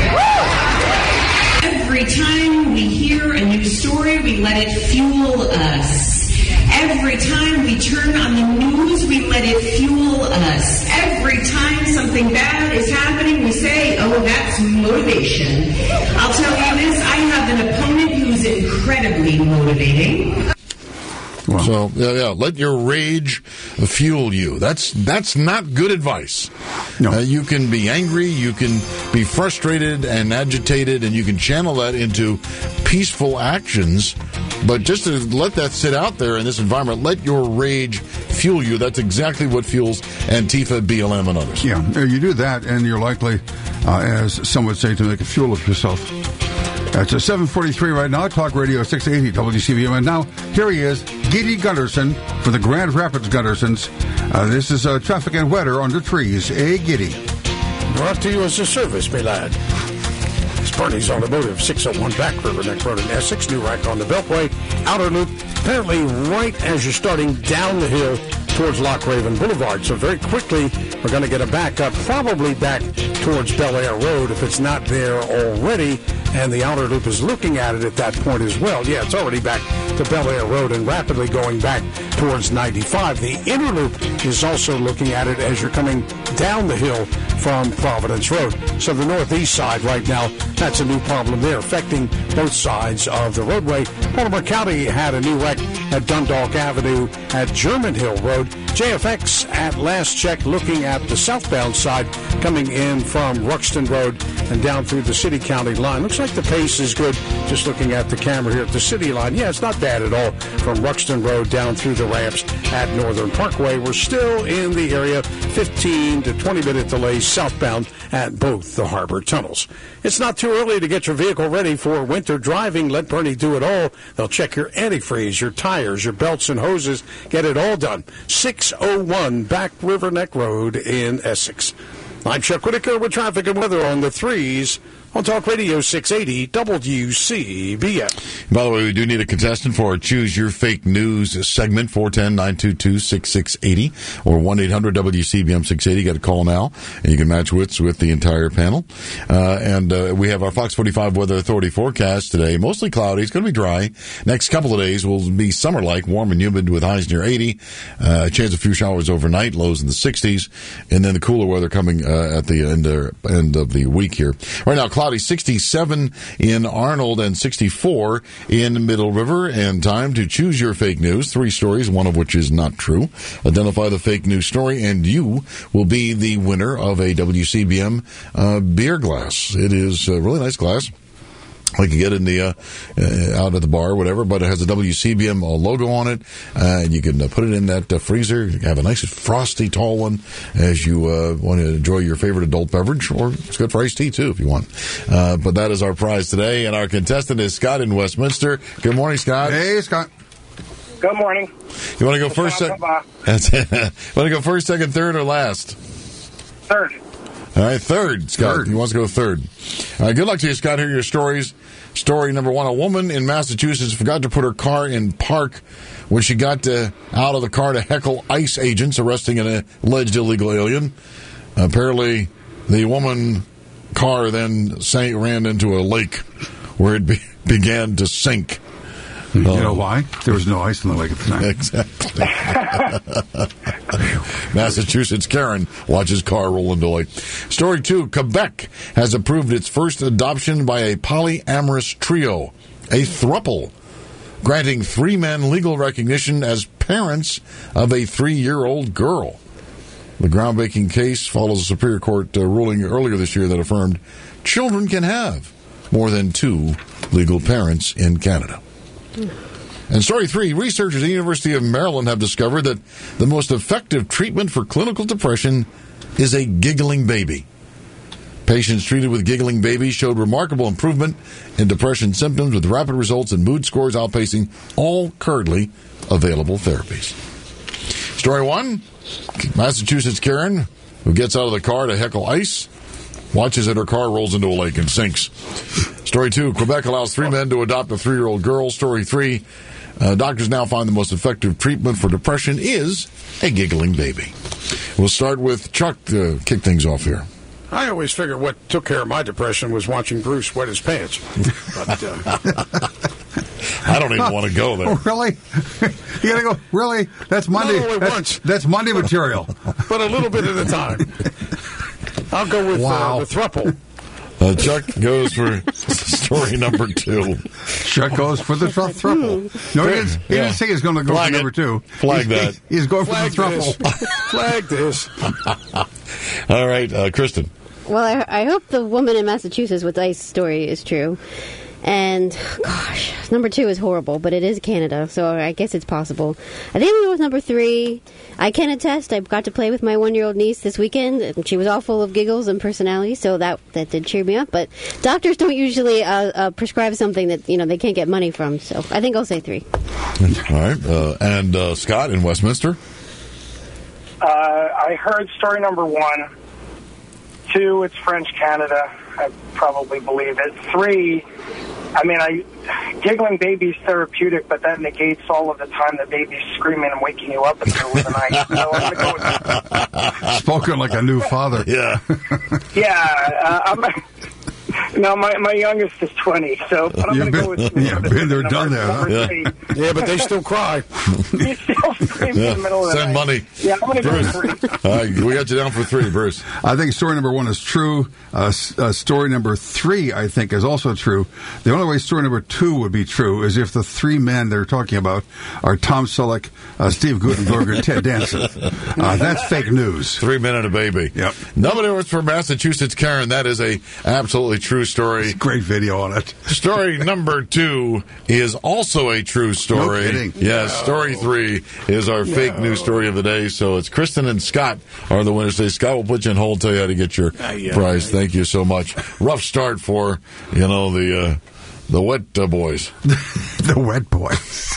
Every time we hear a new story, we let it fuel us. Every time we turn on the news, we let it fuel us. Every time something bad is happening, we say, oh, that's motivation. I'll tell you this, I have an opponent who's incredibly motivating. Wow. So yeah, yeah, let your rage fuel you. That's that's not good advice. No. Uh, you can be angry, you can be frustrated and agitated, and you can channel that into peaceful actions. But just to let that sit out there in this environment, let your rage fuel you. That's exactly what fuels Antifa, B L M, and others. Yeah, you do that, and you're likely, uh, as some would say, to make a fuel of yourself. It's a seven forty-three right now, Talk Radio six eighty W C B M. And now, here he is, Giddy Gunderson for the Grand Rapids Gundersons. Uh, this is uh, traffic and weather under trees. Hey, Giddy. Brought to you as a service, my lad. It's Bernie's Automotive, six oh one Back River Neck Road in Essex. New rack on the Beltway. Outer loop, apparently right as you're starting down the hill towards Loch Raven Boulevard. So very quickly, we're going to get a backup, probably back towards Bel Air Road if it's not there already. And the outer loop is looking at it at that point as well. Yeah, it's already back to Bel Air Road and rapidly going back towards ninety-five. The inner loop is also looking at it as you're coming down the hill from Providence Road. So the northeast side right now, that's a new problem there, affecting both sides of the roadway. Baltimore County had a new wreck at Dundalk Avenue at German Hill Road. J F X at last check looking at the southbound side coming in from Ruxton Road and down through the city-county line. Looks like the pace is good just looking at the camera here at the city line. Yeah, it's not bad at all from Ruxton Road down through the ramps at Northern Parkway. We're still in the area, fifteen to twenty minute delays southbound at both the harbor tunnels. It's not too early to get your vehicle ready for winter driving. Let Bernie do it all. They'll check your antifreeze, your tires, your belts and hoses. Get it all done. six oh one Back River Neck Road in Essex. I'm Chuck Whitaker with traffic and weather on the threes on Talk Radio six eighty W C B M. By the way, we do need a contestant for our Choose Your Fake News segment, four one zero, nine two two, six six eight zero or one eight hundred W C B M six eighty. Got a call now, and you can match wits with the entire panel. Uh, and uh, we have our Fox forty-five Weather Authority forecast today. Mostly cloudy. It's going to be dry. Next couple of days will be summer-like, warm and humid with highs near eighty. Uh, chance of a few showers overnight, lows in the sixties. And then the cooler weather coming uh, at the end, uh, end of the week here. Right now, cloudy, sixty-seven in Arnold and sixty-four in Middle River. And time to choose your fake news. Three stories, one of which is not true. Identify the fake news story, and you will be the winner of a W C B M uh, beer glass. It is a really nice glass. like you get in the uh, uh, out at the bar or whatever, but it has a W C B M logo on it, uh, and you can uh, put it in that uh, freezer. You can have a nice frosty tall one as you uh, want to enjoy your favorite adult beverage, or it's good for iced tea too if you want. Uh, but that is our prize today, and our contestant is Scott in Westminster. Good morning, Scott. Hey, Scott. Good morning. You want to go first? Sec- want to go first, second, third, or last? Third. All right, third, Scott. Third. He wants to go third. All right, good luck to you, Scott. Here are your stories. Story number one, a woman in Massachusetts forgot to put her car in park when she got to, out of the car to heckle ICE agents arresting an alleged illegal alien. Apparently, the woman car then sank, ran into a lake where it be, began to sink. You know why? There was no ice in the lake at the time. Exactly. Massachusetts Karen watches car roll into lake. Story two, Quebec has approved its first adoption by a polyamorous trio, a throuple, granting three men legal recognition as parents of a three-year-old girl. The groundbreaking case follows a Superior Court uh, ruling earlier this year that affirmed children can have more than two legal parents in Canada. And story three, researchers at the University of Maryland have discovered that the most effective treatment for clinical depression is a giggling baby. Patients treated with giggling babies showed remarkable improvement in depression symptoms with rapid results in mood scores outpacing all currently available therapies. Story one, Massachusetts Karen, who gets out of the car to heckle ICE, watches as her car rolls into a lake and sinks. Story two, Quebec allows three men to adopt a three-year-old girl. Story three, uh, doctors now find the most effective treatment for depression is a giggling baby. We'll start with Chuck to kick things off here. I always figured what took care of my depression was watching Bruce wet his pants. But, uh... I don't even want to go there. Oh, really? You gotta go, really? That's Monday. Not only that's, once. That's Monday material. But a little bit at a time. I'll go with Wow. uh, the throuple. Uh, Chuck goes for story number two. Chuck goes for the thr- throuple. No, he didn't, he Yeah. didn't say he's going to go Flag for it. number two. Flag he's, that. He's going Flag for the this. throuple. Flag this. All right, uh, Kristen. Well, I, I hope the woman in Massachusetts with ICE story is true. And, gosh, number two is horrible, but it is Canada, so I guess it's possible. I think we go with number three. I can attest, I got to play with my one-year-old niece this weekend, and she was all full of giggles and personality, so that that did cheer me up. But doctors don't usually uh, uh, prescribe something that, you know, they can't get money from, so I think I'll say three. All right, uh, and uh, Scott in Westminster. Uh, I heard story number one. Two, it's French Canada. I probably believe it. Three, I mean, I giggling baby's therapeutic, but that negates all of the time the baby's screaming and waking you up in the middle of the night. So I'm going to go with Spoken like a new father. Yeah. Yeah, uh, I'm. No, my, my youngest is twenty, so but I'm You've going to go been, with yeah, been there, done that. Huh? Yeah. three. Yeah, but they still cry. He's still screaming in the middle of the Send night. money. Yeah, I'm going to go with Bruce. three. All right, we got you down for three, Bruce. I think story number one is true. Uh, s- uh, story number three, I think, is also true. The only way story number two would be true is if the three men they're talking about are Tom Selleck, uh, Steve Gutenberg, and Ted Danson. Uh, that's fake news. Three men and a baby. Yep. Number one for Massachusetts Karen. That is a absolutely true story. Great video on it. Story number two is also a true story. No kidding. Yes, No. story three is our fake news story of the day. So it's Kristen and Scott are the winners today. Scott will put you on hold, tell you how to get your Uh, yeah. prize. Thank you so much. Rough start for, you know, the uh, the wet uh, boys. The wet boys.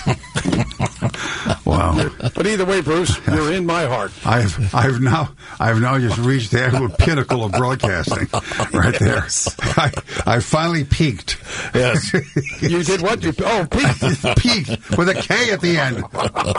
Wow. But either way, Bruce, you're in my heart. I've I've now I've now just reached the absolute pinnacle of broadcasting, right there. I, I finally peaked. Yes. You did what? You oh, peaked. Peaked with a K at the end.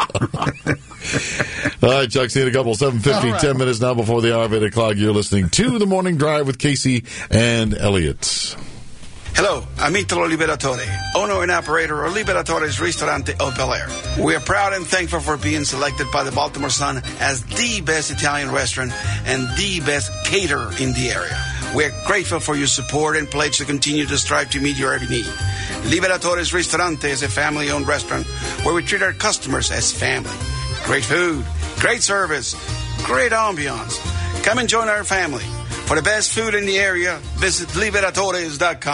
All right, Chuck, see you in a couple. seven fifty, All right. ten minutes now before the hour of eight o'clock. You're listening to The Morning Drive with Casey and Elliot. Hello, I'm Italo Liberatore, owner and operator of Liberatore's Ristorante of Bel Air. We are proud and thankful for being selected by the Baltimore Sun as the best Italian restaurant and the best caterer in the area. We're grateful for your support and pledge to continue to strive to meet your every need. Liberatore's Ristorante is a family-owned restaurant where we treat our customers as family. Great food, great service, great ambiance. Come and join our family. For the best food in the area, visit liberatores dot com.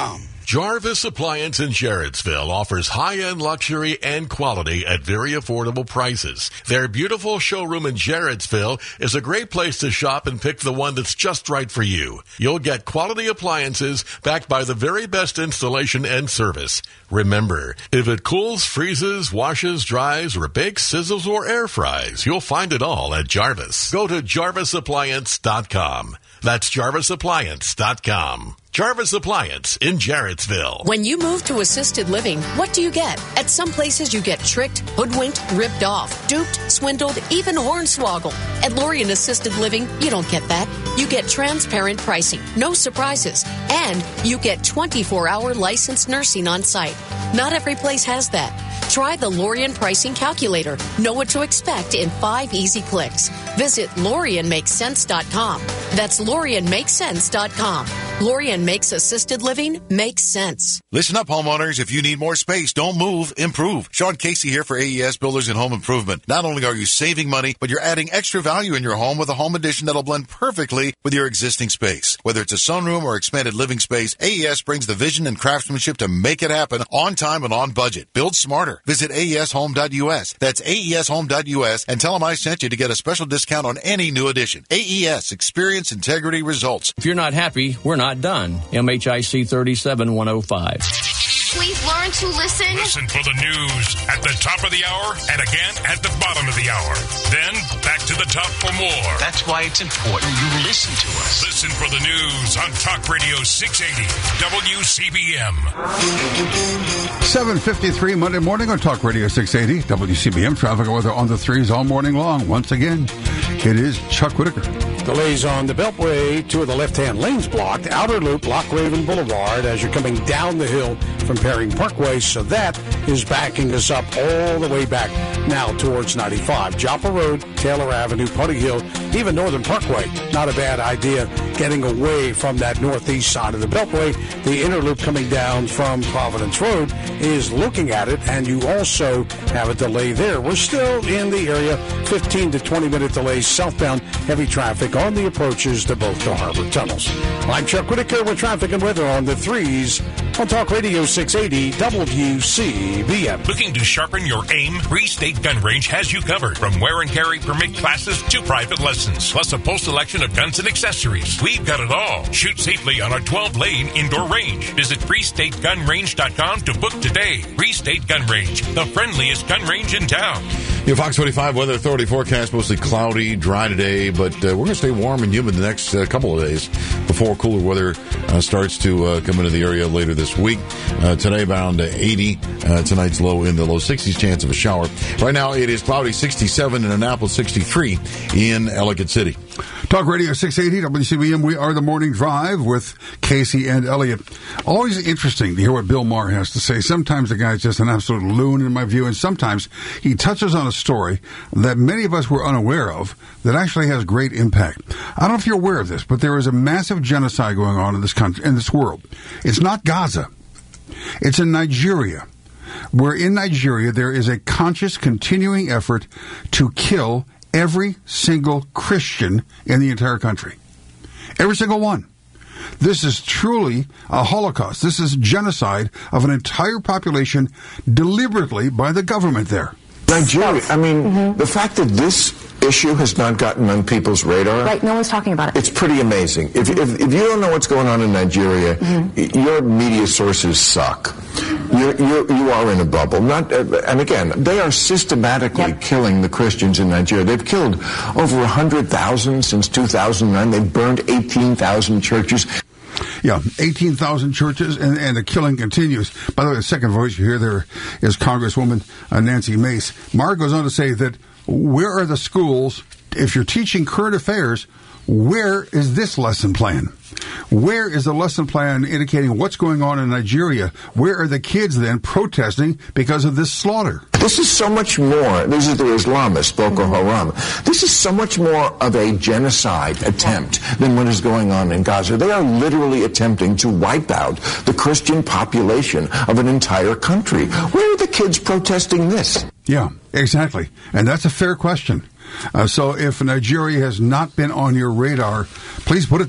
Jarvis Appliance in Jarrettsville offers high-end luxury and quality at very affordable prices. Their beautiful showroom in Jarrettsville is a great place to shop and pick the one that's just right for you. You'll get quality appliances backed by the very best installation and service. Remember, if it cools, freezes, washes, dries, or bakes, sizzles, or air fries, you'll find it all at Jarvis. Go to jarvis appliance dot com. That's jarvis appliance dot com. Jarvis Appliance in Jarrettsville. When you move to assisted living, what do you get? At some places you get tricked, hoodwinked, ripped off, duped, swindled, even hornswoggled. At Lorien Assisted Living, you don't get that. You get transparent pricing, no surprises, and you get twenty-four hour licensed nursing on site. Not every place has that. Try the Lorien Pricing Calculator. Know what to expect in five easy clicks. Visit Lorien Makes Sense dot com. That's Lorien Makes Sense dot com. Lorien makes assisted living make sense. Listen up, homeowners. If you need more space, don't move, improve. Sean Casey here for A E S Builders and Home Improvement. Not only are you saving money, but you're adding extra value in your home with a home addition that'll blend perfectly with your existing space. Whether it's a sunroom or expanded living space, A E S brings the vision and craftsmanship to make it happen on time and on budget. Build smarter. Visit A E S home dot U S. That's A E S home dot U S and tell them I sent you to get a special discount on any new addition. A E S, experience, integrity, results. If you're not happy, we're not done. M H I C thirty-seven one oh five. Please learn to listen. Listen for the news at the top of the hour and again at the bottom of the hour. Then back to the top for more. That's why it's important you listen to us. Listen for the news on Talk Radio six eighty W C B M. seven fifty-three Monday morning on Talk Radio six eighty W C B M. Traffic and weather on the threes all morning long. Once again, it is Chuck Whitaker. Delays on the Beltway, two of the left-hand lanes blocked. Outer Loop, Lock Raven Boulevard, as you're coming down the hill from Perring Parkway. So that is backing us up all the way back now towards ninety-five. Joppa Road, Taylor Avenue, Putty Hill, even Northern Parkway. Not a bad idea getting away from that northeast side of the Beltway. The inner loop coming down from Providence Road is looking at it, and you also have a delay there. We're still in the area, fifteen to twenty minute delays southbound, heavy traffic on the approaches to both the harbor tunnels. I'm Chuck Whitaker with traffic and weather on the threes on Talk Radio six eighty W C B M. Looking to sharpen your aim? Free State Gun Range has you covered. From wear and carry permit classes to private lessons, plus a full selection of guns and accessories. We've got it all. Shoot safely on our twelve lane indoor range. Visit free state gun range dot com to book today. Free State Gun Range, the friendliest gun range in town. Your Fox forty-five Weather Authority forecast, mostly cloudy, dry today, but uh, we're going to stay warm and humid the next uh, couple of days before cooler weather uh, starts to uh, come into the area later this week. Uh, today around eighty, uh, tonight's low in the low sixties, chance of a shower. Right now it is cloudy, sixty-seven in Annapolis, sixty-three in Ellicott City. Talk Radio six eighty W C B M. We are the Morning Drive with Casey and Elliot. Always interesting to hear what Bill Maher has to say. Sometimes the guy's just an absolute loon in my view, and sometimes he touches on a story that many of us were unaware of that actually has great impact. I don't know if you're aware of this, but there is a massive genocide going on in this country, in this world. It's not Gaza. It's in Nigeria, where in Nigeria there is a conscious, continuing effort to kill every single Christian in the entire country. Every single one. This is truly a Holocaust. This is genocide of an entire population deliberately by the government there. Nigeria, I mean, mm-hmm. the fact that this issue has not gotten on people's radar. Right, no one's talking about it. It's pretty amazing. If, if, if you don't know what's going on in Nigeria, mm-hmm. your media sources suck. You're, you're, you are in a bubble. Not, uh, and again, they are systematically yep. killing the Christians in Nigeria. They've killed over one hundred thousand since two thousand nine. They've burned eighteen thousand churches. Yeah, eighteen thousand churches, and, and the killing continues. By the way, the second voice you hear there is Congresswoman uh, Nancy Mace. Mark goes on to say that where are the schools, if you're teaching current affairs, where is this lesson plan? Where is the lesson plan indicating what's going on in Nigeria? Where are the kids then protesting because of this slaughter? This is so much more. This is the Islamists, Boko Haram. This is so much more of a genocide attempt than what is going on in Gaza. They are literally attempting to wipe out the Christian population of an entire country. Where are the kids protesting this? Yeah, exactly. And that's a fair question. Uh, so if Nigeria has not been on your radar, please put it there.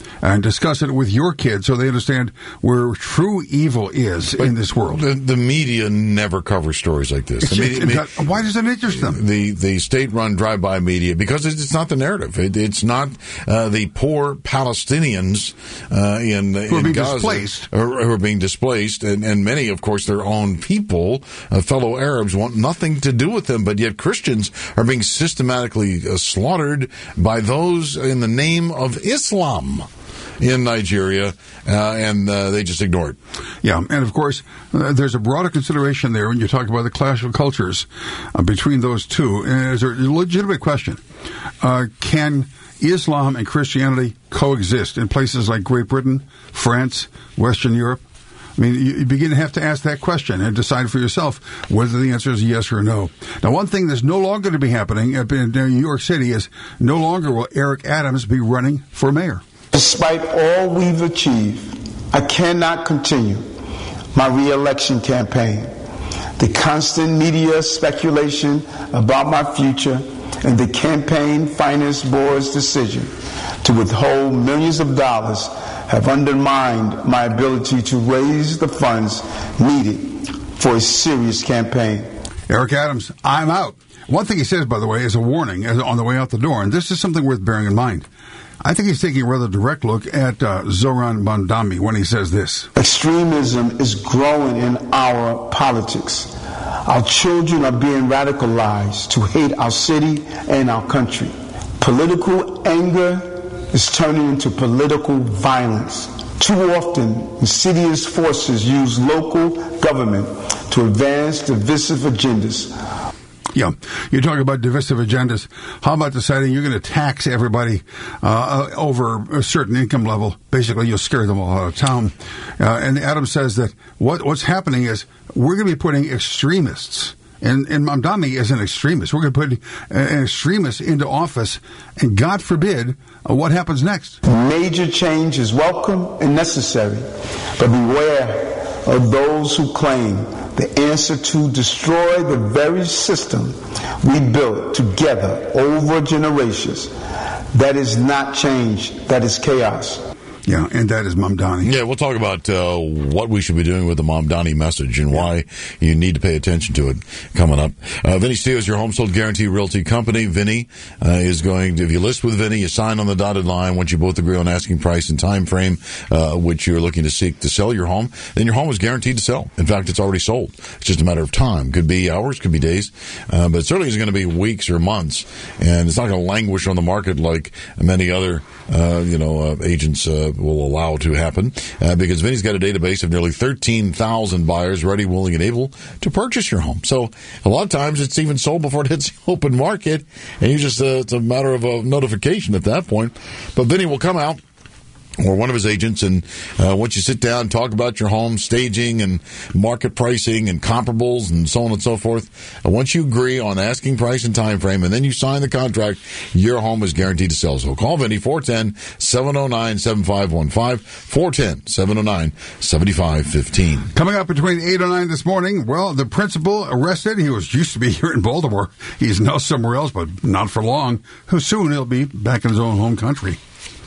and discuss it with your kids so they understand where true evil is but in this world. The, the media never covers stories like this. The media, got, why does it interest them? The the state-run drive-by media, because it's not the narrative. It, it's not uh, the poor Palestinians uh, in, who are in being Gaza displaced. Who are, who are being displaced, and, and many, of course, their own people, uh, fellow Arabs, want nothing to do with them, but yet Christians are being systematically uh, slaughtered by those in the name of Islam in Nigeria, uh, and uh, they just ignore it. Yeah, and of course, uh, there's a broader consideration there when you talk about the clash of cultures uh, between those two. And there's a legitimate question. Uh, can Islam and Christianity coexist in places like Great Britain, France, Western Europe? I mean, you begin to have to ask that question and decide for yourself whether the answer is yes or no. Now, one thing that's no longer to be happening in New York City is no longer will Eric Adams be running for mayor. Despite all we've achieved, I cannot continue my re-election campaign. The constant media speculation about my future and the campaign finance board's decision to withhold millions of dollars have undermined my ability to raise the funds needed for a serious campaign. Eric Adams, I'm out. One thing he says, by the way, is a warning on the way out the door, and this is something worth bearing in mind. I think he's taking a rather direct look at uh, Zoran Mandami when he says this. Extremism is growing in our politics. Our children are being radicalized to hate our city and our country. Political anger is turning into political violence. Too often, insidious forces use local government to advance divisive agendas. Yeah, you talk about divisive agendas. How about deciding you're going to tax everybody uh, over a certain income level? Basically, you'll scare them all out of town. Uh, and Adams says that what, what's happening is we're going to be putting extremists, and, and Mamdani is an extremist. We're going to put an extremist into office, and God forbid, uh, what happens next? Major change is welcome and necessary, but beware of those who claim the answer to destroy the very system we built together over generations. That is not change. That is chaos. Yeah, and that is Mamdani. Yeah, we'll talk about uh, what we should be doing with the Mamdani message and why you need to pay attention to it coming up. Uh, Vinny Steele is your home sold guarantee realty company. Vinny uh, is going to, if you list with Vinny, you sign on the dotted line. Once you both agree on asking price and time frame, uh, which you're looking to seek to sell your home, then your home is guaranteed to sell. In fact, it's already sold. It's just a matter of time. Could be hours, could be days, uh, but it certainly is going to be weeks or months. And it's not going to languish on the market like many other, uh, you know, uh, agents uh, will allow to happen, uh, because Vinny's got a database of nearly thirteen thousand buyers ready, willing, and able to purchase your home. So a lot of times it's even sold before it hits the open market, and you just, uh, it's a matter of a notification at that point. But Vinny will come out, or one of his agents, and uh, once you sit down and talk about your home staging and market pricing and comparables and so on and so forth, uh, once you agree on asking price and time frame, and then you sign the contract, your home is guaranteed to sell. So call Vinny, four one zero, seven oh nine, seven five one five, four one zero, seven oh nine, seven five one five. Coming up between eight and nine this morning, well, the principal arrested. He was used to be here in Baltimore. He's now somewhere else, but not for long. Soon he'll be back in his own home country.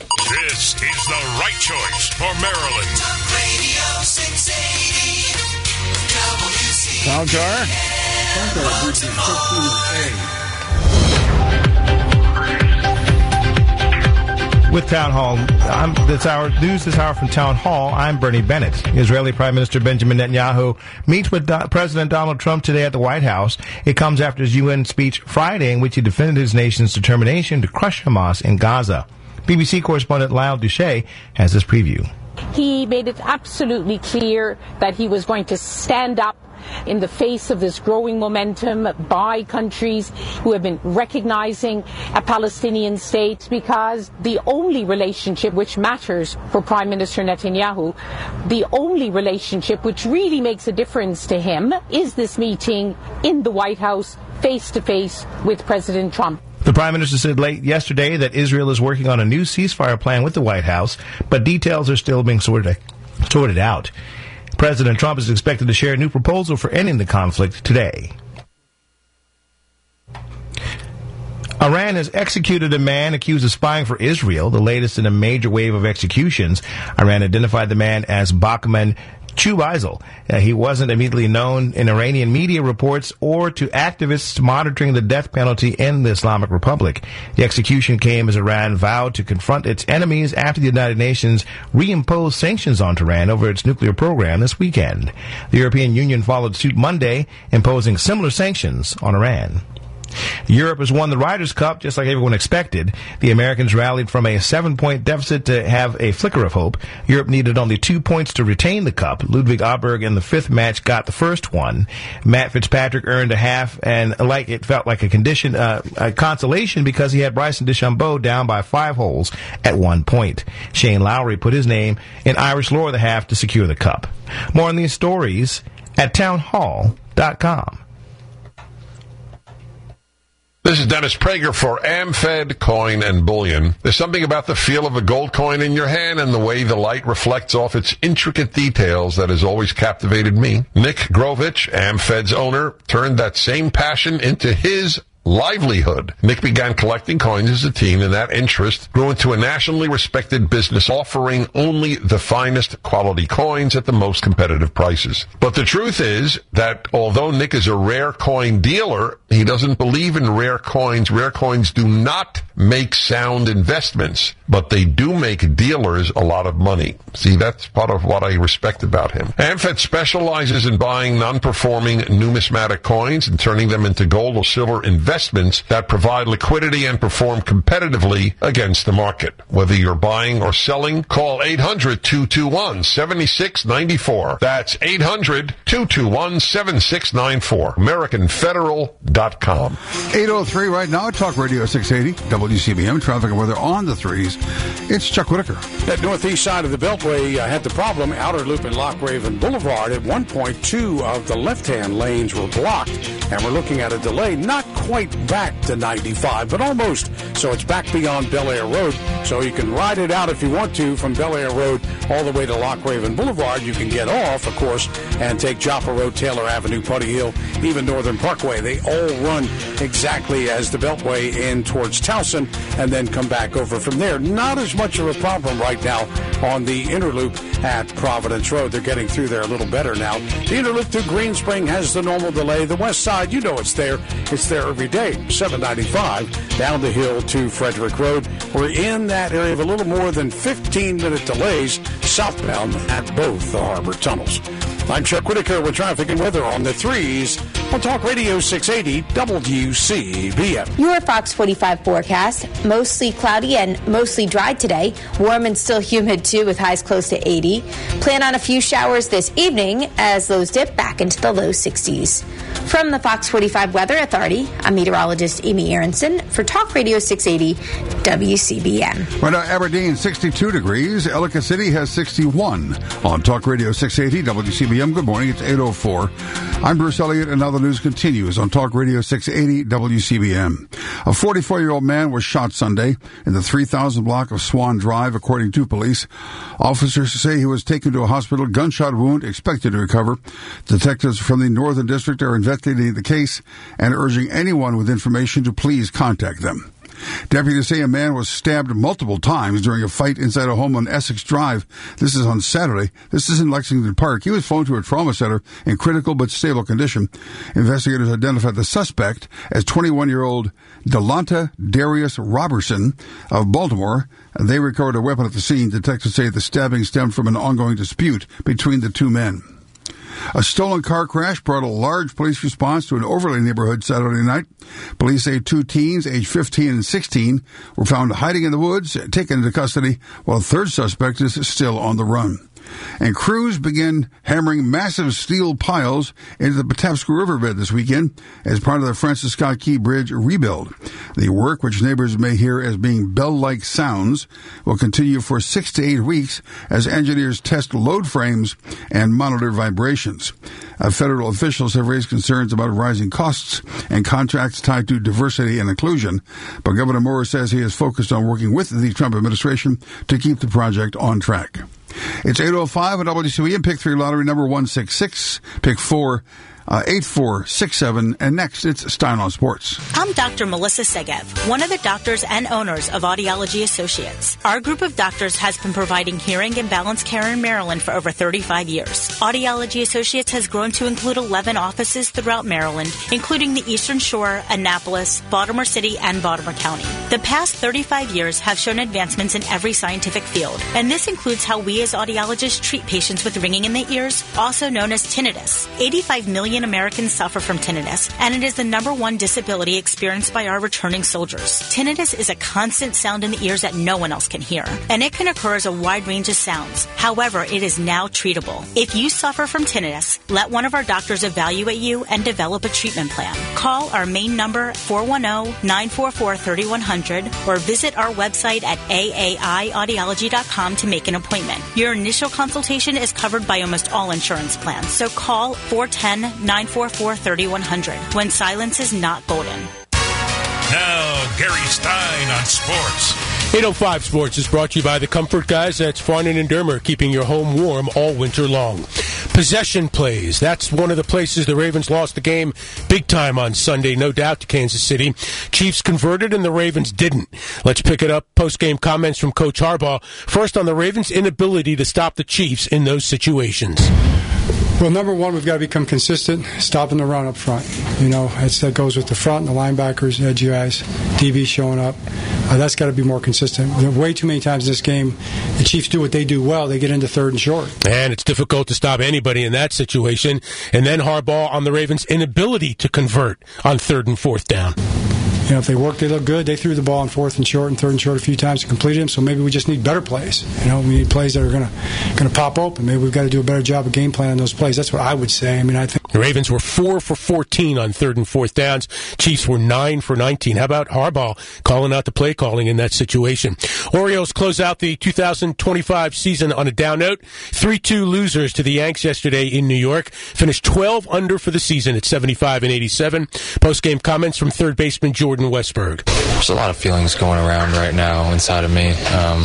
This is the right choice for Maryland. Talk Radio six eighty W C B M. With Town Hall, I'm, this hour, news this hour from Town Hall, I'm Bernie Bennett. Israeli Prime Minister Benjamin Netanyahu meets with Do- President Donald Trump today at the White House. It comes after his U N speech Friday in which he defended his nation's determination to crush Hamas in Gaza. B B C correspondent Lyle Duché has this preview. He made it absolutely clear that he was going to stand up in the face of this growing momentum by countries who have been recognizing a Palestinian state, because the only relationship which matters for Prime Minister Netanyahu, the only relationship which really makes a difference to him, is this meeting in the White House face to face with President Trump. The Prime Minister said late yesterday that Israel is working on a new ceasefire plan with the White House, but details are still being sorted, sorted out. President Trump is expected to share a new proposal for ending the conflict today. Iran has executed a man accused of spying for Israel, the latest in a major wave of executions. Iran identified the man as Bakhman Chubaisel. Uh, he wasn't immediately known in Iranian media reports or to activists monitoring the death penalty in the Islamic Republic. The execution came as Iran vowed to confront its enemies after the United Nations reimposed sanctions on Tehran over its nuclear program this weekend. The European Union followed suit Monday, imposing similar sanctions on Iran. Europe has won the Ryder Cup just like everyone expected. The Americans rallied from a seven-point deficit to have a flicker of hope. Europe needed only two points to retain the cup. Ludwig Aberg in the fifth match got the first one. Matt Fitzpatrick earned a half, and like it felt like a condition, uh, a consolation because he had Bryson DeChambeau down by five holes at one point. Shane Lowry put his name in Irish lore of the half to secure the cup. More on these stories at townhall dot com. This is Dennis Prager for AmFed Coin and Bullion. There's something about the feel of a gold coin in your hand and the way the light reflects off its intricate details that has always captivated me. Nick Grovich, AmFed's owner, turned that same passion into his livelihood. Nick began collecting coins as a teen, and that interest grew into a nationally respected business offering only the finest quality coins at the most competitive prices. But the truth is that although Nick is a rare coin dealer, he doesn't believe in rare coins. Rare coins do not make sound investments, but they do make dealers a lot of money. See, that's part of what I respect about him. AmFed specializes in buying non-performing numismatic coins and turning them into gold or silver investments that provide liquidity and perform competitively against the market. Whether you're buying or selling, call eight hundred, two two one, seven six nine four. That's eight hundred, two two one, seven six nine four. American Federal dot com. eight oh three right now, Talk Radio six eighty, W C B M, traffic and weather on the threes. It's Chuck Whitaker. That northeast side of the Beltway uh, had the problem. Outer Loop and Lock Raven Boulevard. At one point, two of the left-hand lanes were blocked, and we're looking at a delay not quite back to ninety-five, but almost. So it's back beyond Bel Air Road, so you can ride it out if you want to from Bel Air Road all the way to Lock Raven Boulevard. You can get off, of course, and take Joppa Road, Taylor Avenue, Putty Hill, even Northern Parkway. They all run exactly as the Beltway in towards Towson, and then come back over from there. Not as much of a problem right now on the inner loop at Providence Road. They're getting through there a little better now. The inner loop through Green Spring has the normal delay. The west side, you know it's there. It's there every day. seven ninety-five down the hill to Frederick Road. We're in that area of a little more than fifteen minute delays southbound at both the harbor tunnels. I'm Chuck Whitaker with traffic and weather on the threes on Talk Radio six eighty W C B M. Your Fox forty-five forecast, mostly cloudy and mostly dry today. Warm and still humid too with highs close to eighty. Plan on a few showers this evening as lows dip back into the low sixties. From the Fox forty-five Weather Authority, I'm meteorologist Amy Aronson for Talk Radio six eighty W C B M. Right now, Aberdeen sixty-two degrees. Ellicott City has sixty-one on Talk Radio six eighty W C B M. Good morning. It's eight oh four. I'm Bruce Elliott, and now the news continues on Talk Radio six eighty W C B M. A forty-four-year-old man was shot Sunday in the three thousand block of Swan Drive, according to police. Officers say he was taken to a hospital, gunshot wound, expected to recover. Detectives from the Northern District are investigating the case and urging anyone with information to please contact them. Deputies say a man was stabbed multiple times during a fight inside a home on Essex Drive. This is on Saturday. This is in Lexington Park. He was flown to a trauma center in critical but stable condition. Investigators identified the suspect as twenty-one-year-old Delonta Darius Robertson of Baltimore. They recovered a weapon at the scene. Detectives say the stabbing stemmed from an ongoing dispute between the two men. A stolen car crash brought a large police response to an Overlay neighborhood Saturday night. Police say two teens, aged fifteen and sixteen, were found hiding in the woods, taken into custody, while a third suspect is still on the run. And crews began hammering massive steel piles into the Patapsco Riverbed this weekend as part of the Francis Scott Key Bridge rebuild. The work, which neighbors may hear as being bell-like sounds, will continue for six to eight weeks as engineers test load frames and monitor vibrations. Uh, federal officials have raised concerns about rising costs and contracts tied to diversity and inclusion, but Governor Moore says he is focused on working with the Trump administration to keep the project on track. It's eight oh five on W C B M. Pick three lottery number one six six. Pick four uh, eight four six seven. And next, it's Stein on Sports. I'm Doctor Melissa Segev, one of the doctors and owners of Audiology Associates. Our group of doctors has been providing hearing and balance care in Maryland for over thirty-five years. Audiology Associates has grown to include eleven offices throughout Maryland, including the Eastern Shore, Annapolis, Baltimore City, and Baltimore County. The past thirty-five years have shown advancements in every scientific field, and this includes how we as audiologists treat patients with ringing in the ears, also known as tinnitus. eighty-five million Americans suffer from tinnitus, and it is the number one disability experienced by our returning soldiers. Tinnitus is a constant sound in the ears that no one else can hear, and it can occur as a wide range of sounds. However, it is now treatable. If you suffer from tinnitus, let one of our doctors evaluate you and develop a treatment plan. Call our main number, four one zero, nine four four, three one zero zero, or visit our website at A A I audiology dot com to make an appointment. Your initial consultation is covered by almost all insurance plans, so call four one zero, nine four four, three one zero zero when silence is not golden. Now, Gary Stein on sports. eight oh five Sports is brought to you by the Comfort Guys. That's Farnan and Dermer, keeping your home warm all winter long. Possession plays. That's one of the places the Ravens lost the game big time on Sunday, no doubt, to Kansas City. Chiefs converted and the Ravens didn't. Let's pick it up. Post-game comments from Coach Harbaugh. First on the Ravens' inability to stop the Chiefs in those situations. Well, number one, we've got to become consistent, stopping the run up front. You know, it's, that goes with the front, the linebackers, edge guys, D B showing up. Uh, that's got to be more consistent. Way too many times in this game, the Chiefs do what they do well. They get into third and short. And it's difficult to stop anybody in that situation. And then Harbaugh on the Ravens' inability to convert on third and fourth down. You know, if they work, they look good. They threw the ball on fourth and short and third and short a few times and completed them, so maybe we just need better plays. You know, we need plays that are going to going to pop open. Maybe we've got to do a better job of game planning those plays. That's what I would say. I mean, I think the Ravens were four for fourteen on third and fourth downs. Chiefs were nine for nineteen. How about Harbaugh calling out the play calling in that situation? Orioles close out the two thousand twenty-five season on a down note. three two losers to the Yanks yesterday in New York. Finished twelve under for the season at seventy-five and eighty-seven. Post-game comments from third baseman Jordan Westberg. There's a lot of feelings going around right now inside of me. Um,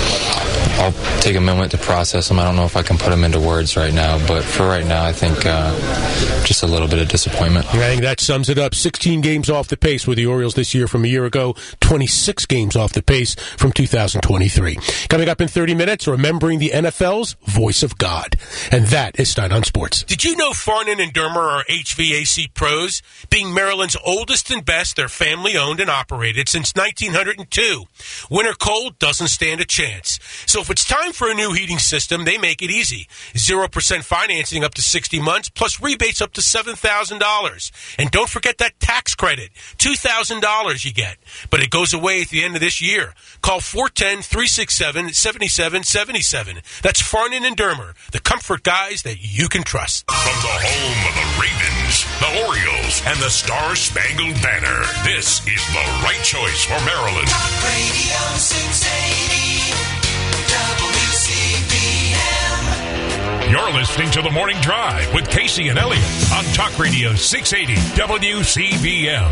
I'll take a moment to process them. I don't know if I can put them into words right now, but for right now, I think uh, just a little bit of disappointment. I think that sums it up. sixteen games off the pace with the Orioles this year from a year ago. twenty-six games off the pace from two thousand twenty-three. Coming up in thirty minutes, remembering the N F L's voice of God. And that is Stein on Sports. Did you know Farnan and Dermer are H V A C pros? Being Maryland's oldest and best, they're family-owned and operated since nineteen oh two. Winter cold doesn't stand a chance. So if it's time for a new heating system, they make it easy. zero percent financing up to sixty months, plus rebates up to seven thousand dollars. And don't forget that tax credit, two thousand dollars you get. But it goes away at the end of this year. Call four one zero, three six seven, seven seven seven seven. That's Farnan and Dermer, the comfort guys that you can trust. From the home of the Ravens, the Orioles, and the Star-Spangled Banner, this is the right choice for Maryland. Talk Radio six eighty W C B M. You're listening to The Morning Drive with Casey and Elliott on Talk Radio six eighty W C B M.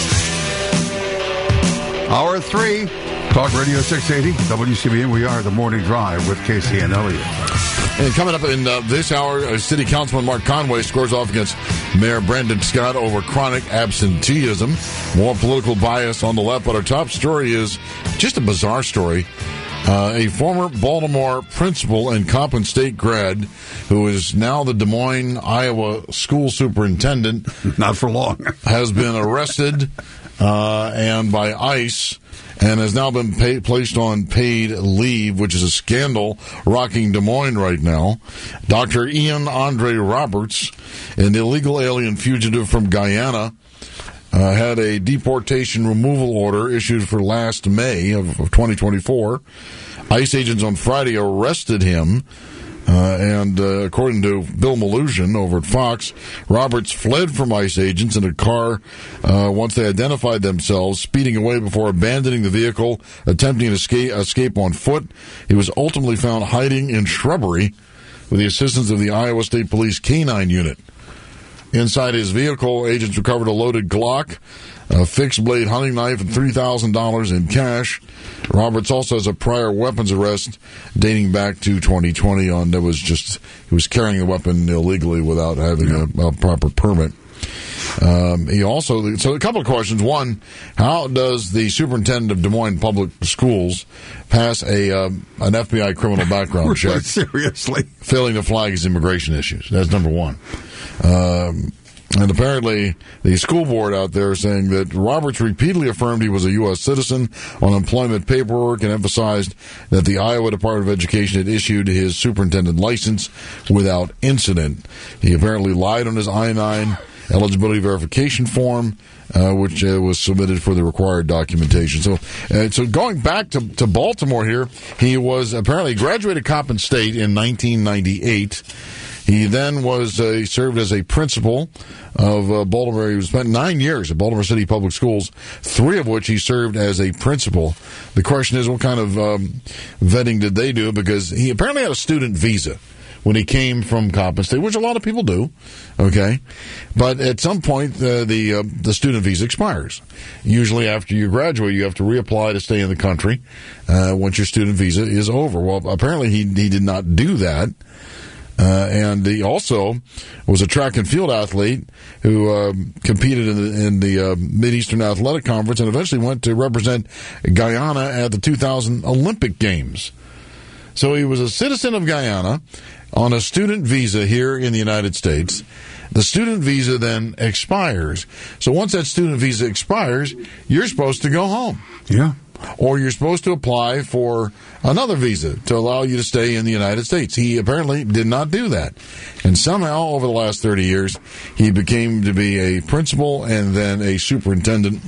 Hour three, Talk Radio six eighty W C B M. We are The Morning Drive with Casey and Elliott. And coming up in uh, this hour, uh, City Councilman Mark Conway scores off against Mayor Brandon Scott over chronic absenteeism. More political bias on the left, but our top story is just a bizarre story. Uh, a former Baltimore principal and Coppin State grad who is now the Des Moines, Iowa school superintendent. Not for long. has been arrested uh, and by ICE and has now been pay- placed on paid leave, which is a scandal rocking Des Moines right now. Doctor Ian Andre Roberts, an illegal alien fugitive from Guyana, uh, had a deportation removal order issued for last May of, of twenty twenty-four. ICE agents on Friday arrested him. Uh, and uh, according to Bill Malusian over at Fox, Roberts fled from ICE agents in a car uh, once they identified themselves, speeding away before abandoning the vehicle, attempting to escape, escape on foot. He was ultimately found hiding in shrubbery with the assistance of the Iowa State Police K nine unit. Inside his vehicle, agents recovered a loaded Glock, a fixed-blade hunting knife, and three thousand dollars in cash. Roberts also has a prior weapons arrest dating back to twenty twenty on that was just he was carrying the weapon illegally without having a, a proper permit. Um, he also so a couple of questions. One, how does the superintendent of Des Moines Public Schools pass a um, an F B I criminal background really, check? Seriously, failing to flag his immigration issues. That's number one. Um, And apparently, the school board out there is saying that Roberts repeatedly affirmed he was a U S citizen on employment paperwork and emphasized that the Iowa Department of Education had issued his superintendent license without incident. He apparently lied on his I nine eligibility verification form, uh, which uh, was submitted for the required documentation. So, uh, so going back to, to Baltimore here, he was apparently graduated Coppin State in nineteen ninety-eight. He then was uh, he served as a principal of uh, Baltimore. He spent nine years at Baltimore City Public Schools, three of which he served as a principal. The question is, what kind of um, vetting did they do? Because he apparently had a student visa when he came from Coppin State, which a lot of people do, okay? But at some point, uh, the uh, the student visa expires. Usually after you graduate, you have to reapply to stay in the country uh, once your student visa is over. Well, apparently he, he did not do that. Uh, and he also was a track and field athlete who uh, competed in the, in the uh, Mid-Eastern Athletic Conference and eventually went to represent Guyana at the two thousand Olympic Games. So he was a citizen of Guyana on a student visa here in the United States. The student visa then expires. So once that student visa expires, you're supposed to go home. Yeah. Or you're supposed to apply for another visa to allow you to stay in the United States. He apparently did not do that. And somehow, over the last thirty years, he became to be a principal and then a superintendent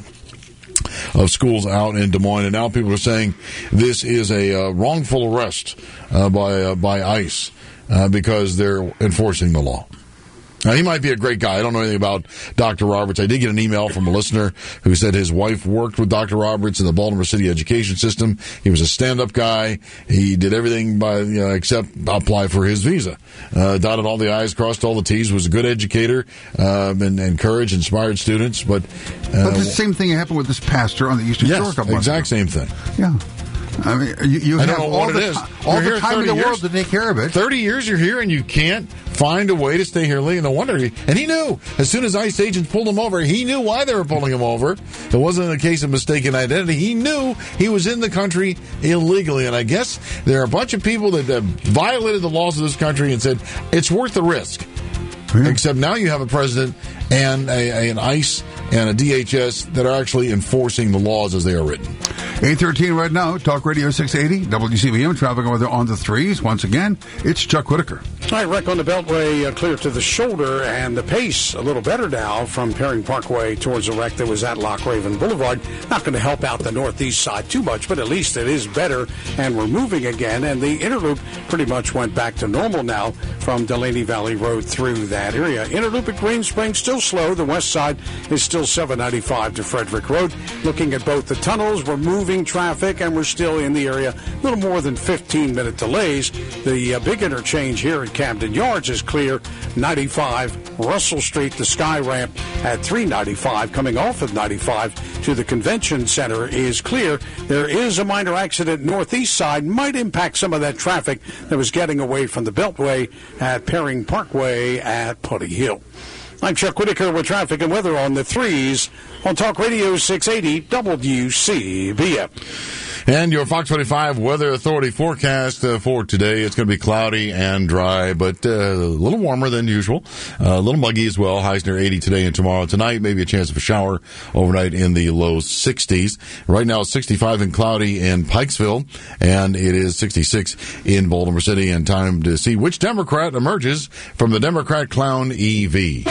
of schools out in Des Moines. And now people are saying this is a uh, wrongful arrest uh, by, uh, by ICE uh, because they're enforcing the law. Now, he might be a great guy. I don't know anything about Doctor Roberts. I did get an email from a listener who said his wife worked with Doctor Roberts in the Baltimore City education system. He was a stand-up guy. He did everything by you know, except apply for his visa. Uh, dotted all the I's, crossed all the T's, was a good educator, um, and encouraged, inspired students. But, uh, but the same thing happened with this pastor on the Eastern yes, Shore. Yes, exact same thing. Yeah. I mean, you, you I have don't know all what the, it is. all You're the time in the years, world to take care of it. thirty years you're here and you can't find a way to stay here legally. No wonder. He, and he knew. As soon as ICE agents pulled him over, he knew why they were pulling him over. It wasn't a case of mistaken identity. He knew he was in the country illegally. And I guess there are a bunch of people that uh, violated the laws of this country and said, it's worth the risk. Yeah. Except now you have a president and a, a, an ICE and a D H S that are actually enforcing the laws as they are written. eight thirteen right now, Talk Radio six eighty, W C B M, traffic over there on the threes. Once again, it's Chuck Whitaker. All right, wreck on the Beltway, uh, clear to the shoulder, and the pace a little better now from Perring Parkway towards the wreck that was at Loch Raven Boulevard. Not going to help out the northeast side too much, but at least it is better, and we're moving again, and the Interloop pretty much went back to normal now from Delaney Valley Road through that area. Interloop at Green Springs still slow. The west side is still seven ninety-five to Frederick Road. Looking at both the tunnels, we're moving traffic, and we're still in the area. A little more than fifteen minute delays. The uh, big interchange here at Camden Yards is clear. ninety-five Russell Street, the Sky Ramp at three ninety-five, coming off of ninety-five to the Convention Center is clear. There is a minor accident northeast side, might impact some of that traffic that was getting away from the Beltway at Perring Parkway at Putty Hill. I'm Chuck Whitaker with traffic and weather on the threes on Talk Radio six eighty W C B M. And your Fox twenty-five Weather Authority forecast uh, for today. It's going to be cloudy and dry, but uh, a little warmer than usual. Uh, a little muggy as well. Highs near eighty today and tomorrow. Tonight, maybe a chance of a shower overnight in the low sixties. Right now, it's sixty-five and cloudy in Pikesville, and it is sixty-six in Baltimore City. And time to see which Democrat emerges from the Democrat Clown E V.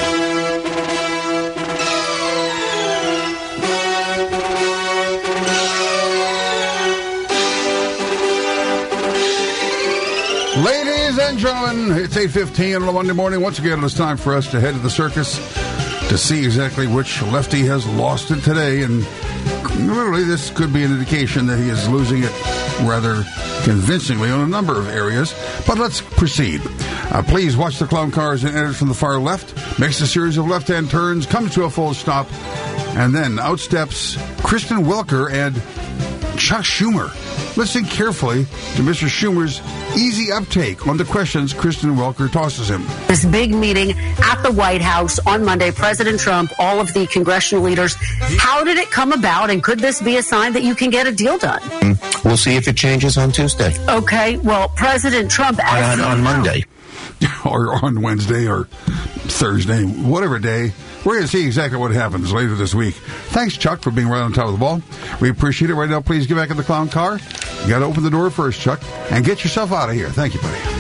Ladies and gentlemen, it's eight fifteen on a Monday morning. Once again, it's time for us to head to the circus to see exactly which lefty has lost it today. And literally, this could be an indication that he is losing it rather convincingly on a number of areas. But let's proceed. Uh, please watch the clown cars and enter from the far left. Makes a series of left-hand turns, comes to a full stop, and then out steps Kristen Welker and Chuck Schumer. Listen carefully to Mister Schumer's easy uptake on the questions Kristen Welker tosses him. This big meeting at the White House on Monday, President Trump, all of the congressional leaders. How did it come about, and could this be a sign that you can get a deal done? We'll see if it changes on Tuesday. Okay, well, President Trump... On, on Monday. Or on Wednesday or Thursday, whatever day. We're going to see exactly what happens later this week. Thanks, Chuck, for being right on top of the ball. We appreciate it. Right now, please get back in the clown car. You got to open the door first, Chuck, and get yourself out of here. Thank you, buddy.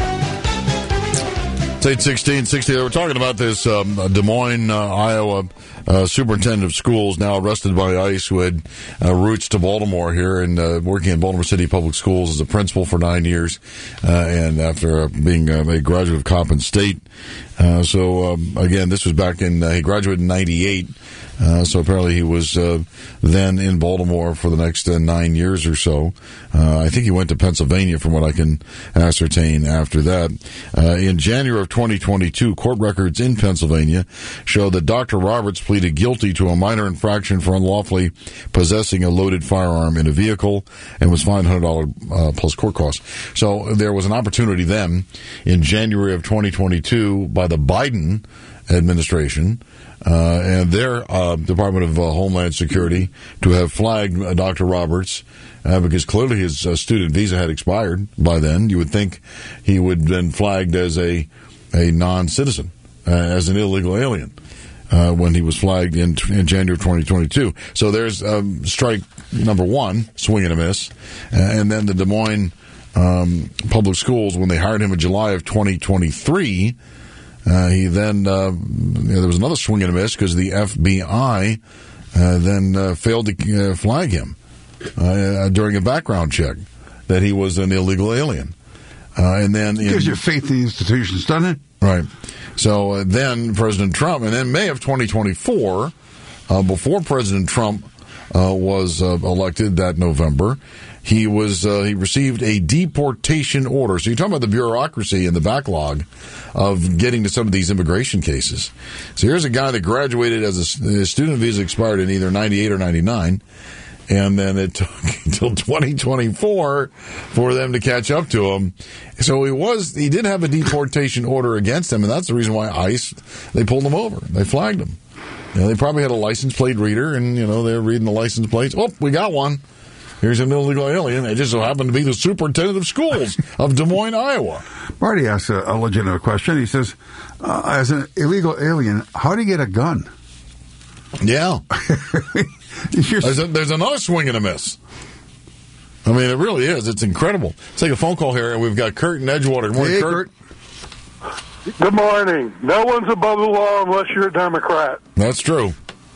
It's eight sixteen sixty. We're talking about this um, Des Moines, uh, Iowa uh, superintendent of schools now arrested by ICE who had uh, roots to Baltimore here and uh, working in Baltimore City Public Schools as a principal for nine years uh, and after uh, being uh, a graduate of Coppin State. Uh, so, um, again, this was back in, uh, he graduated in ninety-eight. Uh, so apparently he was uh, then in Baltimore for the next uh, nine years or so. Uh, I think he went to Pennsylvania from what I can ascertain after that. Uh, in January of twenty twenty-two, court records in Pennsylvania show that Doctor Roberts pleaded guilty to a minor infraction for unlawfully possessing a loaded firearm in a vehicle and was fined one hundred dollars uh, plus court costs. So there was an opportunity then in January of twenty twenty-two by the Biden administration uh, and their uh, Department of uh, Homeland Security to have flagged uh, Doctor Roberts uh, because clearly his uh, student visa had expired by then. You would think he would have been flagged as a, a non-citizen, uh, as an illegal alien. Uh, when he was flagged in, in January of twenty twenty-two. So there's um, strike number one, swing and a miss. Uh, and then the Des Moines um, Public Schools, when they hired him in July of twenty twenty-three, uh, he then, uh, you know, there was another swing and a miss because the F B I uh, then uh, failed to uh, flag him uh, during a background check that he was an illegal alien. Uh, and then it gives you faith in the institutions, doesn't it? Right. So uh, then President Trump, and then May of twenty twenty-four, uh, before President Trump uh, was uh, elected that November, he was uh, he received a deportation order. So you're talking about the bureaucracy and the backlog of getting to some of these immigration cases. So here's a guy that graduated as a, his student visa expired in either ninety-eight or ninety-nine. And then it took until twenty twenty-four for them to catch up to him. So he was, he did have a deportation order against him, and that's the reason why ICE, they pulled him over. They flagged him. You know, they probably had a license plate reader, and, you know, they're reading the license plates. Oh, we got one. Here's an illegal alien. It just so happened to be the superintendent of schools of Des Moines, Iowa. Marty asked a, a legitimate question. He says, uh, as an illegal alien, how do you get a gun? Yeah. there's, a, there's another swing and a miss. I mean, it really is. It's incredible. Let's take a phone call here, and we've got Kurt in Edgewater. Good morning, hey, Kurt. Kurt. Good morning. No one's above the law unless you're a Democrat. That's true.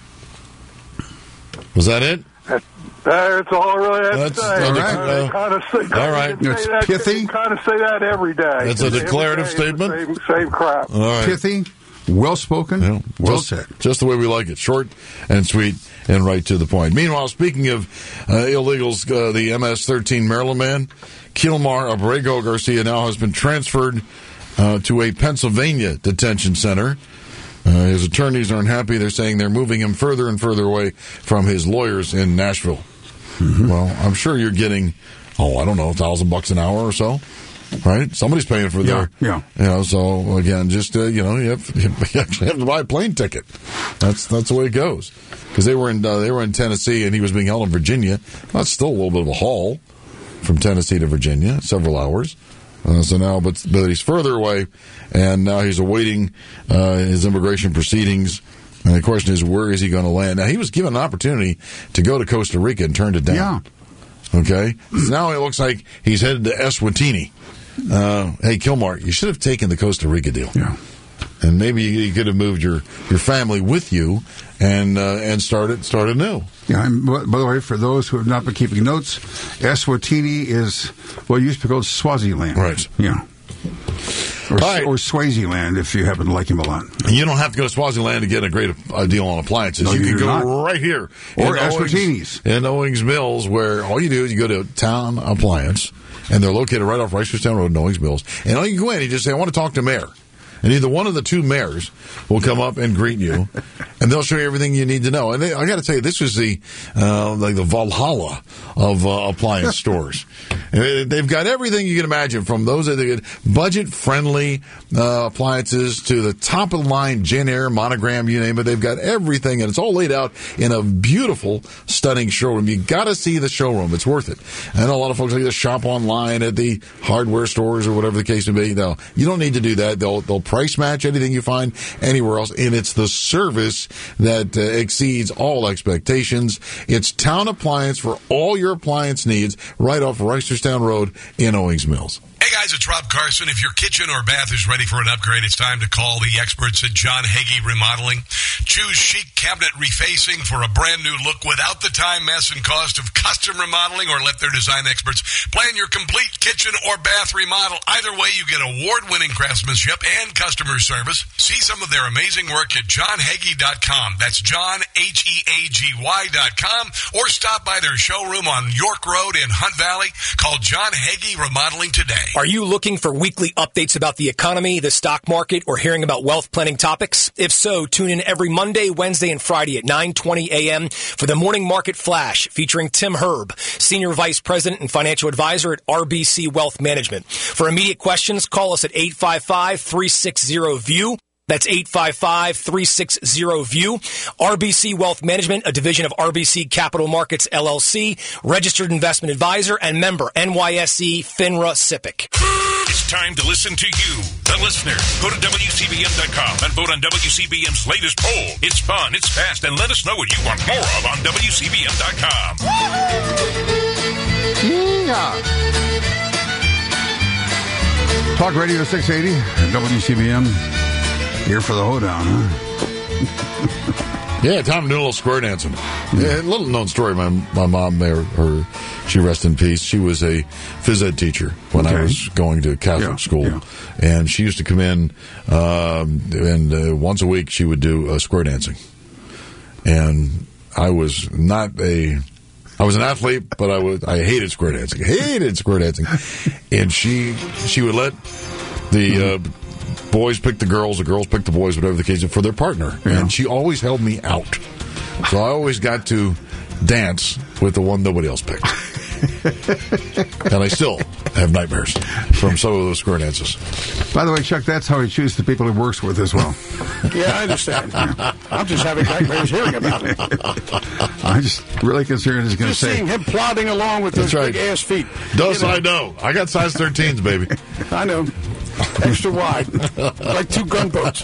Was that it? That's all I really have That's, to say. All right. Uh, kind of say, all right. It's that, pithy. Kind of say that every day. That's a declarative day, statement? Same, same crap. All right. Pithy. Well spoken, yeah, well just, said. Just the way we like it. Short and sweet and right to the point. Meanwhile, speaking of uh, illegals, uh, the M S thirteen Maryland man, Kilmar Abrego Garcia, now has been transferred uh, to a Pennsylvania detention center. Uh, his attorneys aren't happy. They're saying they're moving him further and further away from his lawyers in Nashville. Mm-hmm. Well, I'm sure you're getting, oh, I don't know, a thousand bucks an hour or so. Right? Somebody's paying for their, yeah, yeah. You know, so again, just, uh, you know, you, have, you actually have to buy a plane ticket. That's, that's the way it goes. Because they were in, uh, they were in Tennessee and he was being held in Virginia. That's still a little bit of a haul from Tennessee to Virginia, several hours. Uh, so now, but, but he's further away and now he's awaiting, uh, his immigration proceedings. And the question is, where is he going to land? Now, he was given an opportunity to go to Costa Rica and turned it down. Yeah. Okay? So now it looks like he's headed to Eswatini. Uh, hey, Kilmar, you should have taken the Costa Rica deal. Yeah. And maybe you could have moved your, your family with you and uh, and started started new. Yeah. And by the way, for those who have not been keeping notes, Eswatini is what used to be called Swaziland. Right. Yeah. Or, right. or Swaziland, if you happen to like him a lot. You don't have to go to Swaziland to get a great uh, deal on appliances. No, you, you can do go not. right here. Or in Owings, Eswatini's. in Owings Mills, where all you do is you go to Town Appliance, and they're located right off Reisterstown Road in Owings Mills. And all you can go in, you just say, I want to talk to Mayor. And either one of the two mayors will come up and greet you, and they'll show you everything you need to know. And they, I got to tell you, this is the uh, like the Valhalla of uh, appliance stores. And they've got everything you can imagine, from those that get budget-friendly uh, appliances to the top-of-the-line Jenn-Air monogram, you name it. They've got everything, and it's all laid out in a beautiful, stunning showroom. You got to see the showroom; it's worth it. I know a lot of folks like to shop online at the hardware stores or whatever the case may be. No, you don't need to do that. They'll they'll price match anything you find anywhere else, and it's the service that uh, exceeds all expectations. It's Town Appliance for all your appliance needs, right off Reisterstown Road in Owings Mills. Hey guys, it's Rob Carson. If your kitchen or bath is ready for an upgrade, it's time to call the experts at John Hagee Remodeling. Choose chic cabinet refacing for a brand new look without the time, mess, and cost of custom remodeling, or let their design experts plan your complete kitchen or bath remodel. Either way, you get award-winning craftsmanship and customer service. See some of their amazing work at john hagee dot com. That's John, H E A G Y dot com. Or stop by their showroom on York Road in Hunt Valley. Call John Hagee Remodeling today. Are you looking for weekly updates about the economy, the stock market, or hearing about wealth planning topics? If so, tune in every Monday, Wednesday, and Friday at nine twenty a.m. for the Morning Market Flash featuring Tim Herb, Senior Vice President and Financial Advisor at R B C Wealth Management. For immediate questions, call us at eight five five, three six zero, V I E W. That's eight five five, three six zero, V I E W. R B C Wealth Management, a division of R B C Capital Markets, L L C, registered investment advisor and member N Y S E FINRA SIPC. It's time to listen to you, the listener. Go to W C B M dot com and vote on W C B M's latest poll. It's fun, it's fast, and let us know what you want more of on W C B M dot com. Yeah. Talk Radio six eighty, W C B M. Here for the hoedown, huh? Yeah, time to do a little square dancing. Yeah, a little known story. My my mom, there, her, she rest in peace. She was a phys ed teacher when okay. I was going to Catholic yeah, school, yeah. and she used to come in, um, and uh, once a week she would do uh, square dancing. And I was not a, I was an athlete, but I was I hated square dancing. Hated square dancing, and she she would let the. Uh, boys pick the girls, the girls pick the boys, whatever the case is, for their partner. Yeah. And she always held me out. So I always got to dance with the one nobody else picked. And I still have nightmares from some of those square dances. By the way, Chuck, that's how he chooses the people he works with as well. Yeah, I understand. I'm just having nightmares hearing about it. I'm just really concerned he's going to just say... seeing him plodding along with those right. big ass feet. Those you know. I know. I got size thirteens, baby. I know. Extra wide. Like two gunboats.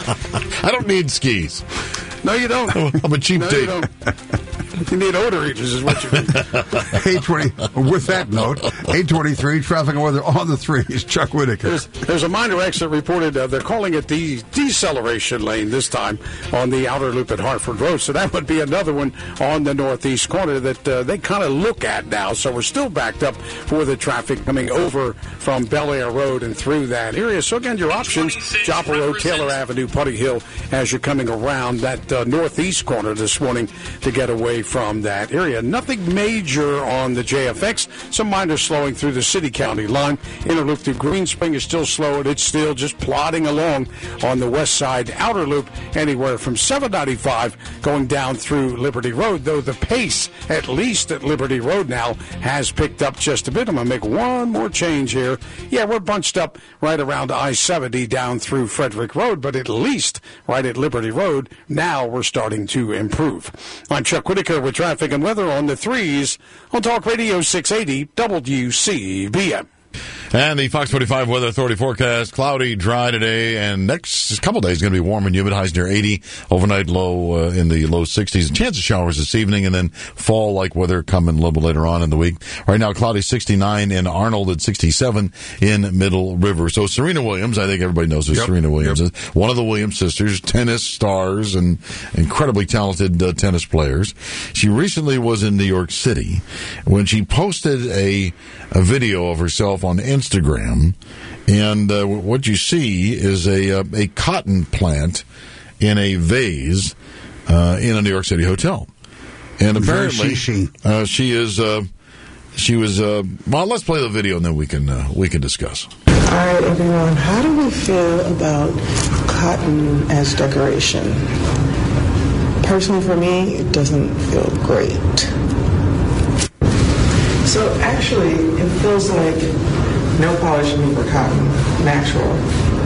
I don't need skis. No, you don't. I'm a cheap no, date. You don't. You need odor eaters is what you need. eight twenty, with that note, eight twenty-three, traffic and weather on the threes. Chuck Whitaker. There's, there's a minor accident reported. Uh, they're calling it the deceleration lane this time on the outer loop at Hartford Road. So that would be another one on the northeast corner that uh, they kind of look at now. So we're still backed up for the traffic coming over from Bel Air Road and through that area. So again, your options, Joppa Road, Taylor Avenue, Putty Hill, as you're coming around that uh, northeast corner this morning to get away from that area. Nothing major on the J F X. Some minor slowing through the city-county line. Inner loop through Green Spring is still slow, and it's still just plodding along on the west side. Outer loop anywhere from seven ninety-five going down through Liberty Road, though the pace, at least at Liberty Road now, has picked up just a bit. I'm going to make one more change here. Yeah, we're bunched up right around I seventy down through Frederick Road, but at least right at Liberty Road, now we're starting to improve. I'm Chuck Whitaker with traffic and weather on the threes on Talk Radio six eighty W C B M. And the Fox twenty-five Weather Authority forecast, cloudy, dry today, and next couple of days going to be warm and humid, highs near eighty, overnight low uh, in the low sixties, a chance of showers this evening, and then fall-like weather coming a little bit later on in the week. Right now, cloudy, sixty-nine in Arnold and sixty-seven in Middle River. So Serena Williams, I think everybody knows who yep. Serena Williams yep. is, one of the Williams sisters, tennis stars and incredibly talented uh, tennis players. She recently was in New York City when she posted a, a video of herself herself on Instagram, and uh, what you see is a uh, a cotton plant in a vase uh, in a New York City hotel. And apparently, she uh, she is uh, she was. Uh, well, let's play the video and then we can uh, we can discuss. All right, everyone. How do we feel about cotton as decoration? Personally, for me, it doesn't feel great. So actually, it feels like no polish remover cotton, natural.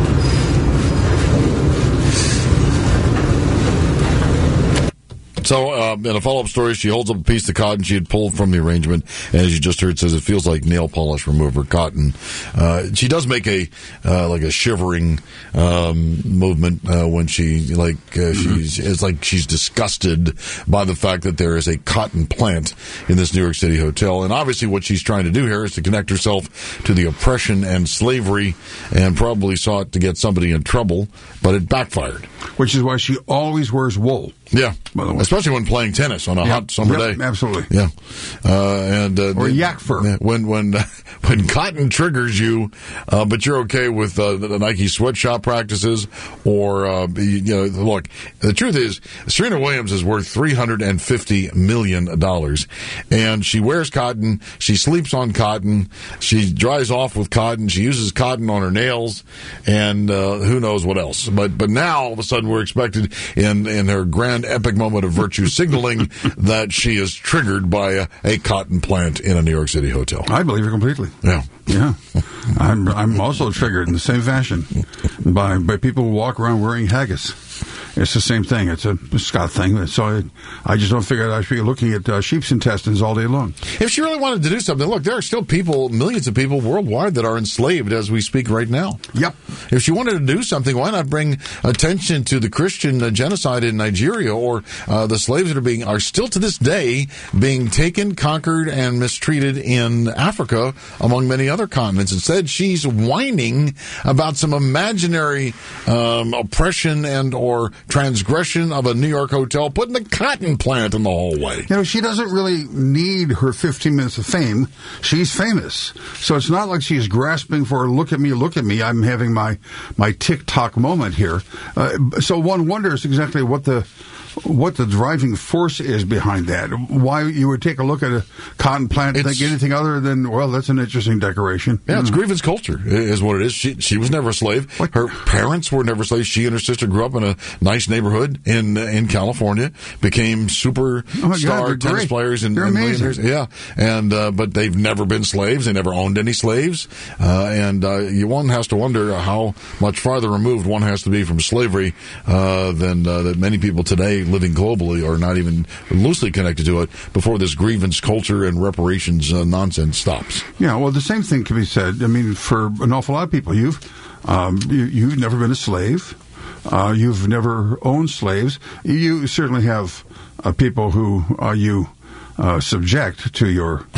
So, uh, in a follow-up story, she holds up a piece of cotton she had pulled from the arrangement, and as you just heard, says it feels like nail polish remover cotton. Uh, she does make a uh, like a shivering um, movement uh, when she like uh, she's it's like she's disgusted by the fact that there is a cotton plant in this New York City hotel, and obviously what she's trying to do here is to connect herself to the oppression and slavery, and probably sought to get somebody in trouble, but it backfired. Which is why she always wears wool. Yeah, by the way. Especially when playing tennis on a yep. hot summer yep, day. Absolutely. Yeah, uh, and uh, or yak fur. When when when cotton triggers you, uh, but you're okay with uh, the Nike sweatshop practices, or uh, you, you know, look. The truth is, Serena Williams is worth three hundred and fifty million dollars, and she wears cotton. She sleeps on cotton. She dries off with cotton. She uses cotton on her nails, and uh, who knows what else. But but now all of a sudden we're expected in in her grand epic moment of virtue signaling that she is triggered by a, a cotton plant in a New York City hotel. I believe her completely. Yeah. Yeah. I'm I'm also triggered in the same fashion by, by people who walk around wearing haggis. It's the same thing. It's a Scott thing. So I, I just don't figure I should be looking at uh, sheep's intestines all day long. If she really wanted to do something, look, there are still people, millions of people worldwide that are enslaved as we speak right now. Yep. If she wanted to do something, why not bring attention to the Christian uh, genocide in Nigeria, or uh, the slaves that are being are still to this day being taken, conquered, and mistreated in Africa, among many other continents. Instead, she's whining about some imaginary um, oppression and or transgression of a New York hotel, putting a cotton plant in the hallway. You know, she doesn't really need her fifteen minutes of fame. She's famous. So it's not like she's grasping for, look at me, look at me. I'm having my, my TikTok moment here. Uh, so one wonders exactly what the what the driving force is behind that. Why you would take a look at a cotton plant and think anything other than, well, that's an interesting decoration. Yeah, it's mm. grievance culture is what it is. She she was never a slave. What? Her parents were never slaves. She and her sister grew up in a nice neighborhood in in California, became super oh star God, tennis great. players and, they're and amazing. Yeah, and uh, but they've never been slaves. They never owned any slaves. Uh, and uh, you one has to wonder how much farther removed one has to be from slavery uh, than uh, that many people today living globally are not even loosely connected to it before this grievance culture and reparations uh, nonsense stops. Yeah, well, the same thing can be said. I mean, for an awful lot of people, you've um, you, you've never been a slave. Uh, you've never owned slaves. You certainly have uh, people who uh, you uh, subject to your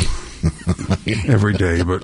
every day, but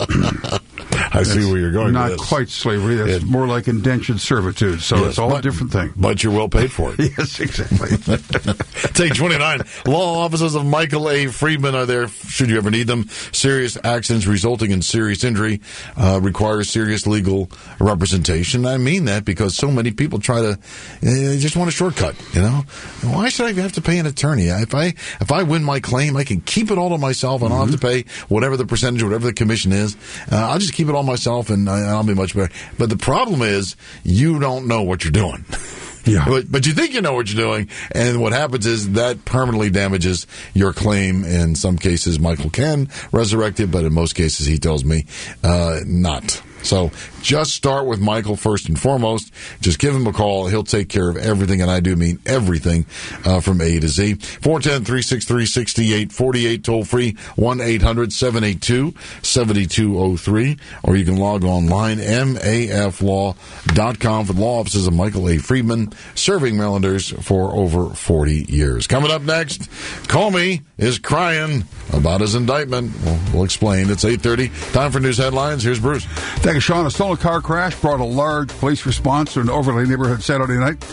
I see where you're going. Not with this. quite slavery. That's it, more like indentured servitude. So yes, it's all but, a different thing. But you're well paid for it. Yes, exactly. Take twenty-nine. Law offices of Michael A. Friedman are there should you ever need them. Serious accidents resulting in serious injury uh, require serious legal representation. I mean that because so many people try to uh, just want a shortcut. You know, why should I have to pay an attorney? If I if I win my claim, I can keep it all to myself, and mm-hmm. I'll have to pay whatever the percentage, whatever the commission is. Uh, I'll just keep it all myself, and I'll be much better. But the problem is, you don't know what you're doing. Yeah. But, but you think you know what you're doing, and what happens is that permanently damages your claim. In some cases, Michael can resurrect it, but in most cases, he tells me uh, not. So just start with Michael first and foremost. Just give him a call. He'll take care of everything, and I do mean everything uh, from A to Z. four one zero, three six three, six eight four eight, toll free, one eight hundred, seven eight two, seven two zero three, or you can log online, M A F law dot com, for the law offices of Michael A. Friedman, serving Marylanders for over forty years. Coming up next, Comey is crying about his indictment. We'll, we'll explain. It's eight thirty. Time for news headlines. Here's Bruce. Thank you, Sean. A stolen car crash brought a large police response to an Overlay neighborhood Saturday night.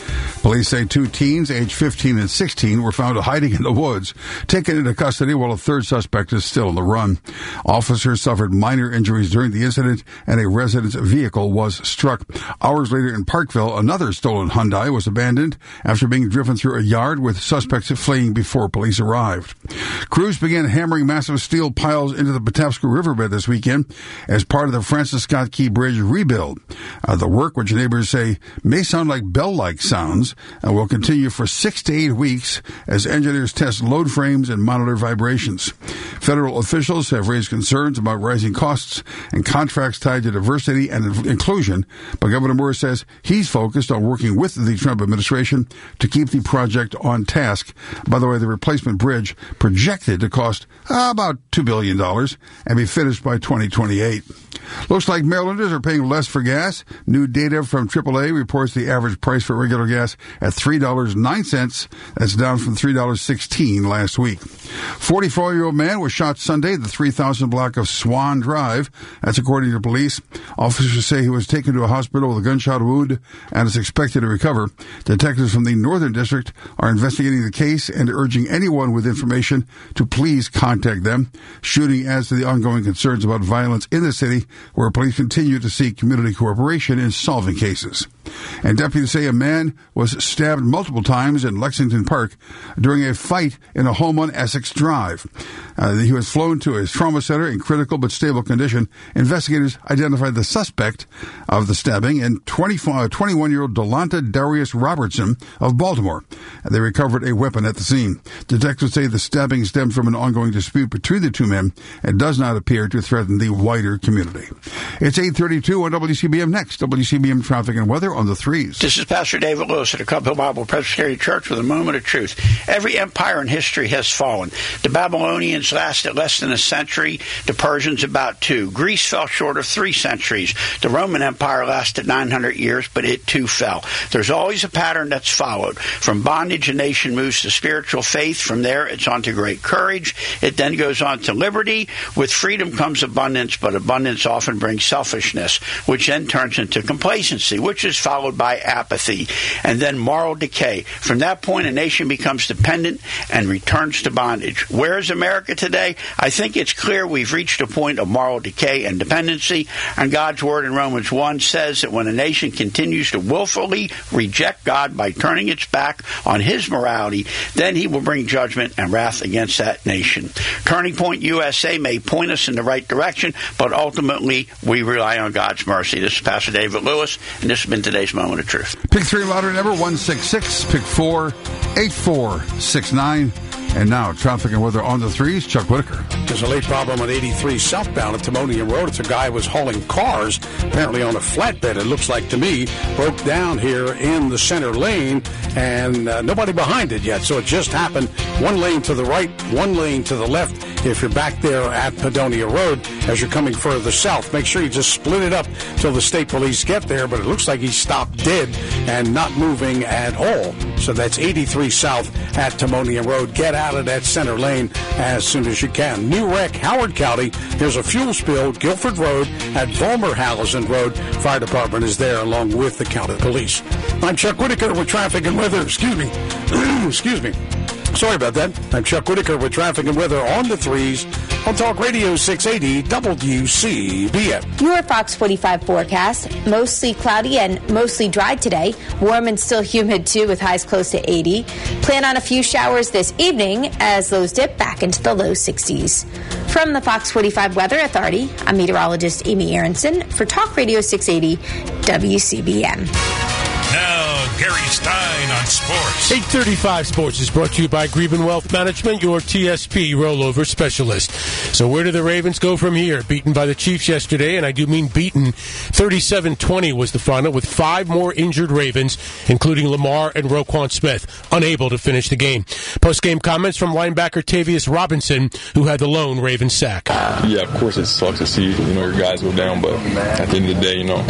Police say two teens, aged fifteen and sixteen, were found hiding in the woods, taken into custody while a third suspect is still on the run. Officers suffered minor injuries during the incident, and a resident's vehicle was struck. Hours later in Parkville, another stolen Hyundai was abandoned after being driven through a yard with suspects fleeing before police arrived. Crews began hammering massive steel piles into the Patapsco riverbed this weekend as part of the Francis Scott Key Bridge rebuild. Uh, the work, which neighbors say may sound like bell-like sounds, uh, will continue for six to eight weeks as engineers test load frames and monitor vibrations. Federal officials have raised concerns about rising costs and contracts tied to diversity and inclusion, but Governor Moore says he's focused on working with the Trump administration to keep the project on task. By the way, the replacement bridge projected to cost uh, about two billion dollars and be finished by twenty twenty-eight. Looks like Marylanders are paying less for gas. New data from triple A reports the average price for regular gas at three dollars and nine cents. That's down from three dollars and sixteen cents last week. forty-four-year-old man was shot Sunday at the three thousand block of Swan Drive. That's according to police. Officers say he was taken to a hospital with a gunshot wound and is expected to recover. Detectives from the Northern District are investigating the case and urging anyone with information to please contact them. Shooting adds to the ongoing concerns about violence in the city, where police continue to seek community cooperation in solving cases. And deputies say a man was stabbed multiple times in Lexington Park during a fight in a home on Essex Drive. Uh, he was flown to a trauma center in critical but stable condition. Investigators identified the suspect of the stabbing and twenty-one-year-old Delonta Darius Robertson of Baltimore. They recovered a weapon at the scene. Detectives say the stabbing stemmed from an ongoing dispute between the two men and does not appear to threaten the wider community. It's eight thirty-two on W C B M. Next, W C B M traffic and weather on the threes. This is Pastor David Lewis at the Cup Hill Bible Presbyterian Church with a moment of truth. Every empire in history has fallen. The Babylonians lasted less than a century. The Persians about two. Greece fell short of three centuries. The Roman Empire lasted nine hundred years, but it too fell. There's always a pattern that's followed. From bondage, a nation moves to spiritual faith. From there, it's on to great courage. It then goes on to liberty. With freedom comes abundance, but abundance often brings selfishness, which then turns into complacency, which is followed by apathy, and then moral decay. From that point, a nation becomes dependent and returns to bondage. Where is America today? I think it's clear we've reached a point of moral decay and dependency, and God's word in Romans one says that when a nation continues to willfully reject God by turning its back on his morality, then he will bring judgment and wrath against that nation. Turning Point U S A may point us in the right direction, but ultimately we rely on God's mercy. This is Pastor David Lewis, and this has been today's Moment of Truth. Pick three lottery number one six six, pick four, eight four six nine. And now, traffic and weather on the threes, Chuck Whitaker. There's a late problem on eighty-three southbound at Timonium Road. It's a guy who was hauling cars, apparently on a flatbed, it looks like to me, broke down here in the center lane, and uh, nobody behind it yet. So it just happened. One lane to the right, one lane to the left. If you're back there at Padonia Road, as you're coming further south, make sure you just split it up till the state police get there. But it looks like he stopped dead and not moving at all. So that's eighty-three south at Timonium Road. Get out of that center lane as soon as you can. New wreck, Howard County. There's a fuel spill, Guilford Road at Volmerhausen Road. Fire department is there along with the county police. I'm Chuck Whitaker with traffic and weather. Excuse me. Excuse me. Sorry about that. I'm Chuck Whitaker with traffic and weather on the threes on Talk Radio six eighty W C B M. Your Fox forty-five forecast, mostly cloudy and mostly dry today. Warm and still humid, too, with highs close to eighty. Plan on a few showers this evening as lows dip back into the low sixties. From the Fox forty-five Weather Authority, I'm meteorologist Amy Aronson for Talk Radio six eighty W C B M. Now, Gary Stein on sports. eight thirty-five Sports is brought to you by Greben Wealth Management, your T S P rollover specialist. So where do the Ravens go from here? Beaten by the Chiefs yesterday, and I do mean beaten. thirty-seven twenty was the final, with five more injured Ravens, including Lamar and Roquan Smith, unable to finish the game. Post-game comments from linebacker Tavius Robinson, who had the lone Raven sack. Yeah, of course it sucks to see, you know, your guys go down, but at the end of the day, you know,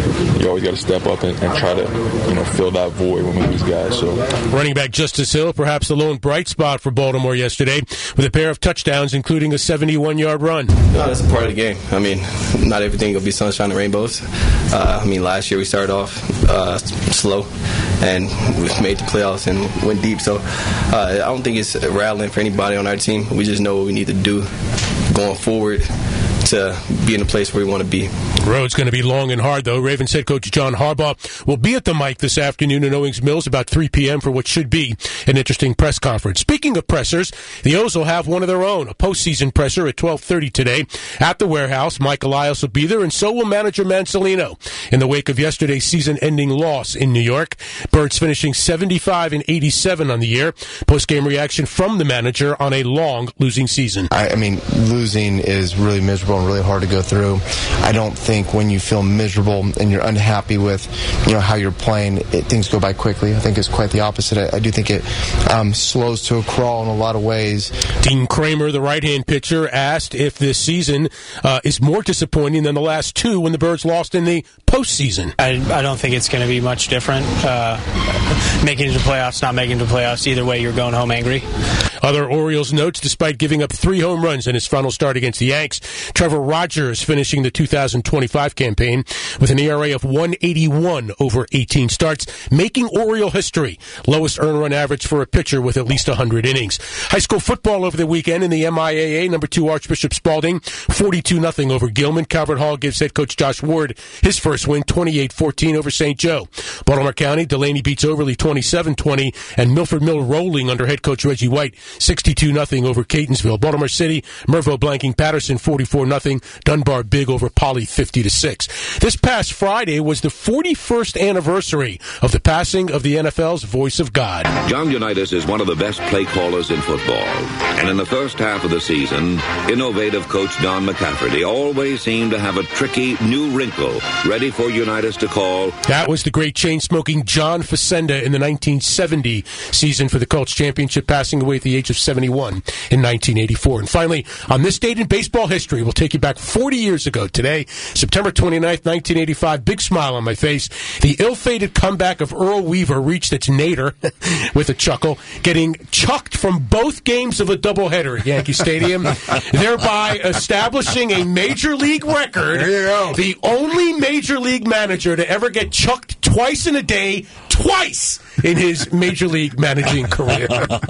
you always got to step up and, and try to, you know, fill that void when we lose guys. So, running back Justice Hill, perhaps the lone bright spot for Baltimore yesterday, with a pair of touchdowns, including a seventy-one-yard run. No, that's a part of the game. I mean, not everything will be sunshine and rainbows. Uh, I mean, last year we started off uh, slow, and we made the playoffs and went deep. So uh, I don't think it's rattling for anybody on our team. We just know what we need to do going forward to be in a place where we want to be. The road's going to be long and hard, though. Ravens head coach John Harbaugh will be at the mic this afternoon in Owings Mills about three p.m. for what should be an interesting press conference. Speaking of pressers, the O's will have one of their own, a postseason presser at twelve thirty today at the warehouse. Mike Elias will be there, and so will manager Mancelino. In the wake of yesterday's season-ending loss in New York, Birds finishing seventy-five and eighty-seven on the year. Post-game reaction from the manager on a long losing season. I, I mean, losing is really miserable and really hard to go through. I don't think when you feel miserable and you're unhappy with, you know, how you're playing, it, things go by quickly. I think it's quite the opposite. I, I do think it um, slows to a crawl in a lot of ways. Dean Kramer, the right-hand pitcher, asked if this season uh, is more disappointing than the last two when the Birds lost in the postseason. I, I don't think it's going to be much different. Uh, making it to playoffs, not making it to playoffs, either way you're going home angry. Other Orioles notes, despite giving up three home runs in his final start against the Yanks, Trevor Rogers finishing the two thousand twenty-five campaign with an E R A of one eighty-one over eighteen starts, making Oriole history. Lowest earned run average for a pitcher with at least one hundred innings. High school football over the weekend in the M I A A, number two Archbishop Spalding, forty-two nothing over Gilman. Calvert Hall gives head coach Josh Ward his first win, twenty-eight fourteen over Saint Joe. Baltimore County, Delaney beats Overly twenty-seven twenty, and Milford Mill rolling under head coach Reggie White, sixty-two nothing over Catonsville. Baltimore City, Mervo blanking Patterson, forty-four nothing. Dunbar big over Poly, fifty to six. This past Friday was the forty-first anniversary of the passing of the N F L's voice of God. John Unitas is one of the best play callers in football. And in the first half of the season, innovative coach Don McCafferty always seemed to have a tricky new wrinkle ready for Unitas to call. That was the great chain-smoking John Facenda in the nineteen seventy season for the Colts championship, passing away at the age of seventy-one in nineteen eighty-four. And finally, on this date in baseball history, we'll take you back forty years ago today, September twenty-ninth, nineteen eighty-five. Big smile on my face. The ill-fated comeback of Earl Weaver reached its nadir with a chuckle, getting chucked from both games of a doubleheader at Yankee Stadium, thereby establishing a major league record. There you go. The only major league manager to ever get chucked twice in a day, twice in his major league managing career.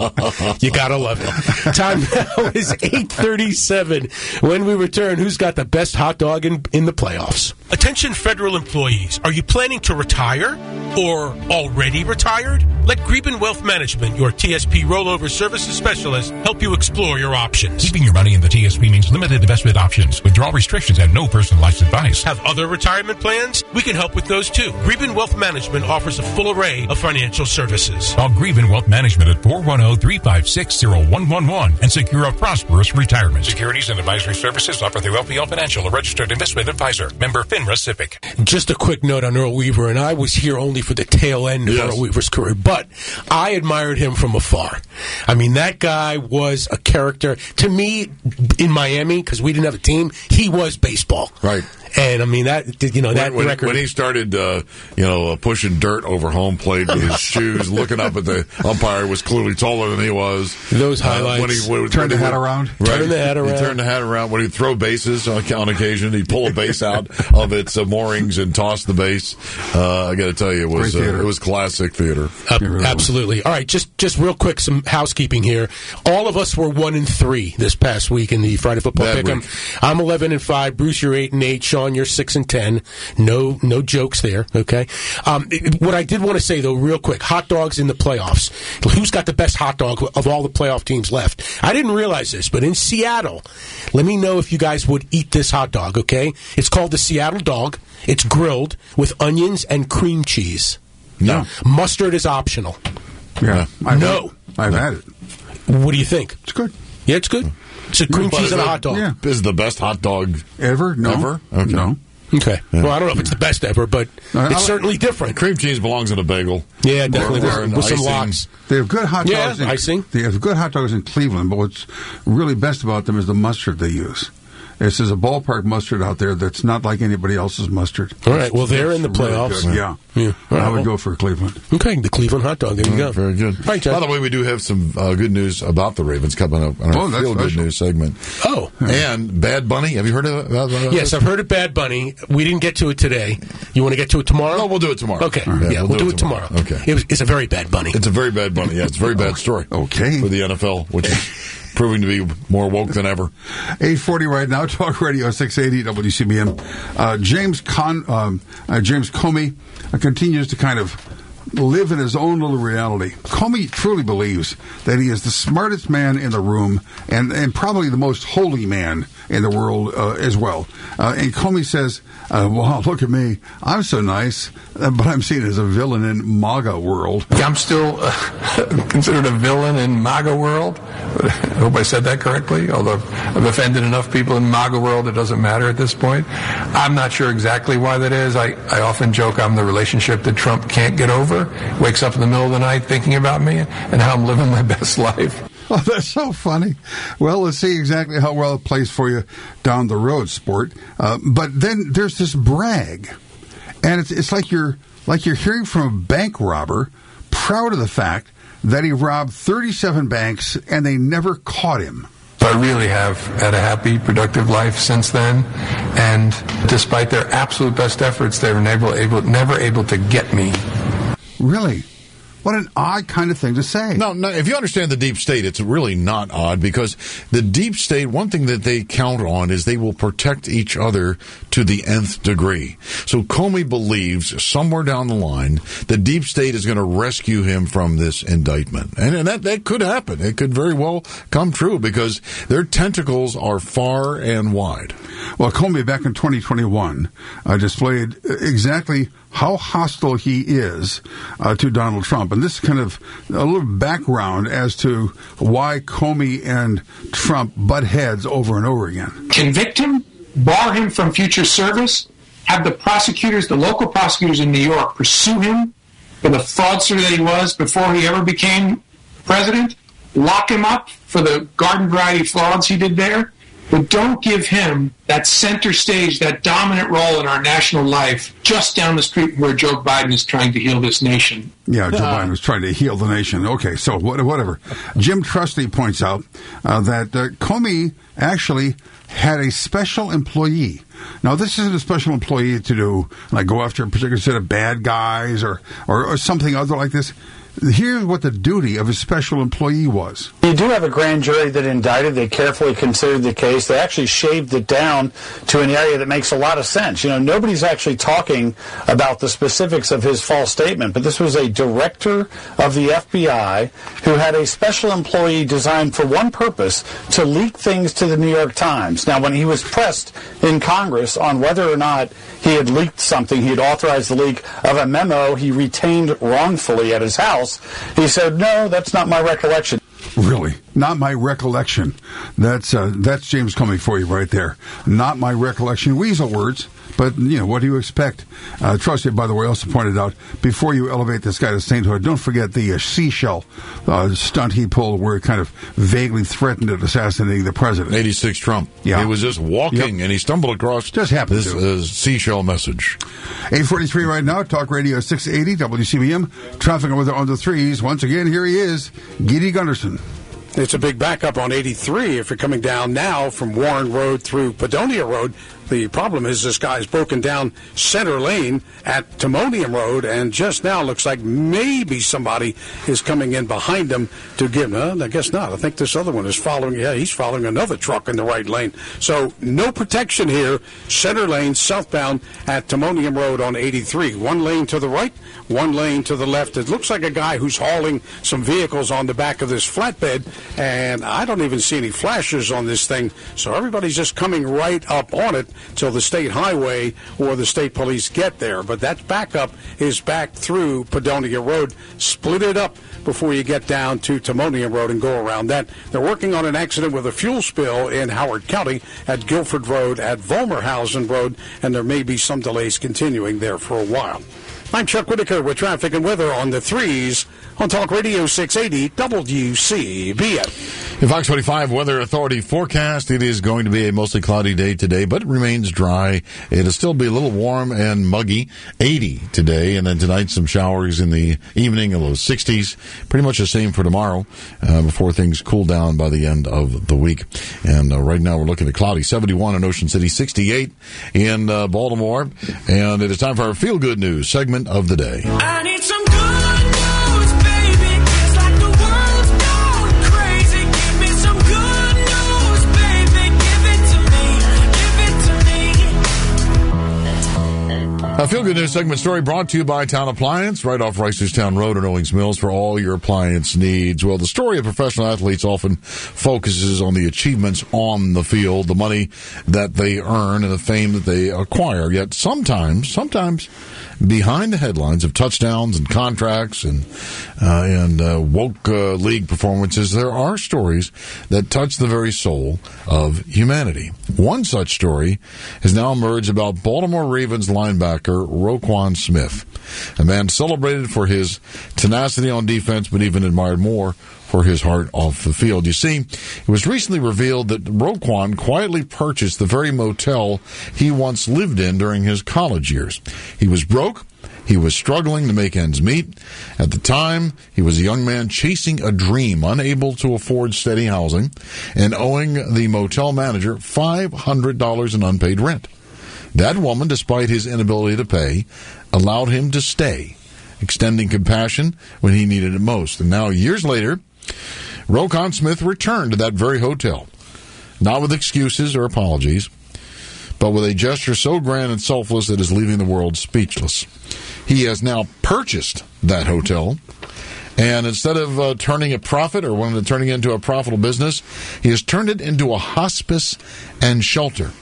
You gotta love it. Time now is eight thirty-seven. When we return, who's got the best hot dog in, in the playoffs? Attention federal employees. Are you planning to retire or already retired? Let Greben Wealth Management, your T S P rollover services specialist, help you explore your options. Keeping your money in the T S P means limited investment options, withdrawal restrictions, and no personalized advice. Have other retirement plans? We can help with those too. Greben Wealth Management offers a full array of financial services. Call Greben Wealth Management at four one zero, three five six, zero one one one and secure a prosperous retirement. Securities and advisory services offered through L P L Financial, a registered investment advisor. Member FINRA Civic. Just a quick note on Earl Weaver, and I was here only for the tail end of yes. Earl Weaver's career, but I admired him from afar. I mean, that guy was a character. To me, in Miami, because we didn't have a team, he was baseball. Right. And, I mean, that, you know, that when, record. When he started, uh, you know, uh, pushing dirt over home plate with his shoes, looking up at the umpire, was clearly taller than he was. Those highlights. Uh, when he, when, Turn when the he hat would, around. Right. Turn the hat around. He turned the hat around. When he'd throw bases on, on occasion, he'd pull a base out of its uh, moorings and toss the base. Uh, I got to tell you, it was, uh, it was classic theater. Uh, absolutely. All right, just, just real quick, some housekeeping here. All of us were one and three this past week in the Friday Football Pick'em. I'm eleven and five. Bruce, you're eight and eight. Sean, you're six and ten. No, no jokes there. Okay. Um, what I did want to say though, real quick, hot dogs in the playoffs. Who's got the best hot dog of all the playoff teams left? I didn't realize this, but in Seattle, let me know if you guys would eat this hot dog. Okay. It's called the Seattle Dog. It's grilled with onions and cream cheese. No. Mustard is optional. Yeah. I've no. I've had it. What do you think? It's good. Yeah, it's good. It's a cream But cheese and a that- hot dog. Yeah. This is the best hot dog Ever? No. ever? Okay. No. Okay. Yeah. Well, I don't know if it's the best ever, but No, I it's like- certainly different. Cream cheese belongs in a bagel. Yeah, definitely. Or- or With, an with some icing. lox. They have good hot Yeah, dogs. in, icing. They have good hot dogs in Cleveland, but what's really best about them is the mustard they use. This is a ballpark mustard out there that's not like anybody else's mustard. All right, well, they're in the Really playoffs. good, yeah. yeah. All right, I would well, go for Cleveland. Okay, the Cleveland hot dog. There you go. Very good. Right, By the way, we do have some uh, good news about the Ravens coming up on our Oh, that's Feel Good special. News segment. Oh. And Bad Bunny. Have you heard of about, about Yes, I've heard of Bad Bunny. We didn't get to it today. You want to get to it tomorrow? No, we'll do it tomorrow. Okay, Yeah, yeah, we'll, do, it tomorrow. Okay. It was, it's a very bad bunny. It's a very bad Bunny. Yeah, it's a very bad story. Okay. For the N F L, which is proving to be more woke than ever. eight forty right now, Talk Radio six eighty W C B M. Uh, James Con, um, uh, James Comey uh, continues to kind of live in his own little reality. Comey truly believes that he is the smartest man in the room and, and probably the most holy man in the world uh, as well. Uh, and Comey says, uh, wow, look at me. I'm so nice, uh, but I'm seen as a villain in MAGA world. I'm still uh, considered a villain in MAGA world. I hope I said that correctly, although I've offended enough people in MAGA world, it doesn't matter at this point. I'm not sure exactly why that is. I, I often joke I'm the relationship that Trump can't get over. Wakes up in the middle of the night thinking about me and how I'm living my best life. Oh, that's so funny. Well, let's see exactly how well it plays for you down the road, sport. Uh, but then there's this brag, and it's it's like you're like you're hearing from a bank robber, proud of the fact that he robbed thirty-seven banks and they never caught him. I really have had a happy, productive life since then, and despite their absolute best efforts, they were never able, never able to get me. Really? What an odd kind of thing to say. No, no, if you understand the deep state, it's really not odd because the deep state, one thing that they count on is they will protect each other to the nth degree. So Comey believes somewhere down the line the deep state is going to rescue him from this indictment. And, and that, that could happen. It could very well come true because their tentacles are far and wide. Well, Comey back in twenty twenty-one uh, displayed exactly how hostile he is uh, to Donald Trump. And this is kind of a little background as to why Comey and Trump butt heads over and over again. Convict him, bar him from future service, have the prosecutors, the local prosecutors in New York, pursue him for the fraudster that he was before he ever became president, lock him up for the garden variety frauds he did there, but don't give him that center stage, that dominant role in our national life just down the street where Joe Biden is trying to heal this nation. Yeah, Joe Biden was trying to heal the nation. Okay, so whatever. Jim Trusty points out uh, that uh, Comey actually had a special employee. Now, this isn't a special employee to do, like, go after a particular set of bad guys or, or, or something other like this. Here's what the duty of a special employee was. You do have a grand jury that indicted. They carefully considered the case. They actually shaved it down to an area that makes a lot of sense. You know, nobody's actually talking about the specifics of his false statement, but this was a director of the F B I who had a special employee designed for one purpose, to leak things to the New York Times. Now, when he was pressed in Congress on whether or not he had leaked something, he had authorized the leak of a memo he retained wrongfully at his house, he said, no, that's not my recollection. Really? Not my recollection. That's uh, that's James Comey for you right there. Not my recollection. Weasel words, but, you know, what do you expect? Uh, Trusty, by the way, also pointed out, before you elevate this guy to sainthood, don't forget the uh, seashell uh, stunt he pulled where he kind of vaguely threatened at assassinating the president. eighty-six Trump. Yeah. He was just walking, Yep. and he stumbled across Just happened this to. uh, seashell message. eight forty-three right now, Talk Radio six eighty, W C B M. Traffic and weather on the threes. Once again, here he is, Giddy Gunderson. It's a big backup on eighty-three if you're coming down now from Warren Road through Padonia Road. The problem is this guy's broken down center lane at Timonium Road, and just now looks like maybe somebody is coming in behind him to give. No, I guess not. I think this other one is following. Yeah, he's following another truck in the right lane. So no protection here. Center lane southbound at Timonium Road on eighty-three. One lane to the right, one lane to the left. It looks like a guy who's hauling some vehicles on the back of this flatbed, and I don't even see any flashes on this thing. So everybody's just coming right up on it till the state highway or the state police get there. But that backup is back through Padonia Road. Split it up before you get down to Timonium Road and go around that. They're working on an accident with a fuel spill in Howard County at Guilford Road, at Vollmerhausen Road, and there may be some delays continuing there for a while. I'm Chuck Whitaker with traffic and weather on the threes on Talk Radio six eighty W C B M. The Fox twenty-five Weather Authority forecast, it is going to be a mostly cloudy day today, but it remains dry. It'll still be a little warm and muggy, eighty today, and then tonight some showers in the evening, a low sixties. Pretty much the same for tomorrow uh, before things cool down by the end of the week. And uh, right now we're looking at cloudy, seventy-one in Ocean City, sixty-eight in uh, Baltimore. And it is time for our Feel Good News segment of the day. I need some good news, baby. It's like the world's gone crazy. Give me some good news, baby. Give it to me. Give it to me. A Feel Good News segment story brought to you by Town Appliance, right off Reisterstown Road in Owings Mills for all your appliance needs. Well, the story of professional athletes often focuses on the achievements on the field, the money that they earn and the fame that they acquire. Yet sometimes, sometimes behind the headlines of touchdowns and contracts and uh, and uh, woke uh, league performances, there are stories that touch the very soul of humanity. One such story has now emerged about Baltimore Ravens linebacker Roquan Smith, a man celebrated for his tenacity on defense, but even admired more for his heart off the field. You see, it was recently revealed that Roquan quietly purchased the very motel he once lived in during his college years. He was broke. He was struggling to make ends meet. At the time, he was a young man chasing a dream, unable to afford steady housing, and owing the motel manager five hundred dollars in unpaid rent. That woman, despite his inability to pay, allowed him to stay, extending compassion when he needed it most. And now, years later, Roquan Smith returned to that very hotel, not with excuses or apologies, but with a gesture so grand and selfless that is leaving the world speechless. He has now purchased that hotel, and instead of uh, turning a profit or wanting to turning it into a profitable business, he has turned it into a hospice and shelter.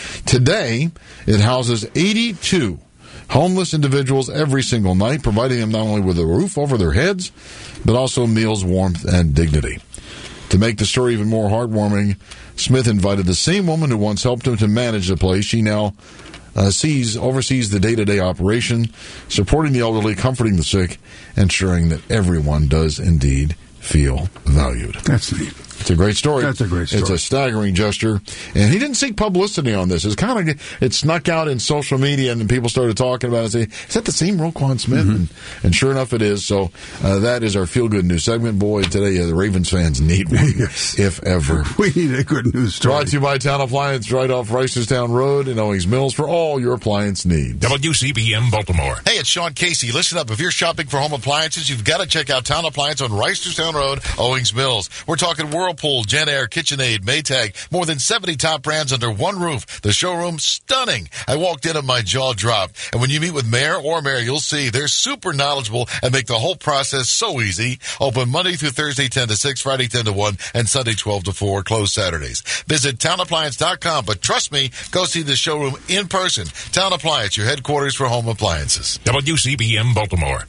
Today, it houses eighty-two homeless individuals every single night, providing them not only with a roof over their heads, but also meals, warmth, and dignity. To make the story even more heartwarming, Smith invited the same woman who once helped him to manage the place. She now uh, sees, oversees the day-to-day operation, supporting the elderly, comforting the sick, ensuring that everyone does indeed feel valued. That's neat. It's a great story. That's a great story. It's a staggering gesture. And he didn't seek publicity on this. It's kind of, it snuck out in social media, and people started talking about it and say, is that the same Roquan Smith? Mm-hmm. And, and sure enough, it is. So uh, that is our Feel Good News segment. Boy, today uh, the Ravens fans need one, yes. if ever. We need a good news story. Brought to you by Town Appliance, right off Reisterstown Road in Owings Mills for all your appliance needs. W C B M Baltimore. Hey, it's Sean Casey. Listen up. If you're shopping for home appliances, you've got to check out Town Appliance on Reisterstown Road, Owings Mills. We're talking Whirlpool, Genair, KitchenAid, Maytag, more than seventy top brands under one roof. The showroom, stunning. I walked in and my jaw dropped. And when you meet with Mayor or Mayor, you'll see they're super knowledgeable and make the whole process so easy. Open Monday through Thursday, ten to six, Friday, ten to one, and Sunday, twelve to four, closed Saturdays. Visit town appliance dot com, but trust me, go see the showroom in person. Town Appliance, your headquarters for home appliances. W C B M Baltimore.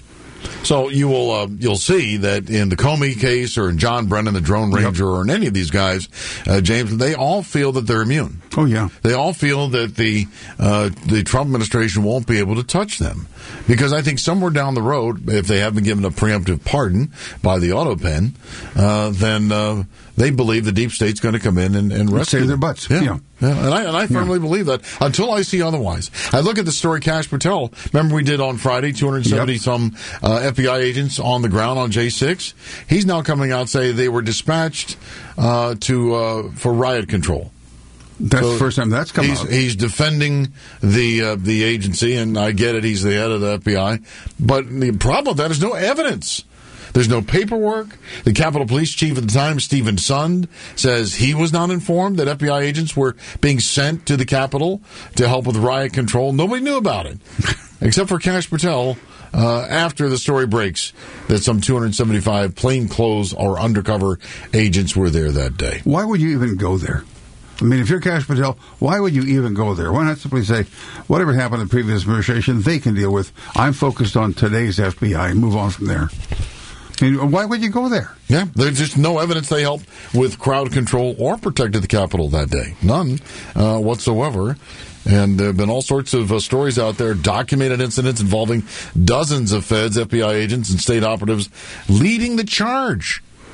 So you will uh, you'll see that in the Comey case or in John Brennan, the Drone Ranger, yep. or in any of these guys, uh, James, they all feel that they're immune. Oh yeah, they all feel that the uh, the Trump administration won't be able to touch them because I think somewhere down the road, if they have been given a preemptive pardon by the auto pen, uh, then uh, they believe the deep state's going to come in and, and rescue save them. their butts. Yeah. yeah. Yeah, and I, and I firmly yeah. believe that until I see otherwise. I look at the story Kash Patel. Remember we did on Friday, two hundred seventy yep. some uh, F B I agents on the ground on J six. He's now coming out saying they were dispatched uh, to uh, for riot control. That's so the first time that's come he's, out. He's defending the uh, the agency, and I get it. He's the head of the F B I, but the problem with that is no evidence. There's no paperwork. The Capitol Police Chief at the time, Stephen Sund, says he was not informed that F B I agents were being sent to the Capitol to help with riot control. Nobody knew about it, except for Kash Patel, uh, after the story breaks that some two hundred seventy-five plainclothes or undercover agents were there that day. Why would you even go there? I mean, if you're Kash Patel, why would you even go there? Why not simply say, whatever happened in the previous administration, they can deal with. I'm focused on today's F B I and move on from there. I mean, why would you go there? Yeah, there's just no evidence they helped with crowd control or protected the Capitol that day. None uh, whatsoever. And there have been all sorts of uh, stories out there, documented incidents involving dozens of feds, F B I agents, and state operatives leading the charge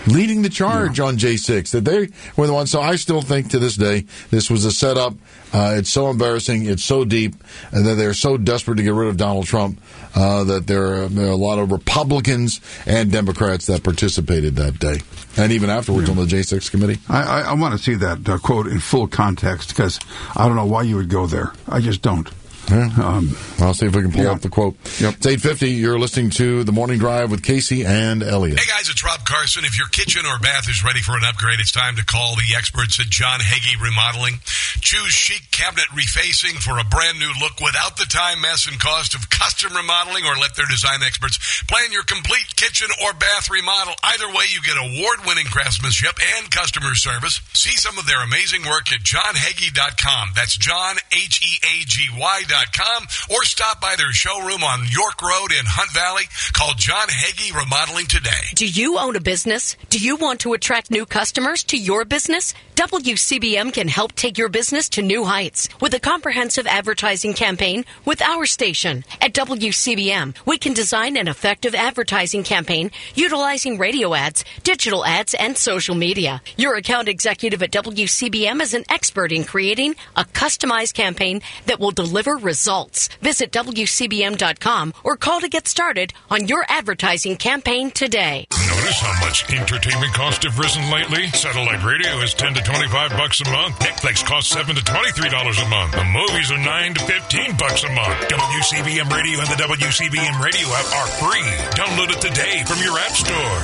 leading the charge yeah. on J six. That they were the ones. So I still think to this day this was a setup. Uh, it's so embarrassing. It's so deep, and that they're so desperate to get rid of Donald Trump uh, that there are, there are a lot of Republicans and Democrats that participated that day, and even afterwards yeah. on the J six committee. I, I, I want to see that uh, quote in full context because I don't know why you would go there. I just don't. Yeah. Um, I'll see if we can pull yeah. up the quote. Yep. It's eight fifty. You're listening to The Morning Drive with Casey and Elliot. Hey, guys, it's Rob Carson. If your kitchen or bath is ready for an upgrade, it's time to call the experts at John Hagee Remodeling. Choose chic cabinet refacing for a brand new look without the time, mess, and cost of custom remodeling, or let their design experts plan your complete kitchen or bath remodel. Either way, you get award-winning craftsmanship and customer service. See some of their amazing work at john hagee dot com. That's John, H E A G Y dot com, or stop by their showroom on York Road in Hunt Valley. Call John Hagee Remodeling today. Do you own a business? Do you want to attract new customers to your business? W C B M can help take your business to new heights with a comprehensive advertising campaign with our station. At W C B M, we can design an effective advertising campaign utilizing radio ads, digital ads, and social media. Your account executive at W C B M is an expert in creating a customized campaign that will deliver results. Visit W C B M dot com or call to get started on your advertising campaign today. Notice how much entertainment costs have risen lately? Satellite radio is ten to twenty-five bucks a month. Netflix costs seven to twenty-three dollars a month. The movies are nine to fifteen bucks a month. W C B M Radio and the W C B M Radio app are free. Download it today from your app store.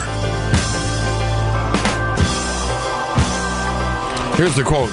Here's the quote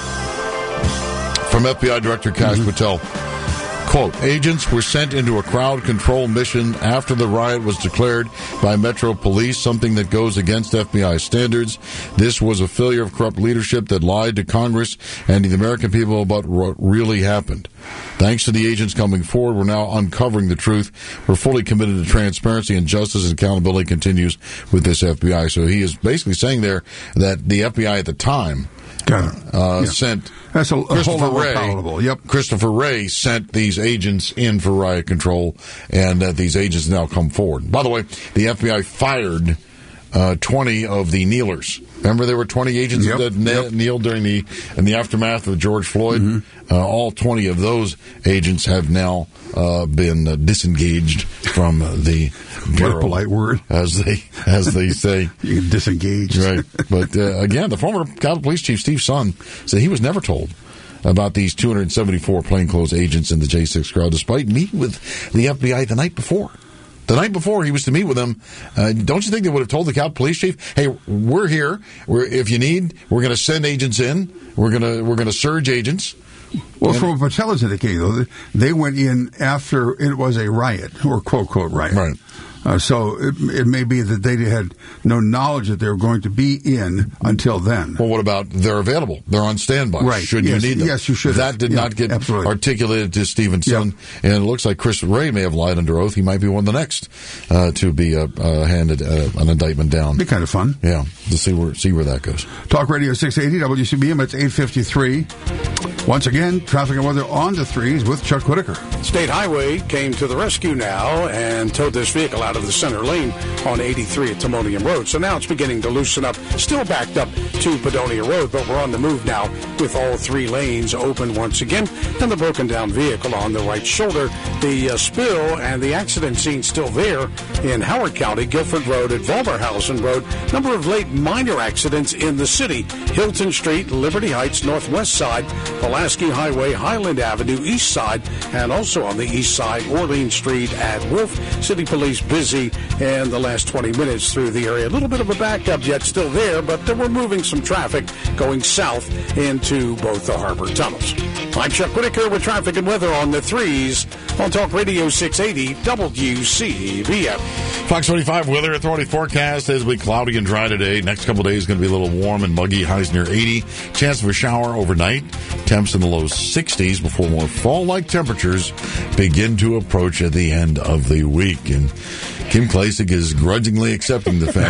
from F B I Director Kash mm-hmm. Patel. Quote, agents were sent into a crowd control mission after the riot was declared by Metro Police, something that goes against F B I standards. This was a failure of corrupt leadership that lied to Congress and the American people about what really happened. Thanks to the agents coming forward, we're now uncovering the truth. We're fully committed to transparency and justice, and accountability continues with this F B I. So he is basically saying there that the F B I at the time Uh, yeah. sent That's a, a Christopher whole Wray. palatable. Yep. Christopher Wray sent these agents in for riot control, and uh, these agents now come forward. By the way, the F B I fired uh, twenty of the kneelers. Remember, there were twenty agents yep. that ne- yep. kneeled during the in the aftermath of George Floyd. Mm-hmm. Uh, all twenty of those agents have now uh, been uh, disengaged from uh, the What a polite word, as they as they say. You can disengage, right? But uh, again, the former Capitol Police Chief Steve Sun said he was never told about these two hundred seventy-four plainclothes agents in the J six crowd, despite meeting with the F B I the night before. The night before he was to meet with them, uh, don't you think they would have told the Capitol Police Chief, "Hey, we're here. We're, if you need, we're going to send agents in. We're going to we're going to surge agents." Well, and, from what Patel is indicating, though, they went in after it was a riot, or quote, quote, riot. Right. Uh, so it, it may be that they had no knowledge that they were going to be in until then. Well, what about they're available? They're on standby. Right. Should yes, you need them? Yes, you should. That did yeah, not get absolutely. articulated to Stevenson. Yep. And it looks like Chris Wray may have lied under oath. He might be one of the next uh, to be uh, uh, handed uh, an indictment down. Be kind of fun. Yeah, to see where see where that goes. Talk Radio six eighty W C B M. It's eight fifty-three. Once again, traffic and weather on the threes with Chuck Whitaker. State Highway came to the rescue now and towed this vehicle out of the center lane on eighty-three at Timonium Road. So now it's beginning to loosen up. Still backed up to Padonia Road, but we're on the move now with all three lanes open once again. And the broken down vehicle on the right shoulder. The uh, spill and the accident scene still there in Howard County, Guilford Road at Volverhausen Road. Number of late minor accidents in the city. Hilton Street, Liberty Heights, northwest side, Pulaski Highway, Highland Avenue, east side, and also on the east side, Orleans Street at Wolf. City Police busy in the last twenty minutes through the area. A little bit of a backup yet still there, but we're moving some traffic going south into both the harbor tunnels. I'm Chuck Whitaker with traffic and weather on the threes on Talk Radio six eighty W C B M. Fox twenty-five Weather Authority forecast is be cloudy and dry today. Next couple of days going to be a little warm and muggy. Highs near eighty. Chance of a shower overnight. Temps in the low sixties before more fall-like temperatures begin to approach at the end of the week. And Kim Klacik is grudgingly accepting the fact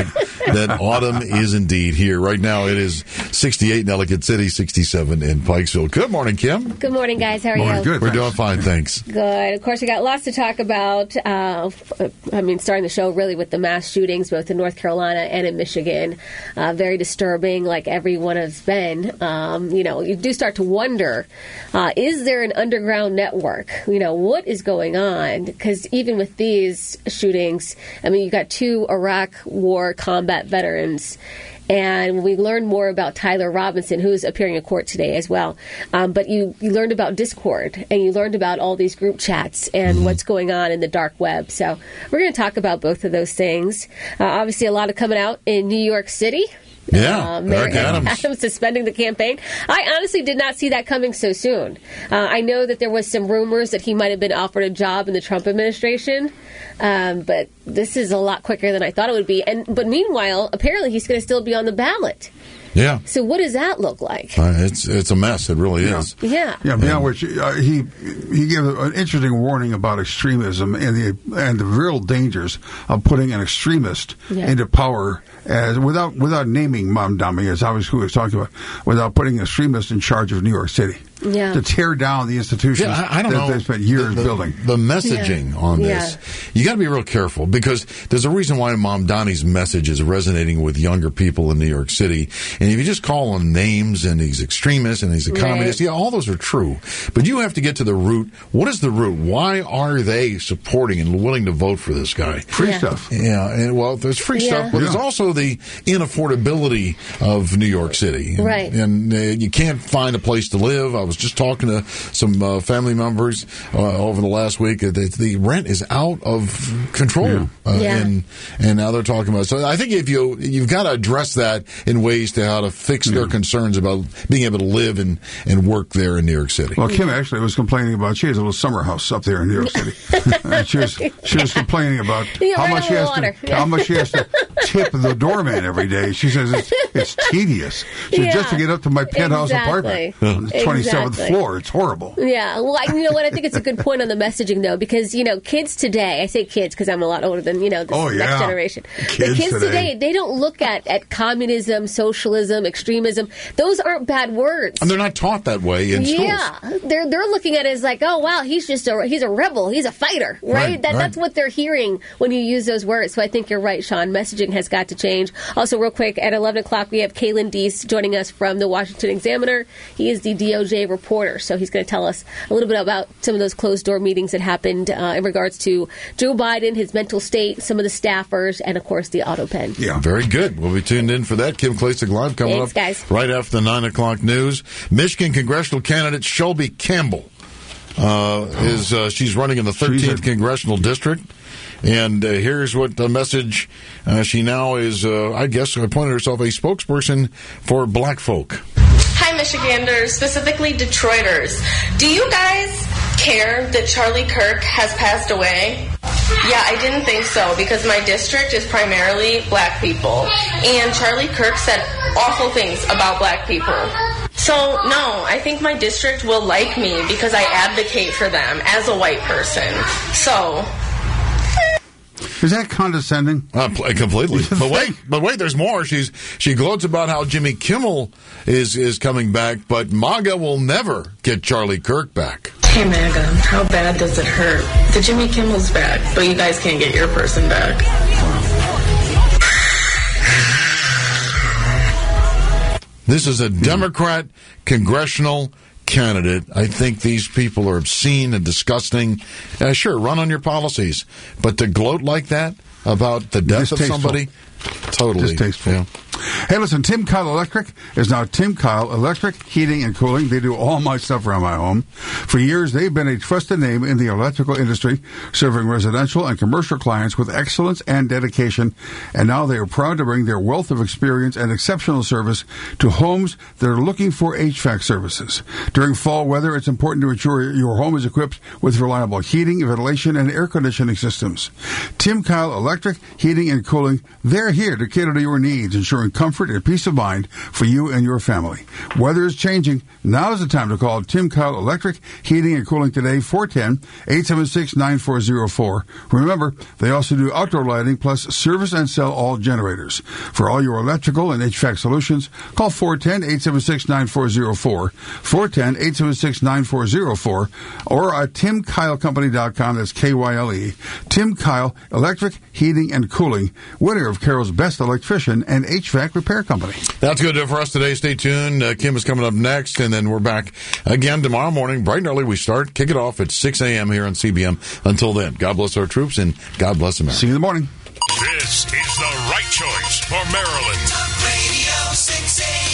that autumn is indeed here. Right now it is sixty-eight in Ellicott City, sixty-seven in Pikesville. Good morning, Kim. Good morning, guys. How are morning, you? Good. We're doing fine, thanks. Good. Of course, we got lots to talk about. Uh, I mean, starting the show really with the mass shootings, both in North Carolina and in Michigan. Uh, very disturbing, like everyone has been. Um, you know, you do start to wonder, uh, is there an underground network? You know, what is going on? Because even with these shootings, I mean, you got two Iraq War combat veterans. And we learned more about Tyler Robinson, who's appearing in court today as well. Um, but you, you learned about Discord, and you learned about all these group chats and what's going on in the dark web. So we're going to talk about both of those things. Uh, obviously, a lot of coming out in New York City. Yeah, uh, Mayor Eric Adams. Adams suspending the campaign. I honestly did not see that coming so soon. Uh, I know that there was some rumors that he might have been offered a job in the Trump administration, um, but this is a lot quicker than I thought it would be. And but meanwhile, apparently he's going to still be on the ballot. Yeah. So what does that look like? Uh, it's it's a mess. It really is. Yeah. Yeah. Beyond which uh, he he gave an interesting warning about extremism and the and the real dangers of putting an extremist Yeah. into power as without without naming Mamdani, as I was who was talking about, without putting an extremist in charge of New York City. Yeah. To tear down the institutions Yeah, I, I don't that know. they spent years the, the, building. The messaging Yeah. on this, Yeah. you got to be real careful because there's a reason why Mamdani's message is resonating with younger people in New York City. And if you just call him names and he's extremist and he's a Right. communist, yeah, all those are true. But you have to get to the root. What is the root? Why are they supporting and willing to vote for this guy? Free Yeah. stuff. Yeah, and well, there's free Yeah. stuff, but there's Yeah. also the inaffordability of New York City. And, Right. And uh, you can't find a place to live. I was just talking to some uh, family members uh, over the last week. The, the rent is out of control, Yeah. Uh, Yeah. and and now they're talking about. So I think if you you've got to address that in ways to how to fix their concerns about being able to live and, and work there in New York City. Well, Kim actually was complaining about she has a little summer house up there in New York City. And she was she was complaining about Yeah, how right much on she the has water. to how much she has to tip the doorman every day. She says it's, it's tedious. She says, just to Yeah. get up to my penthouse Exactly. apartment on the twenty-seventh Exactly. floor, it's horrible. Yeah, well, I, you know what? I think it's a good point on the messaging, though, because, you know, kids today, I say kids because I'm a lot older than, you know, this Oh, next yeah. generation. the Kids kids today. today. they don't look at, at communism, socialism, extremism. Those aren't bad words. And they're not taught that way in schools. Yeah, they're they're looking at it as like, oh wow, he's just a he's a rebel, he's a fighter, right? Right, that right. that's what they're hearing when you use those words. So I think you're right, Sean. Messaging has got to change. Also, real quick, at eleven o'clock we have Kalen Deese joining us from the Washington Examiner. He is the D O J reporter, so he's going to tell us a little bit about some of those closed door meetings that happened uh, in regards to Joe Biden, his mental state, some of the staffers, and of course the auto pen. Yeah, very good. We'll be tuned in for that. Kim Klacik Live coming Thanks, up guys. right after the nine o'clock news. Michigan congressional candidate Shelby Campbell uh, is uh, she's running in the thirteenth congressional district. And uh, here's what the message uh, she now is, uh, I guess, appointed herself a spokesperson for black folk. Hi, Michiganders, specifically Detroiters. Do you guys care that Charlie Kirk has passed away? Yeah, I didn't think so because my district is primarily black people. And Charlie Kirk said awful things about black people. So, no, I think my district will like me because I advocate for them as a white person. So... Is that condescending? Uh, pl- completely. But wait, but wait, there's more. She's she gloats about how Jimmy Kimmel is is coming back, but MAGA will never get Charlie Kirk back. Hey MAGA, how bad does it hurt? The Jimmy Kimmel's back, but you guys can't get your person back. This is a Democrat congressional candidate. I think these people are obscene and disgusting. Uh, sure, run on your policies, but to gloat like that about the death of Distasteful. somebody, totally Distasteful. Yeah. Hey, listen, Tim Kyle Electric is now Tim Kyle Electric Heating and Cooling. They do all my stuff around my home. For years, they've been a trusted name in the electrical industry, serving residential and commercial clients with excellence and dedication. And now they are proud to bring their wealth of experience and exceptional service to homes that are looking for H V A C services. During fall weather, it's important to ensure your home is equipped with reliable heating, ventilation, and air conditioning systems. Tim Kyle Electric Heating and Cooling, they're here to cater to your needs, ensuring comfort comfort and peace of mind for you and your family. Weather is changing. Now is the time to call Tim Kyle Electric Heating and Cooling today, four one zero, eight seven six, nine four zero four. Remember, they also do outdoor lighting plus service and sell all generators. For all your electrical and H V A C solutions, call four one zero, eight seven six, nine four zero four, four one zero, eight seven six, nine four zero four, or at tim kyle company dot com. That's K Y L E. Tim Kyle Electric Heating and Cooling, winner of Carroll's Best Electrician and H V A C Repair Company. That's going to do it for us today. Stay tuned. Uh, Kim is coming up next, and then we're back again tomorrow morning, bright and early. We start, kick it off at six a.m. here on C B M. Until then, God bless our troops, and God bless America. See you in the morning. This is the right choice for Maryland. Talk Radio six eighty.